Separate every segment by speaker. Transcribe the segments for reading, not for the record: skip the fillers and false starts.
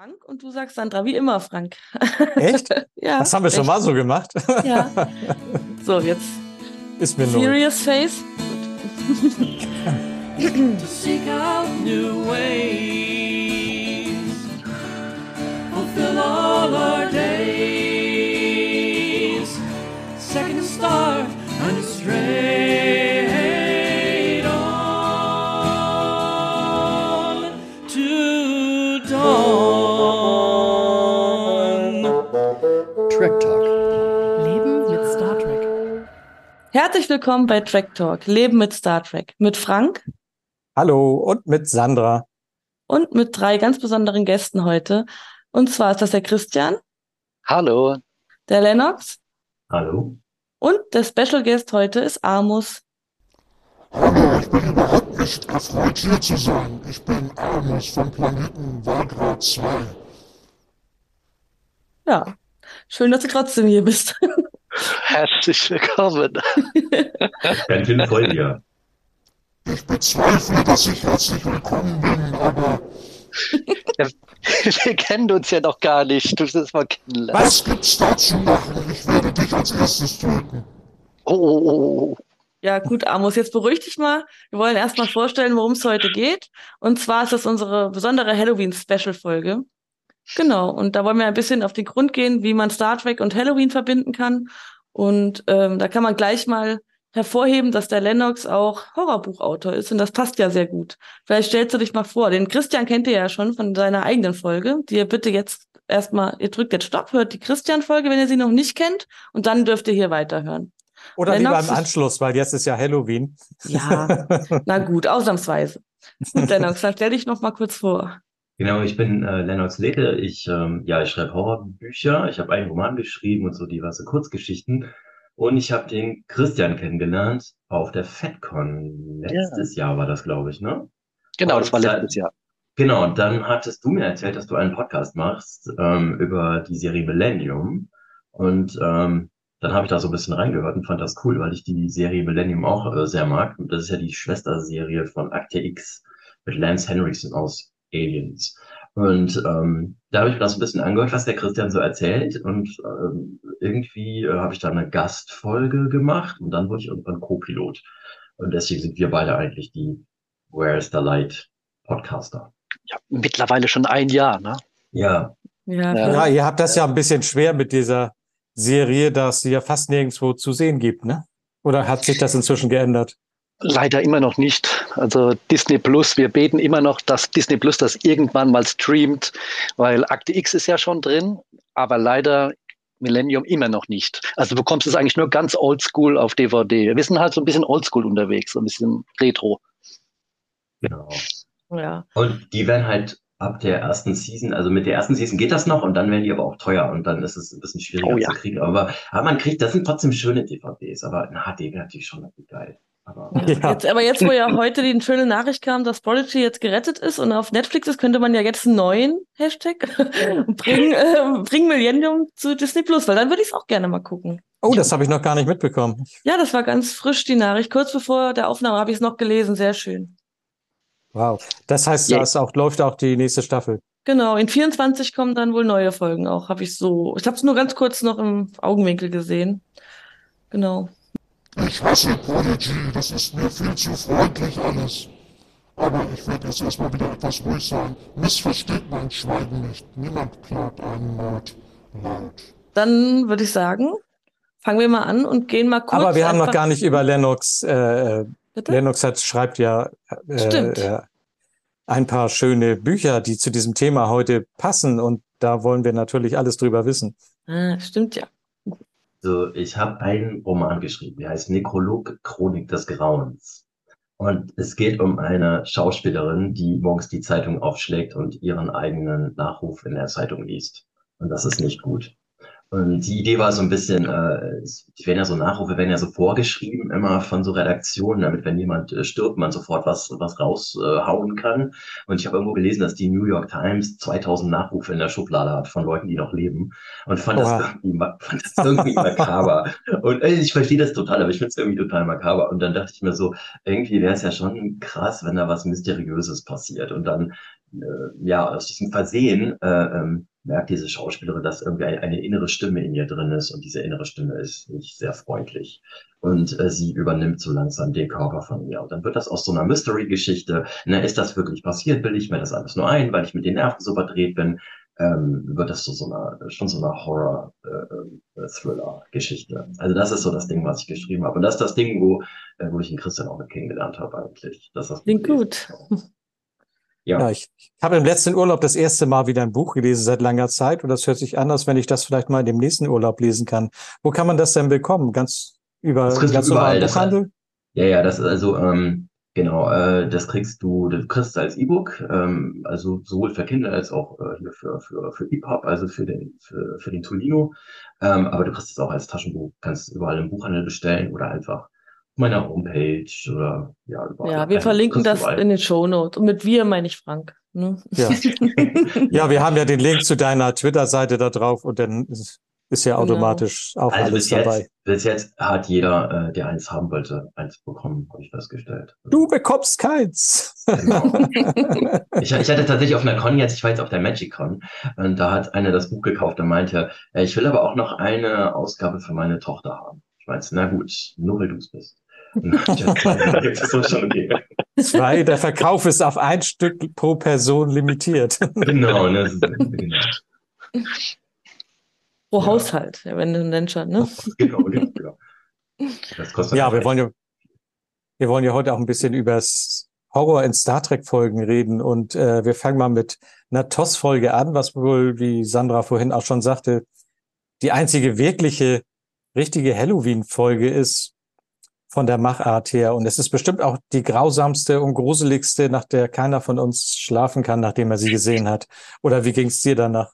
Speaker 1: Frank und du sagst Sandra, wie immer, Frank.
Speaker 2: Echt?
Speaker 1: Ja.
Speaker 2: Das haben wir schon mal so gemacht.
Speaker 1: Ja. So, jetzt
Speaker 2: Ist mir neu.
Speaker 1: Serious Face.
Speaker 3: To seek out new ways, fulfill all our days, second star and straight on to dawn.
Speaker 4: Track Talk.
Speaker 5: Leben mit Star Trek.
Speaker 1: Herzlich willkommen bei Track Talk, Leben mit Star Trek, mit Frank
Speaker 2: Hallo und mit Sandra.
Speaker 1: und mit 3 ganz besonderen Gästen heute. Und zwar ist das der Christian,
Speaker 4: Hallo.
Speaker 1: der Lennox
Speaker 6: Hallo.
Speaker 1: und der Special Guest heute ist Amos.
Speaker 7: Hallo, ich bin überhaupt nicht erfreut, hier zu sein. Ich bin Amos vom Planeten Vagra 2.
Speaker 1: Ja, schön, dass du trotzdem hier bist.
Speaker 4: Herzlich willkommen.
Speaker 6: Ganz schön voll hier.
Speaker 7: Ich bezweifle, dass ich herzlich willkommen bin, aber
Speaker 4: Wir kennen uns ja noch gar nicht. Du musst es mal kennenlernen.
Speaker 7: was gibt's da zu machen? Ich werde dich als erstes töten.
Speaker 4: Oh.
Speaker 1: Ja, gut, Amos, jetzt beruhig dich mal. Wir wollen erst mal vorstellen, worum es heute geht. Und zwar ist das unsere besondere Halloween-Special-Folge. Genau, und da wollen wir ein bisschen auf den Grund gehen, wie man Star Trek und Halloween verbinden kann. Und da kann man gleich mal hervorheben, dass der Lennox auch Horrorbuchautor ist. Und das passt ja sehr gut. Vielleicht stellst du dich mal vor. Den Christian kennt ihr ja schon von seiner eigenen Folge, die ihr bitte jetzt erstmal, ihr drückt jetzt Stopp, hört die Christian-Folge, wenn ihr sie noch nicht kennt. Und dann dürft ihr hier weiterhören.
Speaker 2: Oder
Speaker 1: Lennox
Speaker 2: lieber im
Speaker 1: ist-
Speaker 2: Anschluss, weil jetzt ist ja Halloween.
Speaker 1: Ja, na gut, ausnahmsweise. Gut, Lennox, dann stell dich noch mal kurz vor.
Speaker 6: Genau, ich bin Lennox Lete. Ich schreibe Horrorbücher. Ich habe einen Roman geschrieben und so diverse Kurzgeschichten. Und ich habe den Christian kennengelernt auf der FedCon. Letztes Jahr war das, glaube ich, ne?
Speaker 4: Genau, das war
Speaker 6: Und
Speaker 4: letztes Jahr.
Speaker 6: Genau, und dann hattest du mir erzählt, dass du einen Podcast machst über die Serie Millennium. Und dann habe ich da so ein bisschen reingehört und fand das cool, weil ich die Serie Millennium auch sehr mag. Und das ist ja die Schwesterserie von Akte X mit Lance Henriksen aus Aliens. Und da habe ich mir das ein bisschen angehört, was der Christian so erzählt. Und irgendwie habe ich da eine Gastfolge gemacht und dann wurde ich irgendwann Co-Pilot. Und deswegen sind wir beide eigentlich die Where's the Light Podcaster.
Speaker 4: Ja, mittlerweile schon ein Jahr, ne?
Speaker 6: Ja,
Speaker 1: Ja,
Speaker 4: Ja.
Speaker 2: Ja, ihr habt das ja ein bisschen schwer mit dieser Serie, dass sie ja fast nirgendwo zu sehen gibt, ne? Oder hat sich das inzwischen geändert?
Speaker 4: Leider immer noch nicht. Also Disney Plus, wir beten immer noch, dass Disney Plus das irgendwann mal streamt, weil Akte X ist ja schon drin, aber leider Millennium immer noch nicht. Also du bekommst es eigentlich nur ganz oldschool auf DVD. Wir sind halt so ein bisschen oldschool unterwegs, so ein bisschen retro.
Speaker 6: genau.
Speaker 1: ja.
Speaker 6: Und die werden halt ab der ersten Season, also mit der ersten Season geht das noch und dann werden die aber auch teuer und dann ist es ein bisschen schwieriger
Speaker 4: Oh ja.
Speaker 6: zu kriegen. Aber man kriegt, das sind trotzdem schöne DVDs, aber ein HD wäre natürlich schon geil. Aber
Speaker 2: Ja.
Speaker 1: Jetzt, wo ja heute die schöne Nachricht kam, dass Prodigy jetzt gerettet ist und auf Netflix ist, könnte man ja jetzt einen neuen Hashtag bring Millennium zu Disney Plus, weil dann würde ich es auch gerne mal gucken.
Speaker 2: Oh, das habe ich noch gar nicht mitbekommen.
Speaker 1: Ja, das war ganz frisch, die Nachricht. Kurz bevor der Aufnahme habe ich es noch gelesen. Sehr schön.
Speaker 2: Wow. Das heißt,
Speaker 4: Ja.
Speaker 2: läuft auch die nächste Staffel.
Speaker 1: Genau, in 24 kommen dann wohl neue Folgen auch. Ich habe es nur ganz kurz noch im Augenwinkel gesehen. Genau.
Speaker 7: Ich hasse Prodigy, das ist mir viel zu freundlich alles. Aber ich werde jetzt erstmal wieder etwas ruhig sein. Missversteht mein Schweigen nicht. Niemand klagt einen Mord laut.
Speaker 1: Dann würde ich sagen, fangen wir mal an und gehen mal kurz.
Speaker 2: Aber wir haben noch
Speaker 1: einfach-
Speaker 2: gar nicht über Lennox.
Speaker 1: Bitte?
Speaker 2: Lennox schreibt ja
Speaker 1: Stimmt.
Speaker 2: ein paar schöne Bücher, die zu diesem Thema heute passen. Und da wollen wir natürlich alles drüber wissen.
Speaker 1: Ah, stimmt ja.
Speaker 6: so, ich habe einen Roman geschrieben, der heißt Nekrolog, Chronik des Grauens. Und es geht um eine Schauspielerin, die morgens die Zeitung aufschlägt und ihren eigenen Nachruf in der Zeitung liest. Und das ist nicht gut. Und die Idee war so ein bisschen, die werden ja so Nachrufe, werden ja so vorgeschrieben, immer von so Redaktionen, damit wenn jemand stirbt, man sofort was raushauen kann. Und ich habe irgendwo gelesen, dass die New York Times 2000 Nachrufe in der Schublade hat von Leuten, die noch leben. Und fand das
Speaker 2: Oha.
Speaker 6: irgendwie makaber. Und ich verstehe das total, aber ich finde es irgendwie total makaber. Und dann dachte ich mir so, irgendwie wäre es ja schon krass, wenn da was Mysteriöses passiert. Und dann ja, aus diesem Versehen merkt diese Schauspielerin, dass irgendwie eine innere Stimme in ihr drin ist und diese innere Stimme ist nicht sehr freundlich. Und sie übernimmt so langsam den Körper von ihr. Und dann wird das aus so einer Mystery-Geschichte, ne, ist das wirklich passiert, bilde ich mir das alles nur ein, weil ich mit den Nerven so verdreht bin, wird das schon so eine Horror-Thriller-Geschichte. Also das ist so das Ding, was ich geschrieben habe. Und das ist das Ding, wo ich den Christian auch mit kennengelernt habe eigentlich. Dass das
Speaker 1: Klingt gut.
Speaker 2: Ja,
Speaker 6: Ja,
Speaker 2: ich habe im letzten Urlaub das erste Mal wieder ein Buch gelesen seit langer Zeit und das hört sich an, als wenn ich das vielleicht mal in dem nächsten Urlaub lesen kann. Wo kann man das denn bekommen? Ganz über
Speaker 6: das kriegst du
Speaker 2: ganz normalen
Speaker 6: überall.
Speaker 2: Buchhandel?
Speaker 6: Ja, das ist also, genau, das kriegst du als E-Book, also sowohl für Kindle als auch hier für EPUB, also für den Tolino. Aber du kriegst es auch als Taschenbuch, kannst es überall im Buchhandel bestellen oder einfach auf meiner Homepage oder ja, überall.
Speaker 1: Ja, wir verlinken
Speaker 6: Kriegst du
Speaker 1: das
Speaker 6: überall.
Speaker 1: in den Shownotes. Und mit wir meine ich Frank. Ne?
Speaker 2: Ja. Ja, wir haben ja den Link zu deiner Twitter-Seite da drauf und dann ist ja
Speaker 1: Genau.
Speaker 2: automatisch auch
Speaker 6: Also
Speaker 2: alles dabei.
Speaker 6: bis jetzt hat jeder, der eins haben wollte, eins bekommen, habe ich festgestellt.
Speaker 2: Du bekommst keins.
Speaker 6: Genau. Ich hatte tatsächlich auf einer Con jetzt, ich war jetzt auf der Magic Con und da hat einer das Buch gekauft und meinte, ich will aber auch noch eine Ausgabe für meine Tochter haben. Ich meinte, na gut, nur weil du es bist. Und dann hab ich jetzt das ist so schon okay.
Speaker 2: 2, der Verkauf ist auf ein Stück pro Person limitiert.
Speaker 6: Genau, ne, das ist, genau.
Speaker 1: Pro
Speaker 6: Ja.
Speaker 1: Haushalt, ja, wenn du einen schon, ne?
Speaker 6: Genau. Das kostet
Speaker 2: Ja,
Speaker 6: auch
Speaker 2: wir
Speaker 6: echt.
Speaker 2: wollen ja heute auch ein bisschen übers Horror in Star Trek Folgen reden und wir fangen mal mit einer TOS-Folge an, was wohl, wie Sandra vorhin auch schon sagte, die einzige wirkliche, richtige Halloween-Folge ist von der Machart her. Und es ist bestimmt auch die grausamste und gruseligste, nach der keiner von uns schlafen kann, nachdem er sie gesehen hat. Oder wie ging's dir danach?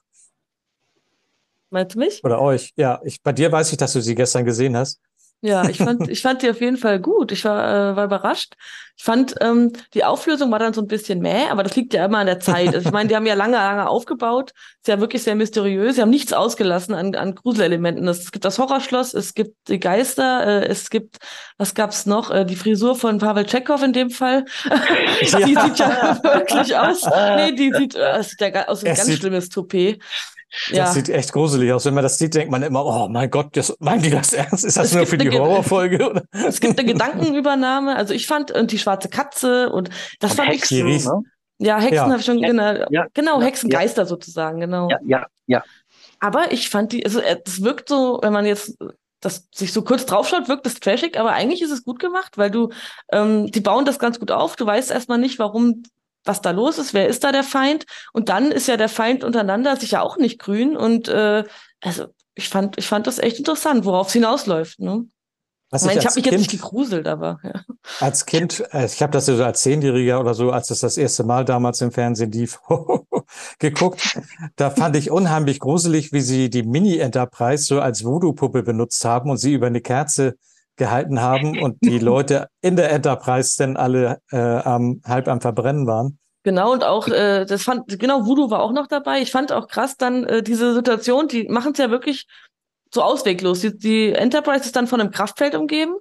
Speaker 1: Meinst du mich?
Speaker 2: Oder euch? Ja, bei dir weiß ich, dass du sie gestern gesehen hast.
Speaker 1: Ja, ich fand die auf jeden Fall gut. Ich war überrascht. Ich fand, die Auflösung war dann so ein bisschen mäh, aber das liegt ja immer an der Zeit. Also ich meine, die haben ja lange aufgebaut. Ist ja wirklich sehr mysteriös. Sie haben nichts ausgelassen an Gruselelementen. Es gibt das Horrorschloss, es gibt die Geister, es gibt, was gab's noch? Die Frisur von Pavel Tschechow in dem Fall. Die sieht ja wirklich aus. Nee, die sieht, es sieht ja aus wie ein
Speaker 2: Es
Speaker 1: ganz
Speaker 2: sieht-
Speaker 1: schlimmes Toupet.
Speaker 2: Das
Speaker 1: Ja.
Speaker 2: sieht echt gruselig aus. Wenn man das sieht, denkt man immer, oh mein Gott, meinen die das ernst? Ist das
Speaker 1: Es
Speaker 2: nur
Speaker 1: gibt
Speaker 2: für die
Speaker 1: eine
Speaker 2: Horrorfolge? Oder?
Speaker 1: Es gibt eine Gedankenübernahme. Also ich fand, und die schwarze Katze und das
Speaker 4: Und
Speaker 1: fand
Speaker 4: Hexen,
Speaker 2: Die Ries-
Speaker 4: ne?
Speaker 1: ja, Hexen
Speaker 2: Ja.
Speaker 1: habe ich schon, genau,
Speaker 4: Ja,
Speaker 1: genau,
Speaker 4: ja,
Speaker 1: Hexengeister sozusagen, genau.
Speaker 4: Ja.
Speaker 1: Aber ich fand also das wirkt so, wenn man jetzt das sich so kurz draufschaut, wirkt das trashig, aber eigentlich ist es gut gemacht, weil die bauen das ganz gut auf. Du weißt erstmal nicht, was da los ist, wer ist da der Feind? Und dann ist ja der Feind untereinander sicher auch nicht grün. Und also ich fand das echt interessant, worauf es hinausläuft. Ne?
Speaker 2: Was
Speaker 1: Ich meine, ich habe
Speaker 2: als
Speaker 1: mich jetzt nicht
Speaker 2: Kind,
Speaker 1: gegruselt, aber ja.
Speaker 2: als Kind, ich habe das so als 10-Jähriger oder so, als das erste Mal damals im Fernsehen lief, geguckt. Da fand ich unheimlich gruselig, wie sie die Mini-Enterprise so als Voodoo-Puppe benutzt haben und sie über eine Kerze gehalten haben und die Leute in der Enterprise dann alle halb am Verbrennen waren.
Speaker 1: Genau, und auch, Voodoo war auch noch dabei. Ich fand auch krass dann diese Situation, die machen es ja wirklich so ausweglos. Die Enterprise ist dann von einem Kraftfeld umgeben.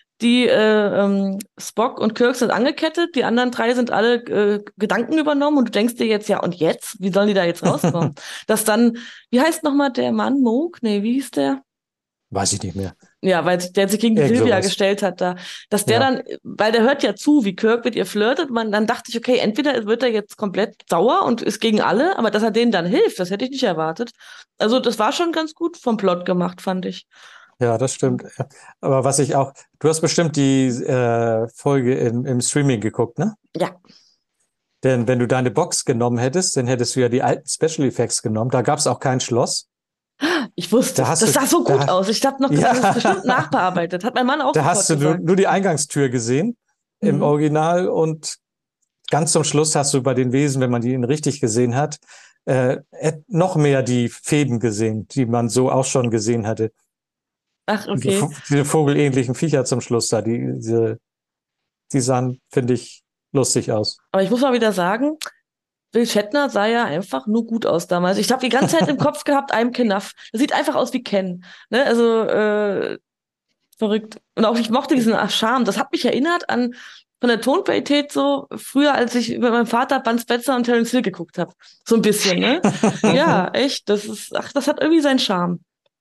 Speaker 1: Spock und Kirk sind angekettet, die anderen 3 sind alle Gedanken übernommen und du denkst dir jetzt, ja, und jetzt? Wie sollen die da jetzt rauskommen? Dass dann, wie heißt nochmal der Mann? Moog? Nee, wie hieß der?
Speaker 2: Weiß ich nicht mehr.
Speaker 1: Ja, weil der sich gegen die
Speaker 2: Irgend
Speaker 1: Sylvia
Speaker 2: sowas.
Speaker 1: gestellt hat da. Dass der
Speaker 2: Ja.
Speaker 1: dann, weil der hört ja zu, wie Kirk mit ihr flirtet, dann dachte ich, okay, entweder wird er jetzt komplett sauer und ist gegen alle, aber dass er denen dann hilft, das hätte ich nicht erwartet. Also das war schon ganz gut vom Plot gemacht, fand ich.
Speaker 2: Ja, das stimmt. Aber du hast bestimmt die Folge im Streaming geguckt, ne?
Speaker 1: Ja.
Speaker 2: Denn wenn du deine Box genommen hättest, dann hättest du ja die alten Special Effects genommen. Da gab es auch kein Schloss.
Speaker 1: Ich wusste,
Speaker 2: Da hast
Speaker 1: das
Speaker 2: du-
Speaker 1: sah so
Speaker 2: da-
Speaker 1: gut aus. Ich habe noch
Speaker 2: Ja.
Speaker 1: gesagt, das ist bestimmt nachbearbeitet. Hat mein Mann auch
Speaker 2: Da hast du
Speaker 1: sofort gesagt.
Speaker 2: nur die Eingangstür gesehen im
Speaker 1: Mhm.
Speaker 2: Original und ganz zum Schluss hast du bei den Wesen, wenn man die richtig gesehen hat, noch mehr die Fäden gesehen, die man so auch schon gesehen hatte.
Speaker 1: Ach, okay.
Speaker 2: Diese vogelähnlichen Viecher zum Schluss da, die sahen, finde ich, lustig aus.
Speaker 1: Aber ich muss mal wieder sagen, Will Shatner sah ja einfach nur gut aus damals. Ich habe die ganze Zeit im Kopf gehabt, I'm Knuff. Das sieht einfach aus wie Ken. Ne? Also verrückt. Und auch ich mochte diesen Charme. Das hat mich erinnert an von der Tonqualität so früher, als ich mit meinem Vater Bud Spencer und Terence Hill geguckt habe. So ein bisschen, ne? Ja, echt. Das hat irgendwie seinen Charme.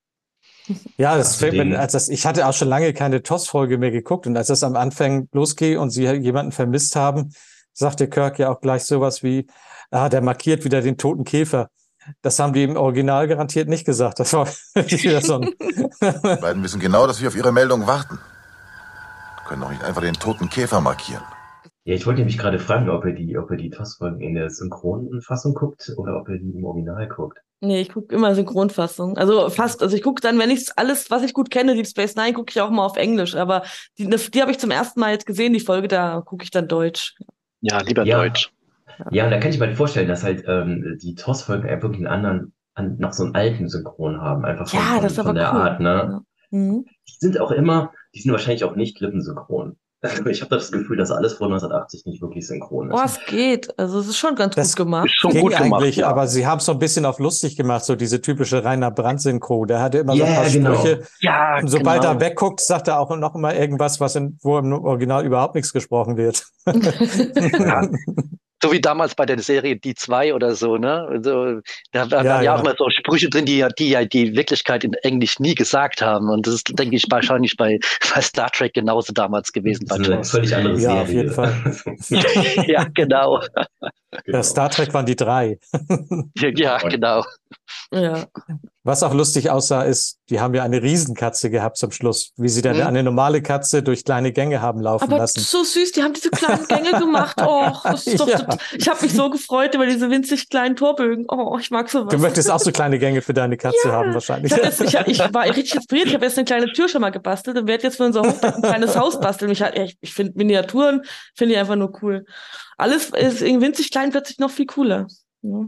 Speaker 2: Ja, das fällt mir,
Speaker 6: Außerdem,
Speaker 2: ich hatte auch schon lange keine TOS-Folge mehr geguckt und als das am Anfang losging und sie jemanden vermisst haben, sagte Kirk ja auch gleich sowas wie, der markiert wieder den toten Käfer. Das haben die im Original garantiert nicht gesagt. Das war wieder so ein
Speaker 8: Die beiden wissen genau, dass wir auf ihre Meldung warten. Können doch nicht einfach den toten Käfer markieren.
Speaker 6: ja, ich wollte mich gerade fragen, ob er die TOS-Folgen in der synchronen Fassung guckt oder ob er die im Original guckt.
Speaker 1: Nee, ich gucke immer Synchronfassung. Also fast. Also ich gucke dann, wenn ich alles, was ich gut kenne, Deep Space Nine, gucke ich auch mal auf Englisch. Aber die habe ich zum ersten Mal jetzt gesehen, die Folge, da gucke ich dann Deutsch.
Speaker 4: Ja, lieber
Speaker 6: Ja,
Speaker 4: Deutsch.
Speaker 6: ja, und da kann ich mir vorstellen, dass halt die TOS-Folgen einfach wirklich noch so einen alten Synchron haben, einfach
Speaker 1: Ja, das ist
Speaker 6: von
Speaker 1: aber
Speaker 6: der
Speaker 1: cool.
Speaker 6: Art, ne?
Speaker 1: Ja. Mhm.
Speaker 6: Die sind wahrscheinlich auch nicht lippensynchron. Also ich habe das Gefühl, dass alles vor 1980 nicht wirklich synchron
Speaker 1: Oh,
Speaker 6: ist.
Speaker 1: es geht. Also es ist schon ganz
Speaker 2: Das
Speaker 1: gut gemacht.
Speaker 4: Ist schon
Speaker 2: ging
Speaker 4: gut gemacht,
Speaker 2: eigentlich,
Speaker 4: ja.
Speaker 2: aber sie haben es so ein bisschen auf lustig gemacht, so diese typische Rainer Brandt-Synchro. Der hatte immer so ein
Speaker 6: Ja,
Speaker 2: paar
Speaker 6: genau.
Speaker 2: Sprüche.
Speaker 4: Ja,
Speaker 2: Und sobald er
Speaker 4: genau.
Speaker 2: wegguckt, sagt er auch noch immer irgendwas, wo im Original überhaupt nichts gesprochen wird.
Speaker 4: Ja. So wie damals bei der Serie Die 2 oder so, ne? Also, da waren ja auch immer so Sprüche drin, die ja die Wirklichkeit in Englisch nie gesagt haben. Und das ist, denke ich, wahrscheinlich bei Star Trek genauso damals gewesen bei
Speaker 6: Das ist eine
Speaker 4: TOS.
Speaker 6: völlig andere Serie.
Speaker 2: Ja, auf jeden Fall.
Speaker 4: Ja, genau.
Speaker 2: Ja, Star Trek waren die 3.
Speaker 4: Ja, genau.
Speaker 1: Ja.
Speaker 2: Was auch lustig aussah, ist, die haben ja eine Riesenkatze gehabt zum Schluss, wie sie dann eine normale Katze durch kleine Gänge haben laufen
Speaker 1: Aber
Speaker 2: lassen.
Speaker 1: so süß, die haben diese kleinen Gänge gemacht. Oh, das ist doch
Speaker 2: Ja.
Speaker 1: ich habe mich so gefreut über diese winzig kleinen Torbögen. Oh, ich mag sowas.
Speaker 2: Du möchtest auch so kleine Gänge für deine Katze haben wahrscheinlich.
Speaker 1: Ich war richtig inspiriert. Ich habe jetzt eine kleine Tür schon mal gebastelt und werde jetzt für unser Hochbett ein kleines Haus basteln. Ich finde Miniaturen, finde ich einfach nur cool. Alles ist in winzig klein plötzlich noch viel cooler. Ja.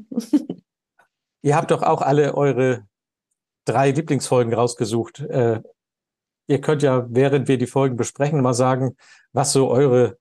Speaker 2: Ihr habt doch auch alle eure 3 Lieblingsfolgen rausgesucht. Ihr könnt ja, während wir die Folgen besprechen, mal sagen, was zu euren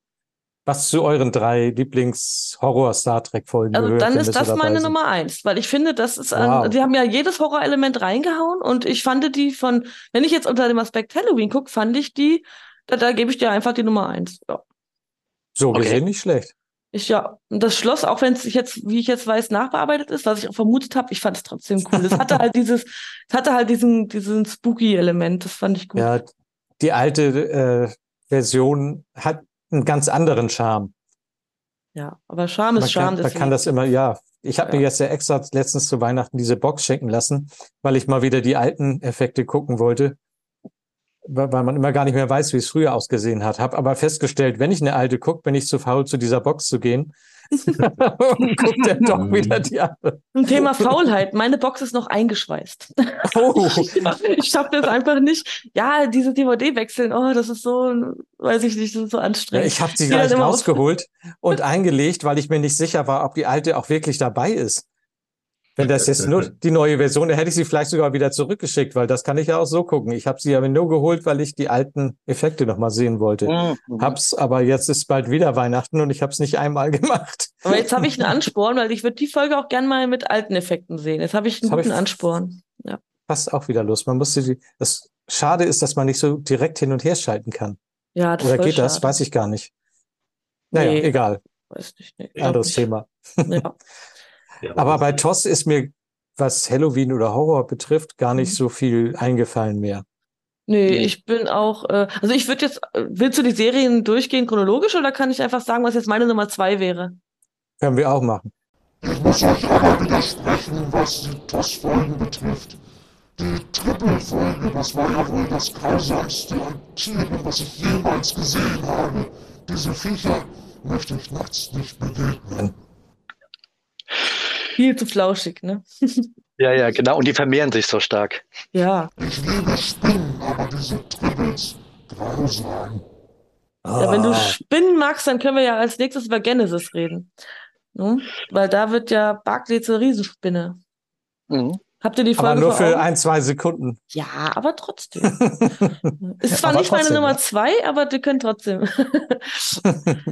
Speaker 2: 3 Lieblings-Horror-Star Trek-Folgen
Speaker 1: Also
Speaker 2: gehört.
Speaker 1: dann
Speaker 2: wenn
Speaker 1: ist
Speaker 2: wir so
Speaker 1: das
Speaker 2: dabei
Speaker 1: meine
Speaker 2: sind.
Speaker 1: Nummer 1, weil ich finde, das ist
Speaker 2: Wow.
Speaker 1: die haben ja jedes Horrorelement reingehauen und ich fand die wenn ich jetzt unter dem Aspekt Halloween gucke, fand ich die, da gebe ich dir einfach die Nummer 1. Ja.
Speaker 2: So
Speaker 4: Okay.
Speaker 2: gesehen nicht schlecht.
Speaker 1: Und das Schloss, auch wenn es wie ich jetzt weiß, nachbearbeitet ist, was ich auch vermutet habe, ich fand es trotzdem cool. Es hatte halt diesen Spooky-Element, das fand ich gut.
Speaker 2: Ja, die alte Version hat einen ganz anderen Charme.
Speaker 1: Ja, aber Charme ist Charme.
Speaker 2: Man kann das immer, ja. Ich habe
Speaker 1: Ja.
Speaker 2: mir jetzt ja extra letztens zu Weihnachten diese Box schenken lassen, weil ich mal wieder die alten Effekte gucken wollte, weil man immer gar nicht mehr weiß, wie es früher ausgesehen hat. Hab aber festgestellt, wenn ich eine alte gucke, bin ich zu faul, zu dieser Box zu gehen. Und guck dann doch wieder die andere.
Speaker 1: Zum Thema Faulheit. Meine Box ist noch eingeschweißt.
Speaker 2: Oh.
Speaker 1: Ich schaffe das einfach nicht. Ja, diese DVD wechseln, oh, das ist so, weiß ich nicht, das ist so
Speaker 2: Ja,
Speaker 1: anstrengend.
Speaker 2: ich habe sie
Speaker 1: Ich geh
Speaker 2: gleich
Speaker 1: dann immer auf-
Speaker 2: rausgeholt und eingelegt, weil ich mir nicht sicher war, ob die alte auch wirklich dabei ist. Wenn das jetzt nur die neue Version, dann hätte ich sie vielleicht sogar wieder zurückgeschickt, weil das kann ich ja auch so gucken. Ich habe sie aber nur geholt, weil ich die alten Effekte noch mal sehen wollte. Hab's, aber jetzt ist bald wieder Weihnachten und ich habe es nicht einmal gemacht.
Speaker 1: Aber jetzt habe ich einen Ansporn, weil ich würde die Folge auch gern mal mit alten Effekten sehen. Jetzt habe ich einen
Speaker 2: Das hab
Speaker 1: guten
Speaker 2: ich-
Speaker 1: Ansporn. Ja.
Speaker 2: Passt auch wieder los. Man musste das schade ist, dass man nicht so direkt hin und her schalten kann.
Speaker 1: Ja, das
Speaker 2: Oder
Speaker 1: ist voll
Speaker 2: geht das?
Speaker 1: schade.
Speaker 2: Weiß ich gar nicht. Naja,
Speaker 1: Nee.
Speaker 2: egal.
Speaker 1: Weiß nicht. Nee, glaub
Speaker 2: Anderes
Speaker 1: nicht.
Speaker 2: Thema.
Speaker 1: Ja.
Speaker 6: Ja,
Speaker 2: Aber bei TOS ist mir, was Halloween oder Horror betrifft, gar nicht so viel eingefallen mehr.
Speaker 1: Nee, ich bin auch, also ich würde jetzt, willst du die Serien durchgehen chronologisch oder kann ich einfach sagen, was jetzt meine Nummer 2 wäre?
Speaker 2: Können wir auch machen.
Speaker 7: Ich muss euch aber widersprechen, was die TOS-Folgen betrifft. Die Triple-Folge, das war ja wohl das grausamste an Tieren, was ich jemals gesehen habe. Diese Viecher möchte ich nachts nicht begegnen.
Speaker 1: Viel zu flauschig, ne?
Speaker 4: Ja, genau. Und die vermehren sich so stark.
Speaker 1: Ja.
Speaker 7: Ich liebe Spinnen, aber diese Tribbles, grausam.
Speaker 1: Ja, wenn du
Speaker 2: Ah.
Speaker 1: Spinnen magst, dann können wir ja als nächstes über Genesis reden. Ne? Weil da wird ja Barclay zur Riesenspinne.
Speaker 4: Mhm.
Speaker 1: Habt ihr die
Speaker 2: Aber
Speaker 1: Folge
Speaker 2: nur
Speaker 1: vor
Speaker 2: für
Speaker 1: Augen?
Speaker 2: 1-2 Sekunden.
Speaker 1: Ja, aber trotzdem. Ist zwar
Speaker 2: Aber
Speaker 1: nicht meine
Speaker 2: trotzdem,
Speaker 1: Nummer
Speaker 2: ja.
Speaker 1: 2, aber die können trotzdem.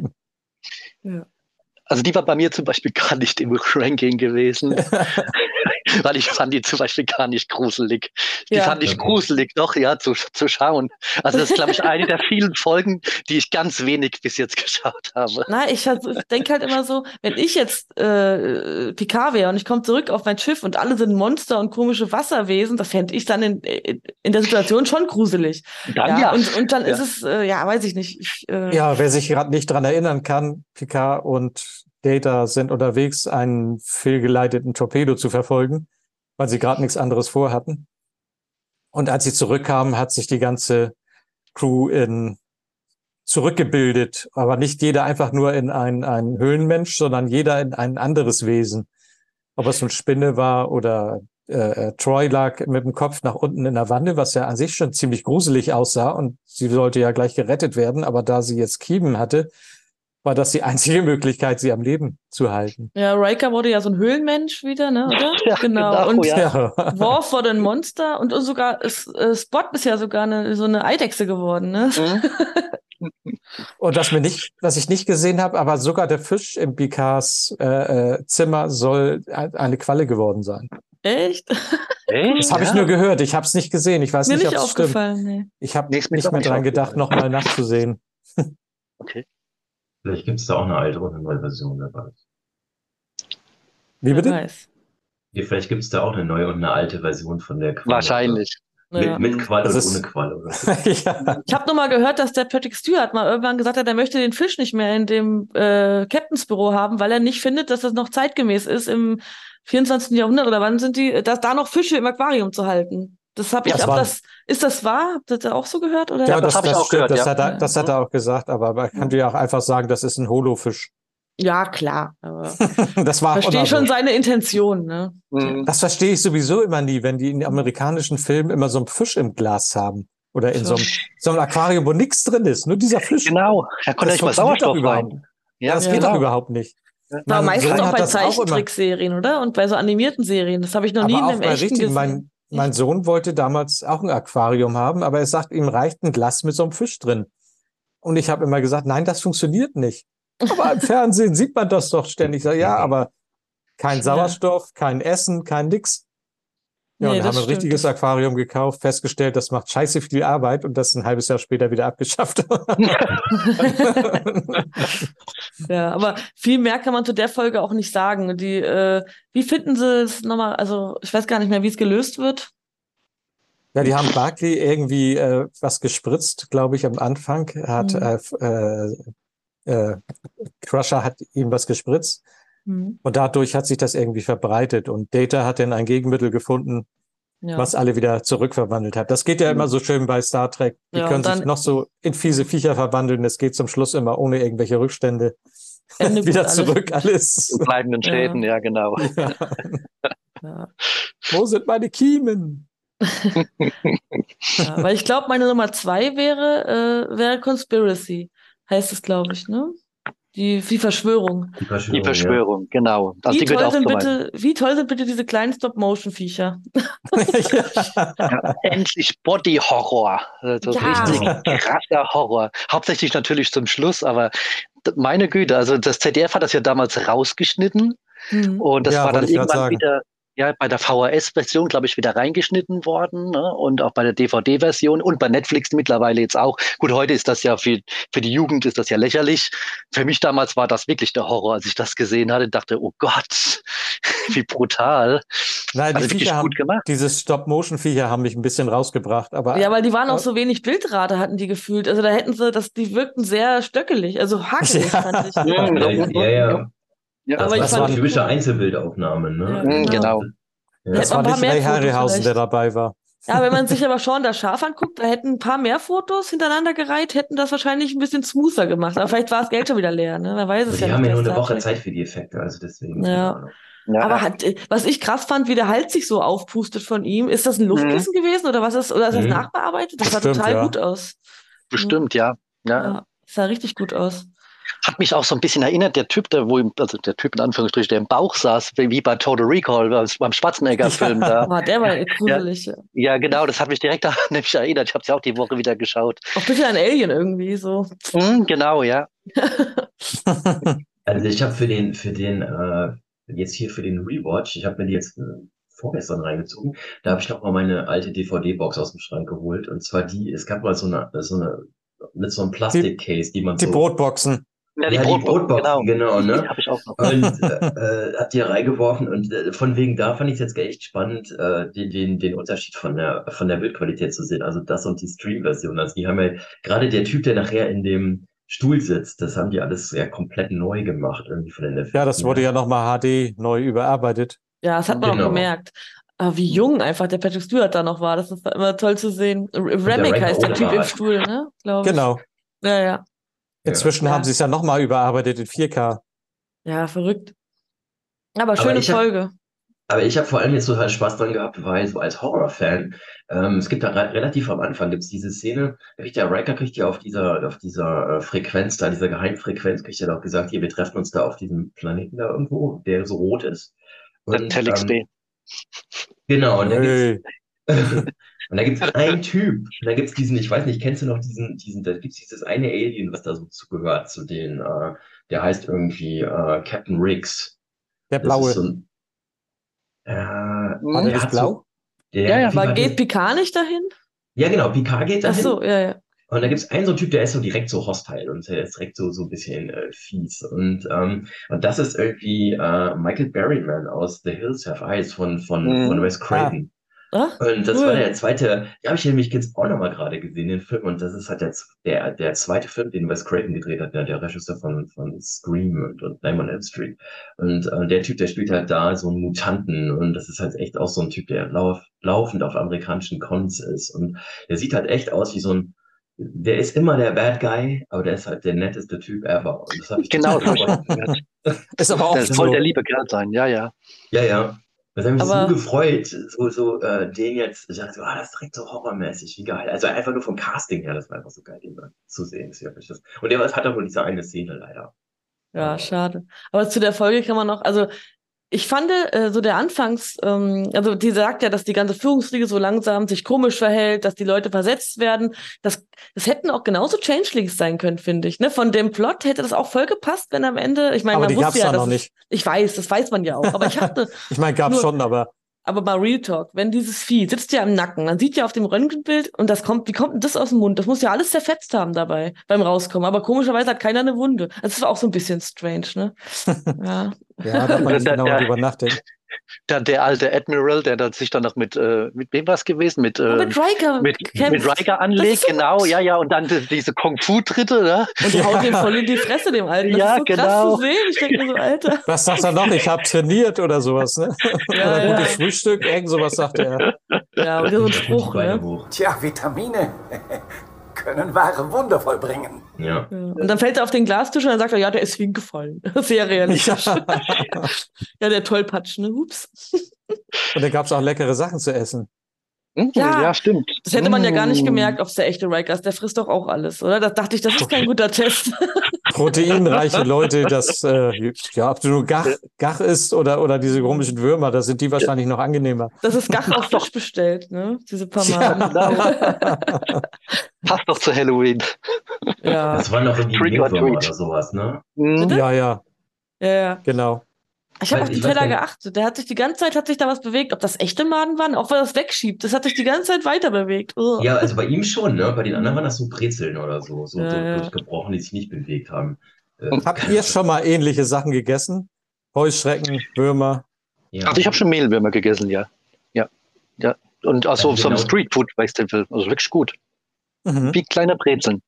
Speaker 4: Also die war bei mir zum Beispiel gar nicht im Ranking gewesen. Weil ich fand die zum Beispiel gar nicht gruselig. Die
Speaker 1: Ja.
Speaker 4: fand ich gruselig, doch, ja, zu schauen. Also das ist, glaube ich, eine der vielen Folgen, die ich ganz wenig bis jetzt geschaut habe.
Speaker 1: Na, ich denke halt immer so, wenn ich jetzt Picard wäre und ich komme zurück auf mein Schiff und alle sind Monster und komische Wasserwesen, das fände ich dann in der Situation schon gruselig.
Speaker 4: Dann ja.
Speaker 1: Und dann
Speaker 4: Ja.
Speaker 1: ist es, weiß ich nicht.
Speaker 2: Ja, wer sich gerade nicht dran erinnern kann, Picard und Data sind unterwegs, einen fehlgeleiteten Torpedo zu verfolgen, weil sie gerade nichts anderes vorhatten. Und als sie zurückkamen, hat sich die ganze Crew zurückgebildet, aber nicht jeder einfach nur in einen Höhlenmensch, sondern jeder in ein anderes Wesen. Ob es eine Spinne war oder Troy lag mit dem Kopf nach unten in der Wanne, was ja an sich schon ziemlich gruselig aussah und sie sollte ja gleich gerettet werden, aber da sie jetzt Kiemen hatte, war das die einzige Möglichkeit, sie am Leben zu halten.
Speaker 1: Ja, Riker wurde ja so ein Höhlenmensch wieder, ne, oder?
Speaker 4: Ja,
Speaker 1: Genau.
Speaker 4: genau,
Speaker 1: Und
Speaker 4: ja.
Speaker 1: Worf wurde ein Monster und sogar Spot ist ja sogar so eine Eidechse geworden, ne?
Speaker 2: Und was ich nicht gesehen habe, aber sogar der Fisch im Picards Zimmer soll eine Qualle geworden sein.
Speaker 1: Echt?
Speaker 4: Echt?
Speaker 2: Das habe ich nur gehört. Ich habe es nicht gesehen. Ich weiß
Speaker 1: Mir
Speaker 2: nicht,
Speaker 1: nicht
Speaker 2: ob es stimmt.
Speaker 1: aufgefallen, nee.
Speaker 2: Ich habe
Speaker 4: Nee, ist mir
Speaker 2: nicht
Speaker 4: doch
Speaker 2: mehr
Speaker 4: nicht
Speaker 2: dran gedacht,
Speaker 4: aufgefallen.
Speaker 2: nochmal nachzusehen.
Speaker 4: Okay.
Speaker 6: Vielleicht gibt es da auch eine alte und eine neue Version dabei.
Speaker 2: Wie
Speaker 1: Wer
Speaker 2: bitte?
Speaker 1: weiß.
Speaker 6: Ja, vielleicht gibt es da auch eine neue und eine alte Version von der Qualle.
Speaker 4: Wahrscheinlich.
Speaker 1: Ja.
Speaker 6: Mit Qualle
Speaker 2: Das
Speaker 6: und
Speaker 2: ist-
Speaker 6: ohne Qualle. Oder so.
Speaker 2: Ja.
Speaker 1: Ich habe nur mal gehört, dass der Patrick Stewart mal irgendwann gesagt hat, er möchte den Fisch nicht mehr in dem Captains Büro haben, weil er nicht findet, dass das noch zeitgemäß ist im 24. Jahrhundert oder wann sind die, dass da noch Fische im Aquarium zu halten. Das habe ich,
Speaker 2: Das
Speaker 1: ob
Speaker 2: war-
Speaker 1: das, ist das wahr? Habt ihr das auch so gehört? Oder?
Speaker 2: Ja,
Speaker 4: das habe ich auch
Speaker 2: stimmt.
Speaker 4: gehört,
Speaker 2: Das,
Speaker 4: ja.
Speaker 2: das hat er auch gesagt, aber man könnte ja auch einfach sagen, das ist ein Holofisch.
Speaker 1: Ja, klar. Aber
Speaker 2: Das war auch
Speaker 1: verstehe
Speaker 2: immer
Speaker 1: schon
Speaker 2: so.
Speaker 1: seine Intention, ne?
Speaker 4: Mhm.
Speaker 2: Das verstehe ich sowieso immer nie, wenn die in amerikanischen Filmen immer so einen Fisch im Glas haben. Oder in so einem Aquarium, wo nichts drin ist. Nur dieser Fisch.
Speaker 4: Genau. Da kommt ja nicht mal
Speaker 2: funktioniert doch
Speaker 4: Sauerstoff
Speaker 2: überhaupt.
Speaker 4: rein.
Speaker 2: Ja, das
Speaker 1: Ja,
Speaker 2: geht
Speaker 1: genau.
Speaker 2: doch überhaupt nicht.
Speaker 1: Aber
Speaker 2: Mein
Speaker 1: meistens
Speaker 2: Sohn
Speaker 1: auch
Speaker 2: hat
Speaker 1: bei
Speaker 2: das auch immer.
Speaker 1: Zeichentrickserien, oder? Und bei so animierten Serien. Das habe ich noch nie
Speaker 2: Aber
Speaker 1: in
Speaker 2: auch
Speaker 1: einem
Speaker 2: bei
Speaker 1: echten
Speaker 2: richtigen,
Speaker 1: gesehen.
Speaker 2: mein Sohn wollte damals auch ein Aquarium haben, aber er sagt, ihm reicht ein Glas mit so einem Fisch drin. Und ich habe immer gesagt, nein, das funktioniert nicht. Aber im Fernsehen sieht man das doch ständig. Ich sage, ja, aber kein
Speaker 1: Ja.
Speaker 2: Sauerstoff, kein Essen, kein nix. Ja,
Speaker 1: Nee,
Speaker 2: und wir
Speaker 1: das
Speaker 2: haben ein
Speaker 1: stimmt.
Speaker 2: richtiges Aquarium gekauft, festgestellt, das macht scheiße viel Arbeit und das ein halbes Jahr später wieder abgeschafft.
Speaker 1: Ja, aber viel mehr kann man zu der Folge auch nicht sagen. Wie finden Sie es nochmal? Also, ich weiß gar nicht mehr, wie es gelöst wird.
Speaker 2: Ja, die haben Barclay irgendwie was gespritzt, glaube ich, am Anfang. Hat Crusher hat ihm was gespritzt
Speaker 1: Hm.
Speaker 2: und dadurch hat sich das irgendwie verbreitet und Data hat dann ein Gegenmittel gefunden,
Speaker 1: Ja.
Speaker 2: was alle wieder zurückverwandelt hat. Das geht ja immer so schön bei Star Trek. Die
Speaker 1: Ja,
Speaker 2: können
Speaker 1: und
Speaker 2: sich
Speaker 1: dann-
Speaker 2: noch so in fiese Viecher verwandeln. Es geht zum Schluss immer ohne irgendwelche Rückstände
Speaker 1: Ende gut,
Speaker 2: wieder
Speaker 1: alles
Speaker 2: zurück.
Speaker 1: gut.
Speaker 2: Alles.
Speaker 4: Und bleibenden
Speaker 1: Ja.
Speaker 4: Schäden, ja, genau.
Speaker 2: Ja.
Speaker 1: Ja.
Speaker 2: Wo sind meine Kiemen?
Speaker 1: Ja, weil ich glaube, meine Nummer 2 wäre Conspiracy. Heißt es, glaube ich, ne? Die Verschwörung.
Speaker 6: Die Verschwörung.
Speaker 4: Die Verschwörung, genau. Also
Speaker 1: Wie
Speaker 4: die gehört
Speaker 1: toll
Speaker 4: auch
Speaker 1: sind
Speaker 4: zu meinen.
Speaker 1: wie toll sind bitte diese kleinen Stop-Motion-Viecher?
Speaker 4: Ja, endlich Body-Horror. Also
Speaker 1: Ja.
Speaker 4: richtig krasser Horror. Hauptsächlich natürlich zum Schluss, aber meine Güte, also das ZDF hat das ja damals rausgeschnitten
Speaker 1: Hm.
Speaker 4: und das
Speaker 2: Ja,
Speaker 4: war dann
Speaker 2: wollte ich grad
Speaker 4: irgendwann
Speaker 2: sagen.
Speaker 4: wieder ja, bei der VHS-Version, glaube ich, wieder reingeschnitten worden, ne? Und auch bei der DVD-Version und bei Netflix mittlerweile jetzt auch. Gut, heute ist das ja für die Jugend ist das ja lächerlich. Für mich damals war das wirklich der Horror, als ich das gesehen hatte, dachte, oh Gott, wie brutal.
Speaker 2: Nein, die
Speaker 4: Also wirklich
Speaker 2: Viecher haben,
Speaker 4: gut gemacht.
Speaker 2: diese Stop-Motion-Viecher haben mich ein bisschen rausgebracht, aber
Speaker 1: Ja, weil die waren auch so wenig Bildrate, hatten die gefühlt. Also da hätten sie, die wirkten sehr stöckelig, also hakelig,
Speaker 2: Ja.
Speaker 1: fand ich.
Speaker 6: Ja.
Speaker 4: Ja,
Speaker 1: Aber ich
Speaker 6: das
Speaker 1: fand-
Speaker 6: waren typische Einzelbildaufnahmen, ne?
Speaker 1: Ja,
Speaker 4: genau.
Speaker 6: Ja.
Speaker 2: das
Speaker 1: Hätte
Speaker 2: war
Speaker 1: man ein
Speaker 2: nicht
Speaker 1: paar
Speaker 2: Ray
Speaker 1: mehr Fotos
Speaker 2: Harryhausen, der
Speaker 1: vielleicht.
Speaker 2: dabei war.
Speaker 1: Ja, wenn man sich aber Shaun das Schaf anguckt, da hätten ein paar mehr Fotos hintereinander gereiht, hätten das wahrscheinlich ein bisschen smoother gemacht. Aber vielleicht war das Geld schon wieder leer, ne? Wer weiß
Speaker 6: Aber
Speaker 1: es
Speaker 6: die
Speaker 1: ja
Speaker 6: haben
Speaker 1: nicht
Speaker 6: ja
Speaker 1: bei
Speaker 6: nur eine
Speaker 1: Star
Speaker 6: Woche
Speaker 1: Trek.
Speaker 6: Zeit für die Effekte, also deswegen.
Speaker 1: Ja.
Speaker 6: keine Ahnung.
Speaker 4: Ja,
Speaker 1: Aber was ich krass fand, wie der Hals sich so aufpustet von ihm, ist das ein Luftkissen gewesen oder was ist, oder ist das
Speaker 6: Mhm.
Speaker 1: nachbearbeitet? Das sah
Speaker 2: Bestimmt,
Speaker 1: total
Speaker 2: ja.
Speaker 1: gut aus.
Speaker 4: bestimmt, ja. Ja.
Speaker 1: Ja, sah richtig gut aus.
Speaker 4: Hat mich auch so ein bisschen erinnert, der Typ, also der Typ in Anführungsstrichen, der im Bauch saß, wie bei Total Recall, beim Schwarzenegger-Film da.
Speaker 1: Aber der war gruselig. Ja.
Speaker 4: Ja, genau, das hat mich direkt daran nämlich erinnert. Ich habe es ja auch die Woche wieder geschaut.
Speaker 1: Auch ein bisschen ein Alien irgendwie, so.
Speaker 4: Genau, ja.
Speaker 6: Also ich habe für den jetzt hier für den Rewatch, ich habe mir die jetzt vorgestern reingezogen. Da habe ich noch mal meine alte DVD-Box aus dem Schrank geholt. Und zwar es gab mal so eine mit so einem Plastikcase, die man
Speaker 2: Die
Speaker 6: so,
Speaker 2: Brotboxen.
Speaker 4: Ja, die
Speaker 6: ja, die
Speaker 4: Brotboxen,
Speaker 6: Brotboxen, genau,
Speaker 4: Die
Speaker 6: ne?
Speaker 4: habe ich auch noch.
Speaker 6: Und hat die reingeworfen und von wegen da fand ich es jetzt echt spannend, den Unterschied von der Bildqualität zu sehen. Also das und die Stream-Version. Also die haben ja gerade der Typ, der nachher in dem Stuhl sitzt, das haben die alles ja komplett neu gemacht, irgendwie von den
Speaker 2: Ja,
Speaker 6: Effekten
Speaker 2: das wurde
Speaker 6: her.
Speaker 2: ja nochmal HD neu überarbeitet.
Speaker 1: Ja, das hat man auch
Speaker 6: Genau.
Speaker 1: gemerkt. Aber wie jung einfach der Patrick Stewart da noch war, das ist immer toll zu sehen.
Speaker 6: der
Speaker 1: Remick
Speaker 6: Riker
Speaker 1: heißt der
Speaker 6: ohne
Speaker 1: Typ im
Speaker 6: Bart.
Speaker 1: Stuhl, ne? Glaube ich.
Speaker 2: Genau.
Speaker 1: Ja, ja.
Speaker 6: Ja.
Speaker 2: Inzwischen
Speaker 1: Ja.
Speaker 2: haben sie es ja nochmal überarbeitet in 4K.
Speaker 1: Ja, verrückt. Aber
Speaker 6: Aber
Speaker 1: schöne
Speaker 6: ich hab,
Speaker 1: Folge.
Speaker 6: aber ich habe vor allem jetzt total Spaß dran gehabt, weil so als Horror-Fan, es gibt da relativ am Anfang gibt's diese Szene, der Riker kriegt ja auf dieser Frequenz da, dieser Geheimfrequenz, kriegt er doch gesagt, hier, wir treffen uns da auf diesem Planeten da irgendwo, der so rot ist.
Speaker 4: Der
Speaker 6: Und
Speaker 4: Telix B.
Speaker 6: genau, und
Speaker 2: Hey.
Speaker 6: und da gibt's einen Typ, und da gibt's diesen, ich weiß nicht, kennst du noch da gibt's dieses eine Alien, was da so zugehört, zu den, der heißt irgendwie Captain Riggs.
Speaker 2: Der
Speaker 6: Das ist
Speaker 2: Blaue.
Speaker 6: so ein,
Speaker 2: Hat er
Speaker 6: der
Speaker 2: das
Speaker 6: hat
Speaker 2: blau?
Speaker 6: so, der,
Speaker 4: Ja, ja.
Speaker 6: wie
Speaker 1: Aber
Speaker 6: war
Speaker 1: geht
Speaker 6: der?
Speaker 1: Picard nicht dahin?
Speaker 6: Ja, genau, Picard geht
Speaker 1: Ach
Speaker 6: dahin.
Speaker 1: so, ja, ja.
Speaker 6: Und da gibt's einen so einen Typ, der ist so direkt so hostile und der ist direkt so ein bisschen fies. Und das ist irgendwie Michael Berryman aus The Hills Have Eyes von Wes Craven.
Speaker 1: Ah,
Speaker 6: Und das war
Speaker 1: cool.
Speaker 6: der zweite, ja, habe ich nämlich jetzt auch nochmal gerade gesehen, den Film. Und das ist halt der zweite Film, den Wes Craven gedreht hat, der Regisseur von Scream und Nightmare on Elm Street. Und der Typ, der spielt halt da so einen Mutanten. Und das ist halt echt auch so ein Typ, der laufend auf amerikanischen Cons ist. Und der sieht halt echt aus wie der ist immer der Bad Guy, aber der ist halt der netteste Typ ever. Und das habe ich
Speaker 4: Genau,
Speaker 6: total
Speaker 4: das habe ich auch gehört.
Speaker 2: Ist aber
Speaker 4: Der
Speaker 2: oft
Speaker 4: ist voll
Speaker 2: so.
Speaker 4: der liebe Kerl sein, ja, ja.
Speaker 6: Ja, ja. Das hat mich so
Speaker 1: Aber
Speaker 6: gefreut, den jetzt, ich dachte so, das ist direkt so horrormäßig, wie geil. Also einfach nur vom Casting her, das war einfach so geil, den da zu sehen. Ist wirklich das. Und der hat auch nur diese eine Szene leider.
Speaker 1: ja,
Speaker 6: Aber
Speaker 1: schade. Aber zu der Folge kann man noch, also ich fand so der also die sagt ja, dass die ganze Führungsriege so langsam sich komisch verhält, dass die Leute versetzt werden. Das hätten auch genauso Changelings sein können, finde ich. Ne? Von dem Plot hätte das auch voll gepasst, wenn am Ende, ich meine,
Speaker 2: Aber
Speaker 1: man
Speaker 2: die
Speaker 1: wusste
Speaker 2: gab's
Speaker 1: ja,
Speaker 2: da
Speaker 1: dass
Speaker 2: noch
Speaker 1: es,
Speaker 2: nicht.
Speaker 1: ich weiß, das weiß man ja auch. Aber ich hatte
Speaker 2: Ich meine, gab's
Speaker 1: nur,
Speaker 2: schon, aber
Speaker 1: aber mal Real Talk, wenn dieses Vieh sitzt ja im Nacken, man sieht ja auf dem Röntgenbild und wie kommt denn das aus dem Mund? Das muss ja alles zerfetzt haben dabei beim Rauskommen. Aber komischerweise hat keiner eine Wunde. Also das war auch so ein bisschen strange, ne? Ja.
Speaker 2: ja, darf man nicht genauer drüber nachdenken.
Speaker 4: Der alte Admiral, der dann sich dann noch mit wem war es gewesen? Mit
Speaker 1: Riker
Speaker 4: mit
Speaker 1: kämpft.
Speaker 4: Riker
Speaker 1: Das
Speaker 4: anlegt,
Speaker 1: ist so
Speaker 4: genau,
Speaker 1: gut.
Speaker 4: ja, und dann diese Kung-Fu-Tritte, ne?
Speaker 1: Und die haut den voll in die Fresse, dem Alten. Das
Speaker 4: Ja,
Speaker 1: ist so krass
Speaker 4: genau.
Speaker 1: zu sehen. Ich denke mir so, Alter.
Speaker 2: Was sagt er noch? Ich habe trainiert oder sowas, ne?
Speaker 1: Ja,
Speaker 2: Oder
Speaker 1: ja.
Speaker 2: gutes Frühstück, irgend sowas sagt er.
Speaker 1: Ja, und so ein
Speaker 6: die
Speaker 1: Spruch,
Speaker 6: Beine
Speaker 1: ne?
Speaker 6: hoch.
Speaker 9: Tja, Vitamine können wahre Wunder vollbringen.
Speaker 6: Ja.
Speaker 1: Ja. Und dann fällt er auf den Glastisch und dann sagt er, ja, der ist hingefallen. Sehr realistisch.
Speaker 2: Ja.
Speaker 1: Ja, der Tollpatsch, ne? Ups.
Speaker 2: Und da gab's auch leckere Sachen zu essen.
Speaker 1: Ja.
Speaker 4: Ja, stimmt.
Speaker 1: Das hätte man ja gar nicht gemerkt, ob es der echte Riker ist. Der frisst doch auch alles, oder? Da dachte ich, das ist kein guter Test.
Speaker 2: Proteinreiche Leute, ja, ob du nur Gach isst oder diese komischen Würmer, da sind die wahrscheinlich noch angenehmer.
Speaker 1: Das ist Gach auf Fisch bestellt, ne? Diese paar
Speaker 2: Ja.
Speaker 1: Mal.
Speaker 4: Passt doch zu Halloween.
Speaker 1: Ja.
Speaker 6: Das war noch irgendwie
Speaker 4: Trick or
Speaker 6: Mehlwürmer
Speaker 4: treat.
Speaker 6: oder sowas, ne?
Speaker 1: Bitte?
Speaker 2: Ja, ja,
Speaker 1: Ja.
Speaker 2: genau.
Speaker 1: Ich habe auf die
Speaker 6: Ich weiß
Speaker 1: Teller
Speaker 6: gar nicht.
Speaker 1: geachtet. Der hat sich die ganze Zeit da was bewegt. Ob das echte Maden waren, auch weil er das wegschiebt. Das hat sich die ganze Zeit weiter bewegt. Ugh.
Speaker 6: Ja, also bei ihm schon, ne? Bei den anderen waren das so Brezeln oder so
Speaker 1: Ja.
Speaker 6: durchgebrochen, die sich nicht bewegt haben.
Speaker 2: Habt ihr schon mal ähnliche Sachen gegessen? Heuschrecken, Würmer?
Speaker 6: Ja.
Speaker 4: Also ich habe schon Mehlwürmer gegessen, ja. Ja. Ja. Und also
Speaker 6: Ja,
Speaker 4: so ein
Speaker 6: genau.
Speaker 4: Street Food Festival. Also wirklich gut.
Speaker 2: Mhm.
Speaker 4: Wie kleine Brezeln.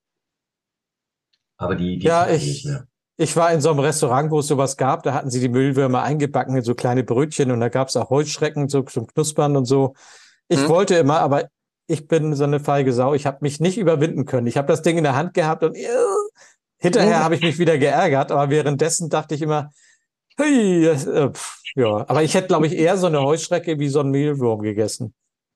Speaker 6: Aber die
Speaker 2: Ja,
Speaker 6: kriegen nicht mehr.
Speaker 2: ich war in so einem Restaurant, wo es sowas gab, da hatten sie die Mehlwürmer eingebacken in so kleine Brötchen und da gab's auch Heuschrecken so zum Knuspern und so. Ich wollte immer, aber ich bin so eine feige Sau. Ich habe mich nicht überwinden können. Ich habe das Ding in der Hand gehabt und hinterher habe ich mich wieder geärgert, aber währenddessen dachte ich immer, hui, ja. Aber ich hätte, glaube ich, eher so eine Heuschrecke wie so ein Mehlwurm gegessen.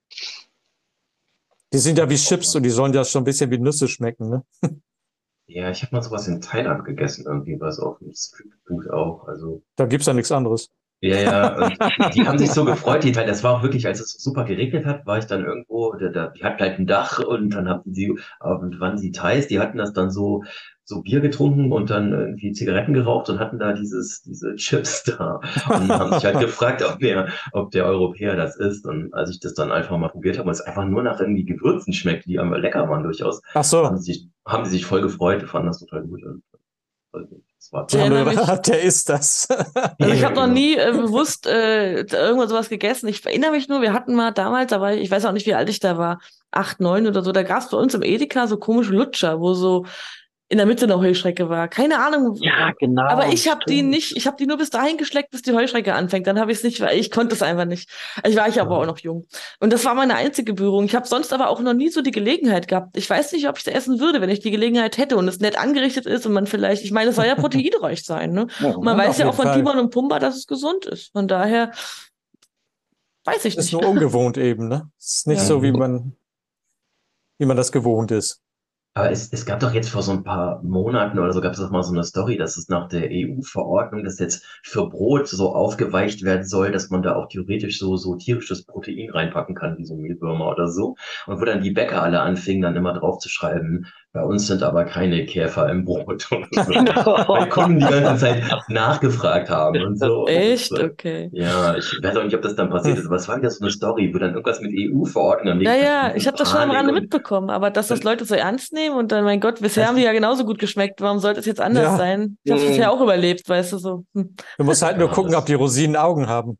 Speaker 2: Die sind ja wie Chips und die sollen ja schon ein bisschen wie Nüsse schmecken, ne?
Speaker 6: Ja, ich habe mal sowas in Thailand gegessen, irgendwie was auf dem Street Food auch. Also,
Speaker 2: Da gibt's ja nichts anderes.
Speaker 6: Ja, ja, und die haben sich so gefreut, weil das war auch wirklich, als es so super geregnet hat, war ich dann irgendwo, die hatten halt ein Dach und dann hatten sie, und waren sie Thais, die hatten das dann so Bier getrunken und dann irgendwie Zigaretten geraucht und hatten da diese Chips da und haben sich halt gefragt, ob der Europäer das ist. Und als ich das dann einfach mal probiert habe und es einfach nur nach irgendwie Gewürzen schmeckt, die einfach lecker waren durchaus,
Speaker 2: Ach so.
Speaker 6: haben sie sich voll gefreut, fanden das total gut. Und das war
Speaker 1: Ich erinnere mich,
Speaker 2: Der ist das.
Speaker 1: also ich habe noch
Speaker 6: genau.
Speaker 1: nie bewusst irgendwas sowas gegessen. Ich erinnere mich nur, wir hatten mal damals, aber ich weiß auch nicht, wie alt ich da war, 8, 9 oder so, da gab es bei uns im Edeka so komische Lutscher, wo so in der Mitte eine Heuschrecke war. Keine Ahnung.
Speaker 4: Ja, genau.
Speaker 1: Aber ich habe die
Speaker 4: stimmt.
Speaker 1: nicht, ich habe die nur bis dahin geschleckt, bis die Heuschrecke anfängt. Dann habe ich es nicht, weil ich konnte es einfach nicht. Ich war aber auch noch jung. Und das war meine einzige Berührung. Ich habe sonst aber auch noch nie so die Gelegenheit gehabt. Ich weiß nicht, ob ich es essen würde, wenn ich die Gelegenheit hätte und es nett angerichtet ist und man vielleicht, ich meine, es soll ja proteinreich sein, ne? Und man weiß
Speaker 2: auf
Speaker 1: ja auch
Speaker 2: jeden
Speaker 1: von
Speaker 2: Fall.
Speaker 1: Timon und Pumba, dass es gesund ist. Von daher weiß ich
Speaker 2: Ist
Speaker 1: nicht.
Speaker 2: nur ungewohnt eben, ne? Ist nicht
Speaker 1: Ja.
Speaker 2: so, wie man das gewohnt ist.
Speaker 6: Aber es gab doch jetzt vor so ein paar Monaten oder so, gab es doch mal so eine Story, dass es nach der EU-Verordnung, dass jetzt für Brot so aufgeweicht werden soll, dass man da auch theoretisch so tierisches Protein reinpacken kann, wie so Mehlwürmer oder so. Und wo dann die Bäcker alle anfingen, dann immer drauf zu schreiben, bei uns sind aber keine Käfer im Brot. Und so. Weil Kunden die ganze Zeit nachgefragt haben und so.
Speaker 1: Echt?
Speaker 6: Und,
Speaker 1: Okay.
Speaker 6: ja, ich weiß auch nicht, ob das dann passiert ist, aber es war wieder so eine Story, wo dann irgendwas mit EU-Verordnung
Speaker 1: Ja, ja, ich habe das schon am Rande
Speaker 6: Panik und
Speaker 1: mitbekommen, aber dass das Leute so ernst nehmen und dann, mein Gott, bisher haben die ja genauso gut geschmeckt, warum sollte es jetzt anders
Speaker 2: Ja.
Speaker 1: sein? Ich habe es bisher auch überlebt, weißt du, so.
Speaker 2: Du musst halt nur gucken, ob die Rosinen Augen haben.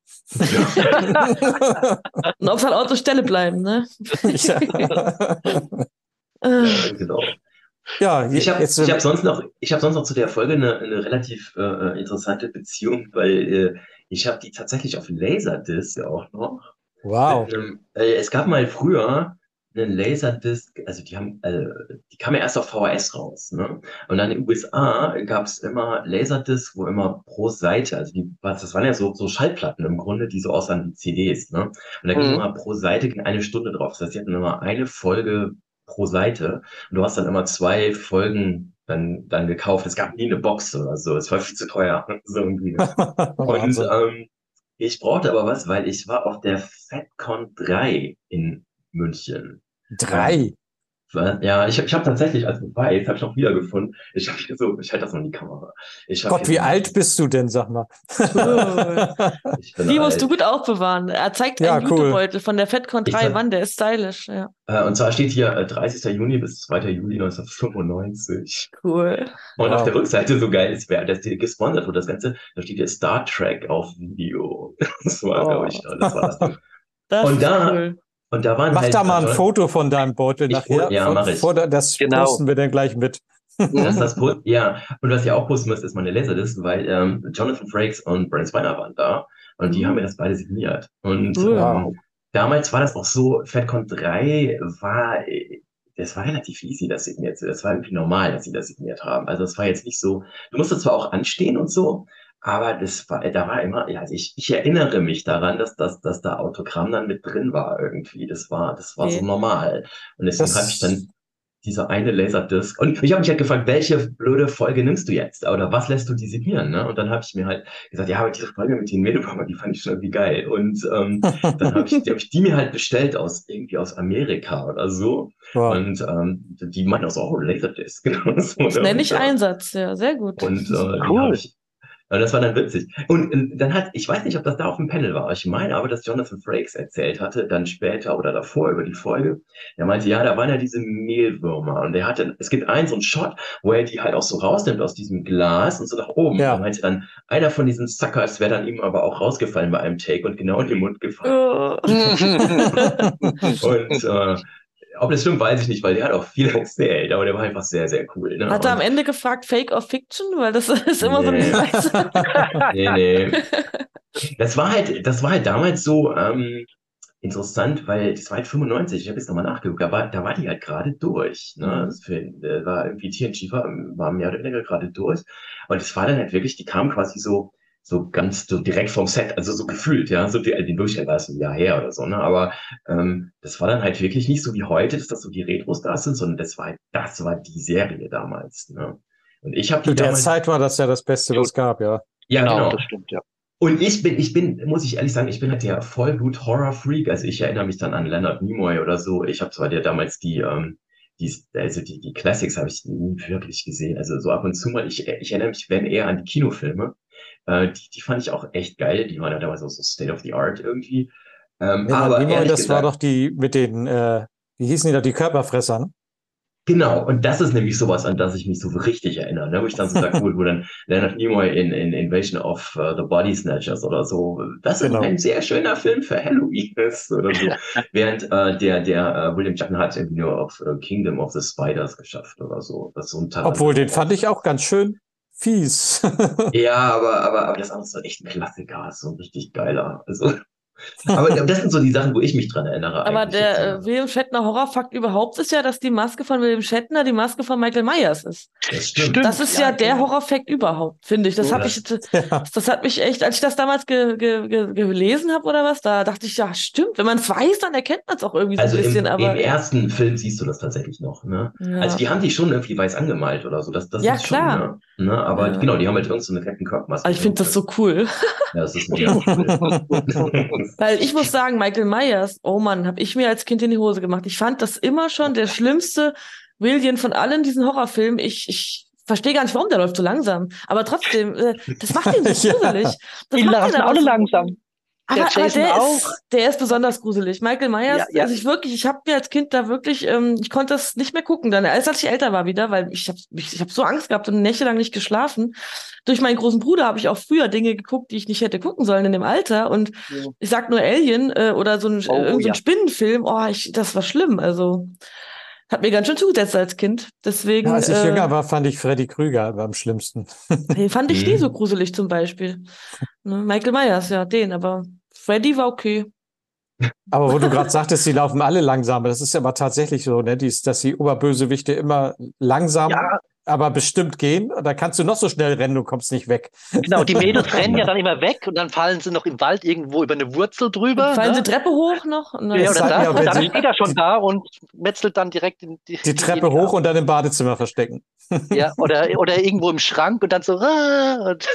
Speaker 1: Und ob es halt auch zur Stelle bleiben, ne?
Speaker 2: Ja.
Speaker 1: Äh,
Speaker 6: genau.
Speaker 2: Ja,
Speaker 6: Ich habe
Speaker 2: jetzt,
Speaker 6: ich hab sonst noch zu der Folge eine relativ interessante Beziehung, weil ich habe die tatsächlich auf Laserdisc auch noch.
Speaker 2: wow.
Speaker 6: Es gab mal früher einen Laserdisc, also die kam ja erst auf VHS raus, ne? Und dann in den USA gab es immer Laserdisc, wo immer pro Seite, das waren ja so Schallplatten im Grunde, die so aussahen wie CDs, ne? Und da ging immer pro Seite ging 1 Stunde drauf. Das heißt, die hatten immer eine Folge pro Seite und du hast dann immer 2 Folgen dann gekauft. Es gab nie eine Box oder so. Es war viel zu teuer. So irgendwie. Und
Speaker 2: Wahnsinn.
Speaker 6: ich brauchte aber was, weil ich war auf der FedCon 3 in München.
Speaker 2: 3.
Speaker 6: Ja, ich habe tatsächlich, als Beweis, habe ich noch wiedergefunden. Ich halte das noch in die Kamera.
Speaker 2: Gott, wie alt bist du denn, sag mal?
Speaker 6: Ich bin
Speaker 1: die musst du
Speaker 6: alt.
Speaker 1: gut aufbewahren. Er zeigt
Speaker 2: Ja,
Speaker 1: einen
Speaker 2: cool.
Speaker 1: Jutebeutel von der FedCon
Speaker 6: Ich
Speaker 1: 3.
Speaker 6: sag-
Speaker 1: Mann, der ist stylisch, ja.
Speaker 6: Und zwar steht hier 30. Juni bis 2. Juli 1995.
Speaker 1: Cool.
Speaker 6: Und
Speaker 2: Wow.
Speaker 6: auf der Rückseite, so geil ist, wer das gesponsert wurde, das Ganze, da steht hier Star Trek auf Video. Das war, glaube ich, das war das Ding.
Speaker 1: Das
Speaker 6: Und
Speaker 1: ist
Speaker 6: da-
Speaker 1: cool.
Speaker 6: Und da waren
Speaker 2: Mach
Speaker 6: halt
Speaker 2: da mal ein
Speaker 6: John-
Speaker 2: Foto von deinem Beutel
Speaker 6: Ich-
Speaker 2: nachher.
Speaker 6: ja, mach ich.
Speaker 2: Das
Speaker 4: Genau.
Speaker 2: posten wir dann gleich mit.
Speaker 6: Ja, und was ihr auch posten müsst, ist meine Laserdisc, weil Jonathan Frakes und Brent Spiner waren da und die haben mir das beide signiert. Und
Speaker 2: Wow.
Speaker 6: damals war das auch so, FedCon 3 das war relativ easy, das signiert zu. Das war irgendwie normal, dass sie das signiert haben. Also es war jetzt nicht so, du musstest zwar auch anstehen und so, aber da war immer, ja, also ich erinnere mich daran, dass da Autogramm dann mit drin war irgendwie. Das war
Speaker 1: Okay.
Speaker 6: so normal. Und deswegen
Speaker 2: Das-
Speaker 6: habe ich dann diese eine Laserdisc. Und ich habe mich halt gefragt, welche blöde Folge nimmst du jetzt? Oder was lässt du die signieren? Ne? Und dann habe ich mir halt gesagt, ja, aber diese Folge mit den Mehlwürmern, die fand ich schon irgendwie geil. Und dann habe ich die mir halt bestellt irgendwie aus Amerika oder so.
Speaker 2: Wow.
Speaker 6: Und die meinten auch so, oh, Laserdisc. Genau so.
Speaker 1: Das nenne ich
Speaker 6: Und,
Speaker 1: Einsatz, ja, sehr gut.
Speaker 6: Und
Speaker 4: Cool.
Speaker 6: das war dann witzig. Und ich weiß nicht, ob das da auf dem Panel war. Ich meine aber, dass Jonathan Frakes erzählt hatte, dann später oder davor über die Folge. Er meinte, ja, da waren ja diese Mehlwürmer. Und es gibt so einen Shot, wo er die halt auch so rausnimmt aus diesem Glas und so nach oben.
Speaker 2: Ja.
Speaker 6: Er meinte dann, einer von diesen Suckers wäre dann ihm aber auch rausgefallen bei einem Take und genau in den Mund gefallen.
Speaker 1: Oh.
Speaker 6: Und ob das stimmt, weiß ich nicht, weil der hat auch viel erzählt, aber der war einfach sehr, sehr cool. Ne?
Speaker 1: Hat er am
Speaker 6: Und-
Speaker 1: Ende gefragt, Fake or Fiction? Weil das ist immer so ein
Speaker 6: Nee.
Speaker 1: Hinweis.
Speaker 6: Nee. Das war halt damals so interessant, weil das war halt 95, ich habe jetzt nochmal nachgeguckt, da war die halt gerade durch. Ne? Das war irgendwie TNG war mehr oder weniger gerade durch. Und es war dann halt wirklich, die kam quasi so ganz so direkt vom Set, also so gefühlt, ja, so den Durchschnitt war es ein Jahr her oder so, ne? Aber das war dann halt wirklich nicht so wie heute, dass das so die Retro-Stars sind, sondern das war die Serie damals, ne? Und ich habe
Speaker 2: Zu
Speaker 6: die
Speaker 2: der
Speaker 6: damals.
Speaker 2: Zeit war das ja das Beste, was es gab, ja.
Speaker 6: Ja, genau.
Speaker 4: Das stimmt, ja.
Speaker 6: Und muss ich ehrlich sagen, ich bin halt der Vollblut-Horror-Freak. Also ich erinnere mich dann an Leonard Nimoy oder so. Ich habe zwar damals die Classics habe ich nie wirklich gesehen. Also so ab und zu mal, ich erinnere mich, wenn eher an die Kinofilme. Die fand ich auch echt geil. Die waren ja damals auch so State of the Art irgendwie. Aber
Speaker 2: Nimoy,
Speaker 6: ehrlich
Speaker 2: das war
Speaker 6: gesagt,
Speaker 2: doch die mit den, wie hießen die da, die Körperfresser, ne?
Speaker 6: genau, und das ist nämlich sowas, an das ich mich so richtig erinnere, ne? Wo ich dann so sage, wo dann Leonard Nimoy in Invasion of the Body Snatchers oder so, das ist
Speaker 2: Genau.
Speaker 6: ein sehr schöner Film für Halloween ist oder so. Während der William Shatner hat irgendwie nur auf Kingdom of the Spiders geschafft oder so. Das ist so ein
Speaker 2: Obwohl, den fand ich
Speaker 6: Tarantino.
Speaker 2: auch ganz schön fies.
Speaker 6: Ja, aber das andere ist so echt ein Klassiker, so ein richtig geiler. Also, aber das sind so die Sachen, wo ich mich dran erinnere
Speaker 1: Aber
Speaker 6: eigentlich jetzt.
Speaker 1: der William Shatner Horrorfakt überhaupt ist ja, dass die Maske von William Shatner die Maske von Michael Myers ist.
Speaker 6: Das stimmt.
Speaker 1: Das ist ja der
Speaker 4: genau.
Speaker 1: Horrorfakt überhaupt, finde ich. Das
Speaker 6: Ja,
Speaker 1: habe ich,
Speaker 2: Ja.
Speaker 1: das hat mich echt, als ich das damals gelesen habe oder was, da dachte ich, ja, stimmt. Wenn man es weiß, dann erkennt man es auch irgendwie so ein
Speaker 6: Also
Speaker 1: bisschen,
Speaker 6: im
Speaker 1: aber
Speaker 6: ersten Film siehst du das tatsächlich noch, ne? Also
Speaker 1: ja.
Speaker 6: die haben die schon irgendwie weiß angemalt oder so, das
Speaker 1: Ja,
Speaker 6: ist schon,
Speaker 1: klar.
Speaker 6: ne? Aber
Speaker 1: Ja.
Speaker 6: genau, die haben halt irgend so eine Captain Kirk-Maske
Speaker 1: Aber ich finde das so cool.
Speaker 6: Ja, das ist mega cool.
Speaker 1: Weil ich muss sagen, Michael Myers, oh Mann, habe ich mir als Kind in die Hose gemacht. Ich fand das immer schon der schlimmste William von allen diesen Horrorfilmen. Ich verstehe gar nicht, warum der läuft so langsam. Aber trotzdem, das macht ihn so
Speaker 2: Ja.
Speaker 1: gruselig. Das
Speaker 4: Die
Speaker 1: macht
Speaker 4: lachen
Speaker 1: ihn aber
Speaker 4: alle
Speaker 1: so.
Speaker 4: langsam. Der
Speaker 1: Aber
Speaker 4: Jason auch.
Speaker 1: der ist besonders gruselig. Michael Myers,
Speaker 4: Ja, ja.
Speaker 1: also ich habe mir als Kind da wirklich, ich konnte das nicht mehr gucken, dann als ich älter war wieder, weil ich hab so Angst gehabt und nächtelang nicht geschlafen. Durch meinen großen Bruder habe ich auch früher Dinge geguckt, die ich nicht hätte gucken sollen in dem Alter. Und
Speaker 4: Ja.
Speaker 1: ich sag nur Alien oder so
Speaker 4: Oh,
Speaker 1: irgend so ein
Speaker 4: ja.
Speaker 1: Spinnenfilm, das war schlimm. Also hat mir ganz schön zugesetzt als Kind. Deswegen
Speaker 2: Ja, als ich jünger war, fand ich Freddy Krüger am schlimmsten.
Speaker 1: den fand ich nie so
Speaker 6: Mhm.
Speaker 1: gruselig zum Beispiel. Ne, Michael Myers, ja, den, aber Freddy war okay.
Speaker 2: Aber wo du gerade sagtest, die laufen alle langsam. Das ist ja aber tatsächlich so, ne? Dass die Oberbösewichte immer langsam,
Speaker 4: Ja,
Speaker 2: aber bestimmt gehen. Da kannst du noch so schnell rennen, du kommst nicht weg.
Speaker 4: genau. Die Mädels rennen ja dann immer weg und dann fallen sie noch im Wald irgendwo über eine Wurzel drüber.
Speaker 1: Fallen sie
Speaker 4: Ne?
Speaker 1: Treppe hoch noch? Und dann
Speaker 4: Ja,
Speaker 2: Das
Speaker 4: oder
Speaker 2: sagen
Speaker 4: das.
Speaker 2: ja,
Speaker 4: Und
Speaker 2: wenn
Speaker 4: dann
Speaker 2: sie
Speaker 4: steht er schon da und metzelt dann direkt in
Speaker 2: die Treppe hoch und dann im Badezimmer verstecken.
Speaker 4: Ja, oder irgendwo im Schrank und dann so. Und,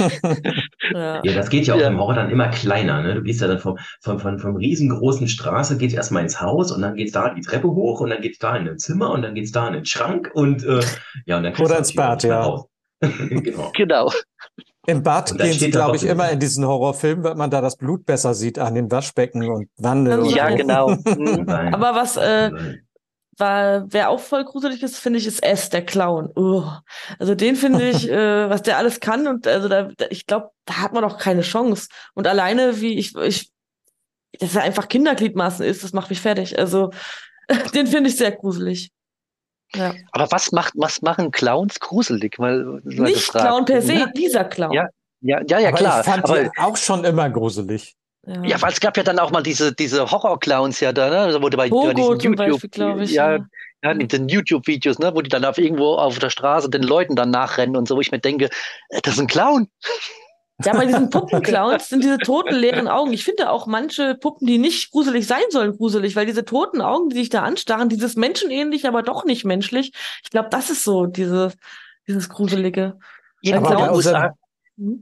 Speaker 1: ja.
Speaker 6: Ja, das geht ja auch
Speaker 4: Ja.
Speaker 6: im Horror dann immer kleiner, ne? Du gehst ja dann vom riesengroßen Straße, geht's erstmal ins Haus und dann geht's da die Treppe hoch und dann geht's da in ein Zimmer und dann geht's da in den Schrank und ja, und dann kriegst
Speaker 2: Oder
Speaker 6: du
Speaker 2: ins
Speaker 6: natürlich auch
Speaker 2: Bad,
Speaker 6: nicht mehr
Speaker 2: ja.
Speaker 6: raus. Genau.
Speaker 4: genau.
Speaker 2: Im Bad
Speaker 6: Und dann
Speaker 2: gehen sie,
Speaker 6: steht da
Speaker 2: glaube ich,
Speaker 6: trotzdem
Speaker 2: immer
Speaker 6: was.
Speaker 2: in diesen Horrorfilmen, weil man da das Blut besser sieht an den Waschbecken und Wanne
Speaker 1: Kann
Speaker 2: und
Speaker 4: Ja,
Speaker 1: sein.
Speaker 2: so.
Speaker 4: genau.
Speaker 6: Kann sein.
Speaker 1: Aber was
Speaker 6: Kann sein.
Speaker 1: wer auch voll gruselig ist, finde ich, ist S, der Clown. Also den finde ich, was der alles kann und also ich glaube, da hat man doch keine Chance. Und alleine wie dass er einfach Kindergliedmaßen ist, das macht mich fertig. Also den finde ich sehr gruselig. Ja.
Speaker 4: Aber was machen Clowns gruselig? Mal
Speaker 1: Nicht
Speaker 4: gefragt.
Speaker 1: Clown per se,
Speaker 4: Ja,
Speaker 1: dieser Clown.
Speaker 4: ja, ja,
Speaker 2: Aber
Speaker 4: klar.
Speaker 2: ich fand
Speaker 4: Aber
Speaker 2: die auch schon immer gruselig.
Speaker 4: ja, weil es gab ja dann auch mal diese Horror-Clowns ja da, ne? Also wo du bei
Speaker 1: Pogo
Speaker 4: diesen
Speaker 1: zum
Speaker 4: YouTube,
Speaker 1: Beispiel, glaube ich.
Speaker 4: ja,
Speaker 1: Ja.
Speaker 4: ja, in den YouTube-Videos, ne, wo die dann irgendwo auf der Straße den Leuten dann nachrennen und so, wo ich mir denke, das ist ein Clown.
Speaker 1: Ja, bei diesen Puppenclowns sind diese toten leeren Augen. Ich finde auch manche Puppen, die nicht gruselig sein sollen, gruselig, weil diese toten Augen, die sich da anstarren, dieses menschenähnlich, aber doch nicht menschlich. Ich glaube, das ist so dieses Gruselige.
Speaker 4: Ja,
Speaker 1: Aber
Speaker 4: in den
Speaker 2: bei
Speaker 1: Clowns,
Speaker 4: USA,
Speaker 1: Hm?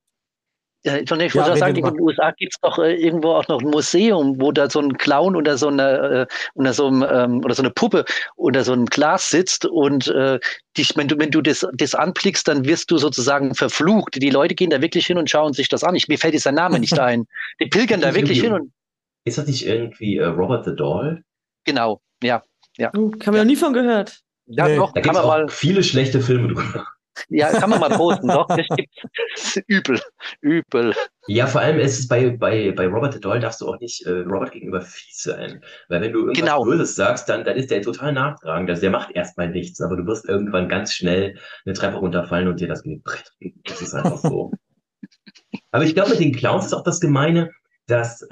Speaker 4: ich wollte
Speaker 2: Ja,
Speaker 4: auch sagen,
Speaker 2: redet
Speaker 4: in
Speaker 2: mal.
Speaker 4: den USA gibt's doch irgendwo auch noch ein Museum, wo da so ein Clown unter so einer, unter so einem, oder so eine Puppe unter so einem Glas sitzt und wenn du das anblickst, dann wirst du sozusagen verflucht. Die Leute gehen da wirklich hin und schauen sich das an. Mir fällt jetzt der Name nicht ein. Die pilgern da wirklich hin und
Speaker 6: Ist das nicht irgendwie Robert the Doll?
Speaker 4: genau, ja.
Speaker 1: Haben wir noch nie von gehört.
Speaker 4: Ja,
Speaker 2: Nee.
Speaker 4: doch,
Speaker 6: Da
Speaker 4: kann
Speaker 6: gibt's
Speaker 4: man
Speaker 6: auch
Speaker 4: mal,
Speaker 6: viele schlechte Filme drüber.
Speaker 4: ja, kann man mal posten, doch, das gibt's. Übel.
Speaker 6: Ja, vor allem ist es bei Robert the Doll darfst du auch nicht Robert gegenüber fies sein. Weil wenn du irgendwas
Speaker 4: Genau.
Speaker 6: Böses sagst, dann ist der total nachtragend. Also der macht erstmal nichts, aber du wirst irgendwann ganz schnell eine Treppe runterfallen und dir das Genick brechen. Das ist einfach so. Aber ich glaube, mit den Clowns ist auch das Gemeine, dass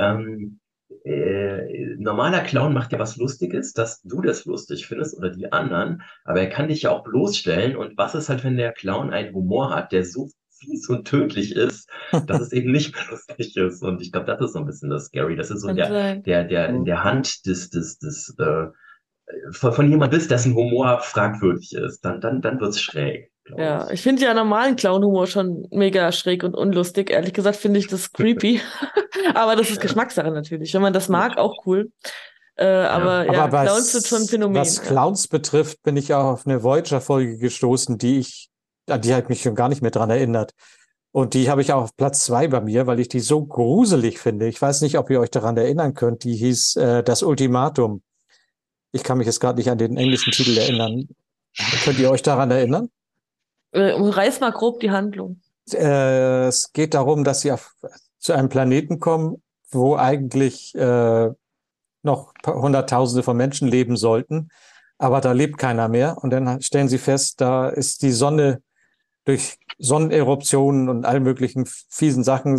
Speaker 6: normaler Clown macht ja was Lustiges, dass du das lustig findest oder die anderen, aber er kann dich ja auch bloßstellen. Und was ist halt, wenn der Clown einen Humor hat, der so fies und tödlich ist, dass es eben nicht mehr lustig ist? Und ich glaube, das ist so ein bisschen das Scary. Das ist so
Speaker 1: Kann sein.
Speaker 6: in der Hand von jemand bist, dessen Humor fragwürdig ist. Dann wird's schräg,
Speaker 1: Ja,
Speaker 6: Clowns.
Speaker 1: ich finde ja normalen Clown-Humor schon mega schräg und unlustig. Ehrlich gesagt finde ich das creepy. Aber das ist Geschmackssache natürlich. Wenn man das mag, auch cool. Aber ja,
Speaker 2: Aber
Speaker 1: Clowns sind schon ein Phänomen.
Speaker 2: was
Speaker 1: Ja.
Speaker 2: Clowns betrifft, bin ich auch auf eine Voyager-Folge gestoßen, an die habe ich mich schon gar nicht mehr dran erinnert. Und die habe ich auch auf Platz 2 bei mir, weil ich die so gruselig finde. Ich weiß nicht, ob ihr euch daran erinnern könnt. Die hieß Das Ultimatum. Ich kann mich jetzt gerade nicht an den englischen Titel erinnern. Könnt ihr euch daran erinnern?
Speaker 1: Reiß mal grob die Handlung.
Speaker 2: Es geht darum, dass sie zu einem Planeten kommen, wo eigentlich noch Hunderttausende von Menschen leben sollten, aber da lebt keiner mehr. Und dann stellen sie fest, da ist die Sonne durch Sonneneruptionen und all möglichen fiesen Sachen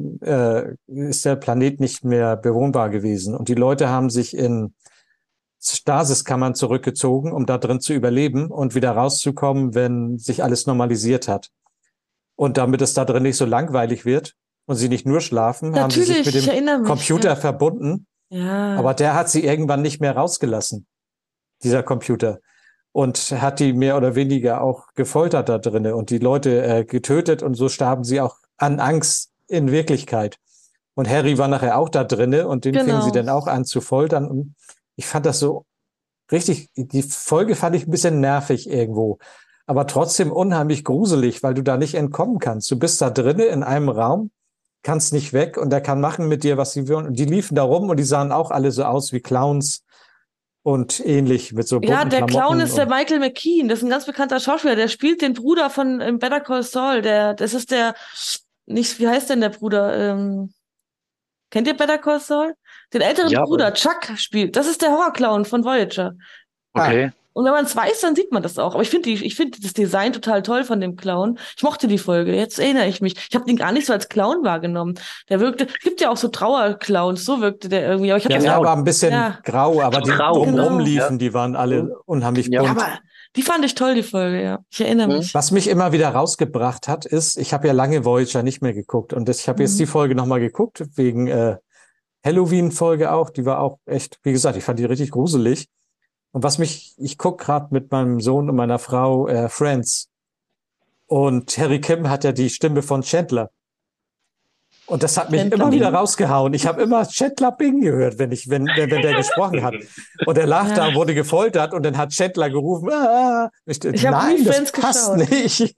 Speaker 2: ist der Planet nicht mehr bewohnbar gewesen. Und die Leute haben sich in Stasiskammern zurückgezogen, um da drin zu überleben und wieder rauszukommen, wenn sich alles normalisiert hat. Und damit es da drin nicht so langweilig wird und sie nicht nur schlafen, haben sie sich
Speaker 1: Natürlich,
Speaker 2: mit
Speaker 1: ich erinnere
Speaker 2: dem
Speaker 1: mich,
Speaker 2: Computer
Speaker 1: ja.
Speaker 2: verbunden.
Speaker 1: Ja.
Speaker 2: Aber der hat sie irgendwann nicht mehr rausgelassen, dieser Computer. Und hat die mehr oder weniger auch gefoltert da drinnen und die Leute getötet. Und so starben sie auch an Angst in Wirklichkeit. Und Harry war nachher auch da drinnen und den fingen sie
Speaker 1: Genau.
Speaker 2: dann auch an zu foltern. Und ich fand das so richtig, die Folge fand ich ein bisschen nervig irgendwo. Aber trotzdem unheimlich gruselig, weil du da nicht entkommen kannst. Du bist da drinnen in einem Raum, kannst nicht weg und der kann machen mit dir, was sie wollen. Und die liefen da rum und die sahen auch alle so aus wie Clowns und ähnlich mit so bunten
Speaker 1: Ja, der Clown
Speaker 2: Klamotten
Speaker 1: ist der
Speaker 2: und
Speaker 1: Michael McKean. Das ist ein ganz bekannter Schauspieler. Der spielt den Bruder von Better Call Saul. Das ist nicht, wie heißt denn der Bruder? Kennt ihr Better Call Saul? Den älteren
Speaker 4: Ja,
Speaker 1: Bruder, Chuck, spielt. Das ist der Horrorclown von Voyager.
Speaker 4: okay.
Speaker 1: Und wenn man es weiß, dann sieht man das auch. Aber ich finde das Design total toll von dem Clown. Ich mochte die Folge. Jetzt erinnere ich mich. Ich habe den gar nicht so als Clown wahrgenommen. Es gibt ja auch so Trauerclowns. So wirkte der irgendwie. Aber ich habe
Speaker 2: ja,
Speaker 1: das
Speaker 2: er
Speaker 4: Genau.
Speaker 2: war ein bisschen
Speaker 1: Ja.
Speaker 2: grau, aber die
Speaker 4: Grau,
Speaker 2: drumherum
Speaker 1: genau.
Speaker 2: liefen, die waren alle unheimlich
Speaker 4: Ja.
Speaker 2: bunt.
Speaker 1: Aber die fand ich toll, die Folge, ja. Ich erinnere mich.
Speaker 2: Was mich immer wieder rausgebracht hat, ist, ich habe ja lange Voyager nicht mehr geguckt und ich habe jetzt die Folge nochmal geguckt, wegen Halloween-Folge auch, die war auch echt, wie gesagt, ich fand die richtig gruselig. Und ich guck gerade mit meinem Sohn und meiner Frau Friends und Harry Kim hat ja die Stimme von Chandler. Und das hat mich
Speaker 1: Chandler
Speaker 2: immer
Speaker 1: Bing.
Speaker 2: wieder rausgehauen. Ich habe immer Chandler Bing gehört, wenn der gesprochen hat. Und er lag da, wurde gefoltert und dann hat Chandler gerufen, ah.
Speaker 1: Ich hab nie
Speaker 2: Nein, das
Speaker 1: Friends
Speaker 2: passt
Speaker 1: geschaut.
Speaker 2: nicht.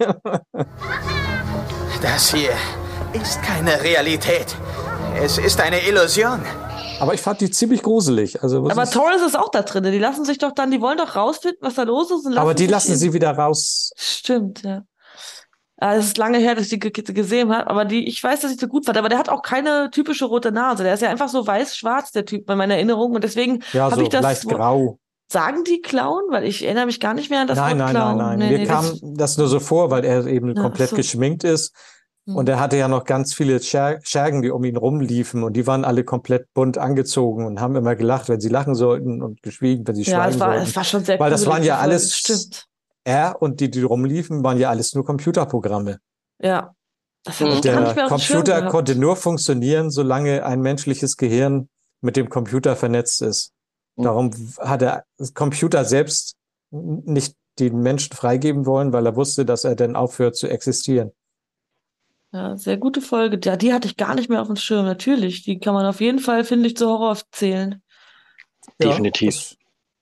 Speaker 10: Das hier ist keine Realität. Es ist eine Illusion.
Speaker 2: Aber ich fand die ziemlich gruselig. Also,
Speaker 1: Aber Torres ist auch da drin. Die wollen doch rausfinden, was da los ist. Und
Speaker 2: aber die
Speaker 1: sich
Speaker 2: lassen sie wieder raus.
Speaker 1: Stimmt, ja. Es ist lange her, dass ich die gesehen habe, aber ich weiß, dass ich so gut fand. Aber der hat auch keine typische rote Nase. Der ist ja einfach so weiß-schwarz, der Typ, bei meiner Erinnerung. Und deswegen
Speaker 2: Ja,
Speaker 1: habe
Speaker 2: so
Speaker 1: ich das.
Speaker 2: leicht grau.
Speaker 1: Sagen die Clown? Weil ich erinnere mich gar nicht mehr an das
Speaker 2: Nein,
Speaker 1: Wort
Speaker 2: nein,
Speaker 1: Clown.
Speaker 2: nein, nein.
Speaker 1: Nee,
Speaker 2: Mir kam das nur so vor, weil er eben
Speaker 1: Ja,
Speaker 2: komplett
Speaker 1: ach so.
Speaker 2: geschminkt ist. Und er hatte ja noch ganz viele Schergen, die um ihn rumliefen. Und die waren alle komplett bunt angezogen und haben immer gelacht, wenn sie lachen sollten und geschwiegen, wenn sie
Speaker 1: Ja,
Speaker 2: schweigen sollten.
Speaker 1: es war schon sehr
Speaker 2: Weil das
Speaker 1: gruselig,
Speaker 2: waren ja
Speaker 1: die Folge.
Speaker 2: alles,
Speaker 1: Stimmt.
Speaker 2: er und die rumliefen, waren ja alles nur Computerprogramme.
Speaker 1: Ja. Das habe ich
Speaker 2: Und
Speaker 1: gar
Speaker 2: der
Speaker 1: nicht mehr auf dem Schirm
Speaker 2: Computer
Speaker 1: gehabt.
Speaker 2: konnte nur funktionieren, solange ein menschliches Gehirn mit dem Computer vernetzt ist. Darum hat der Computer selbst nicht den Menschen freigeben wollen, weil er wusste, dass er dann aufhört zu existieren.
Speaker 1: Ja, sehr gute Folge. Ja, die hatte ich gar nicht mehr auf dem Schirm. Natürlich. Die kann man auf jeden Fall, finde ich, zu Horror zählen.
Speaker 2: Ja,
Speaker 4: Definitiv.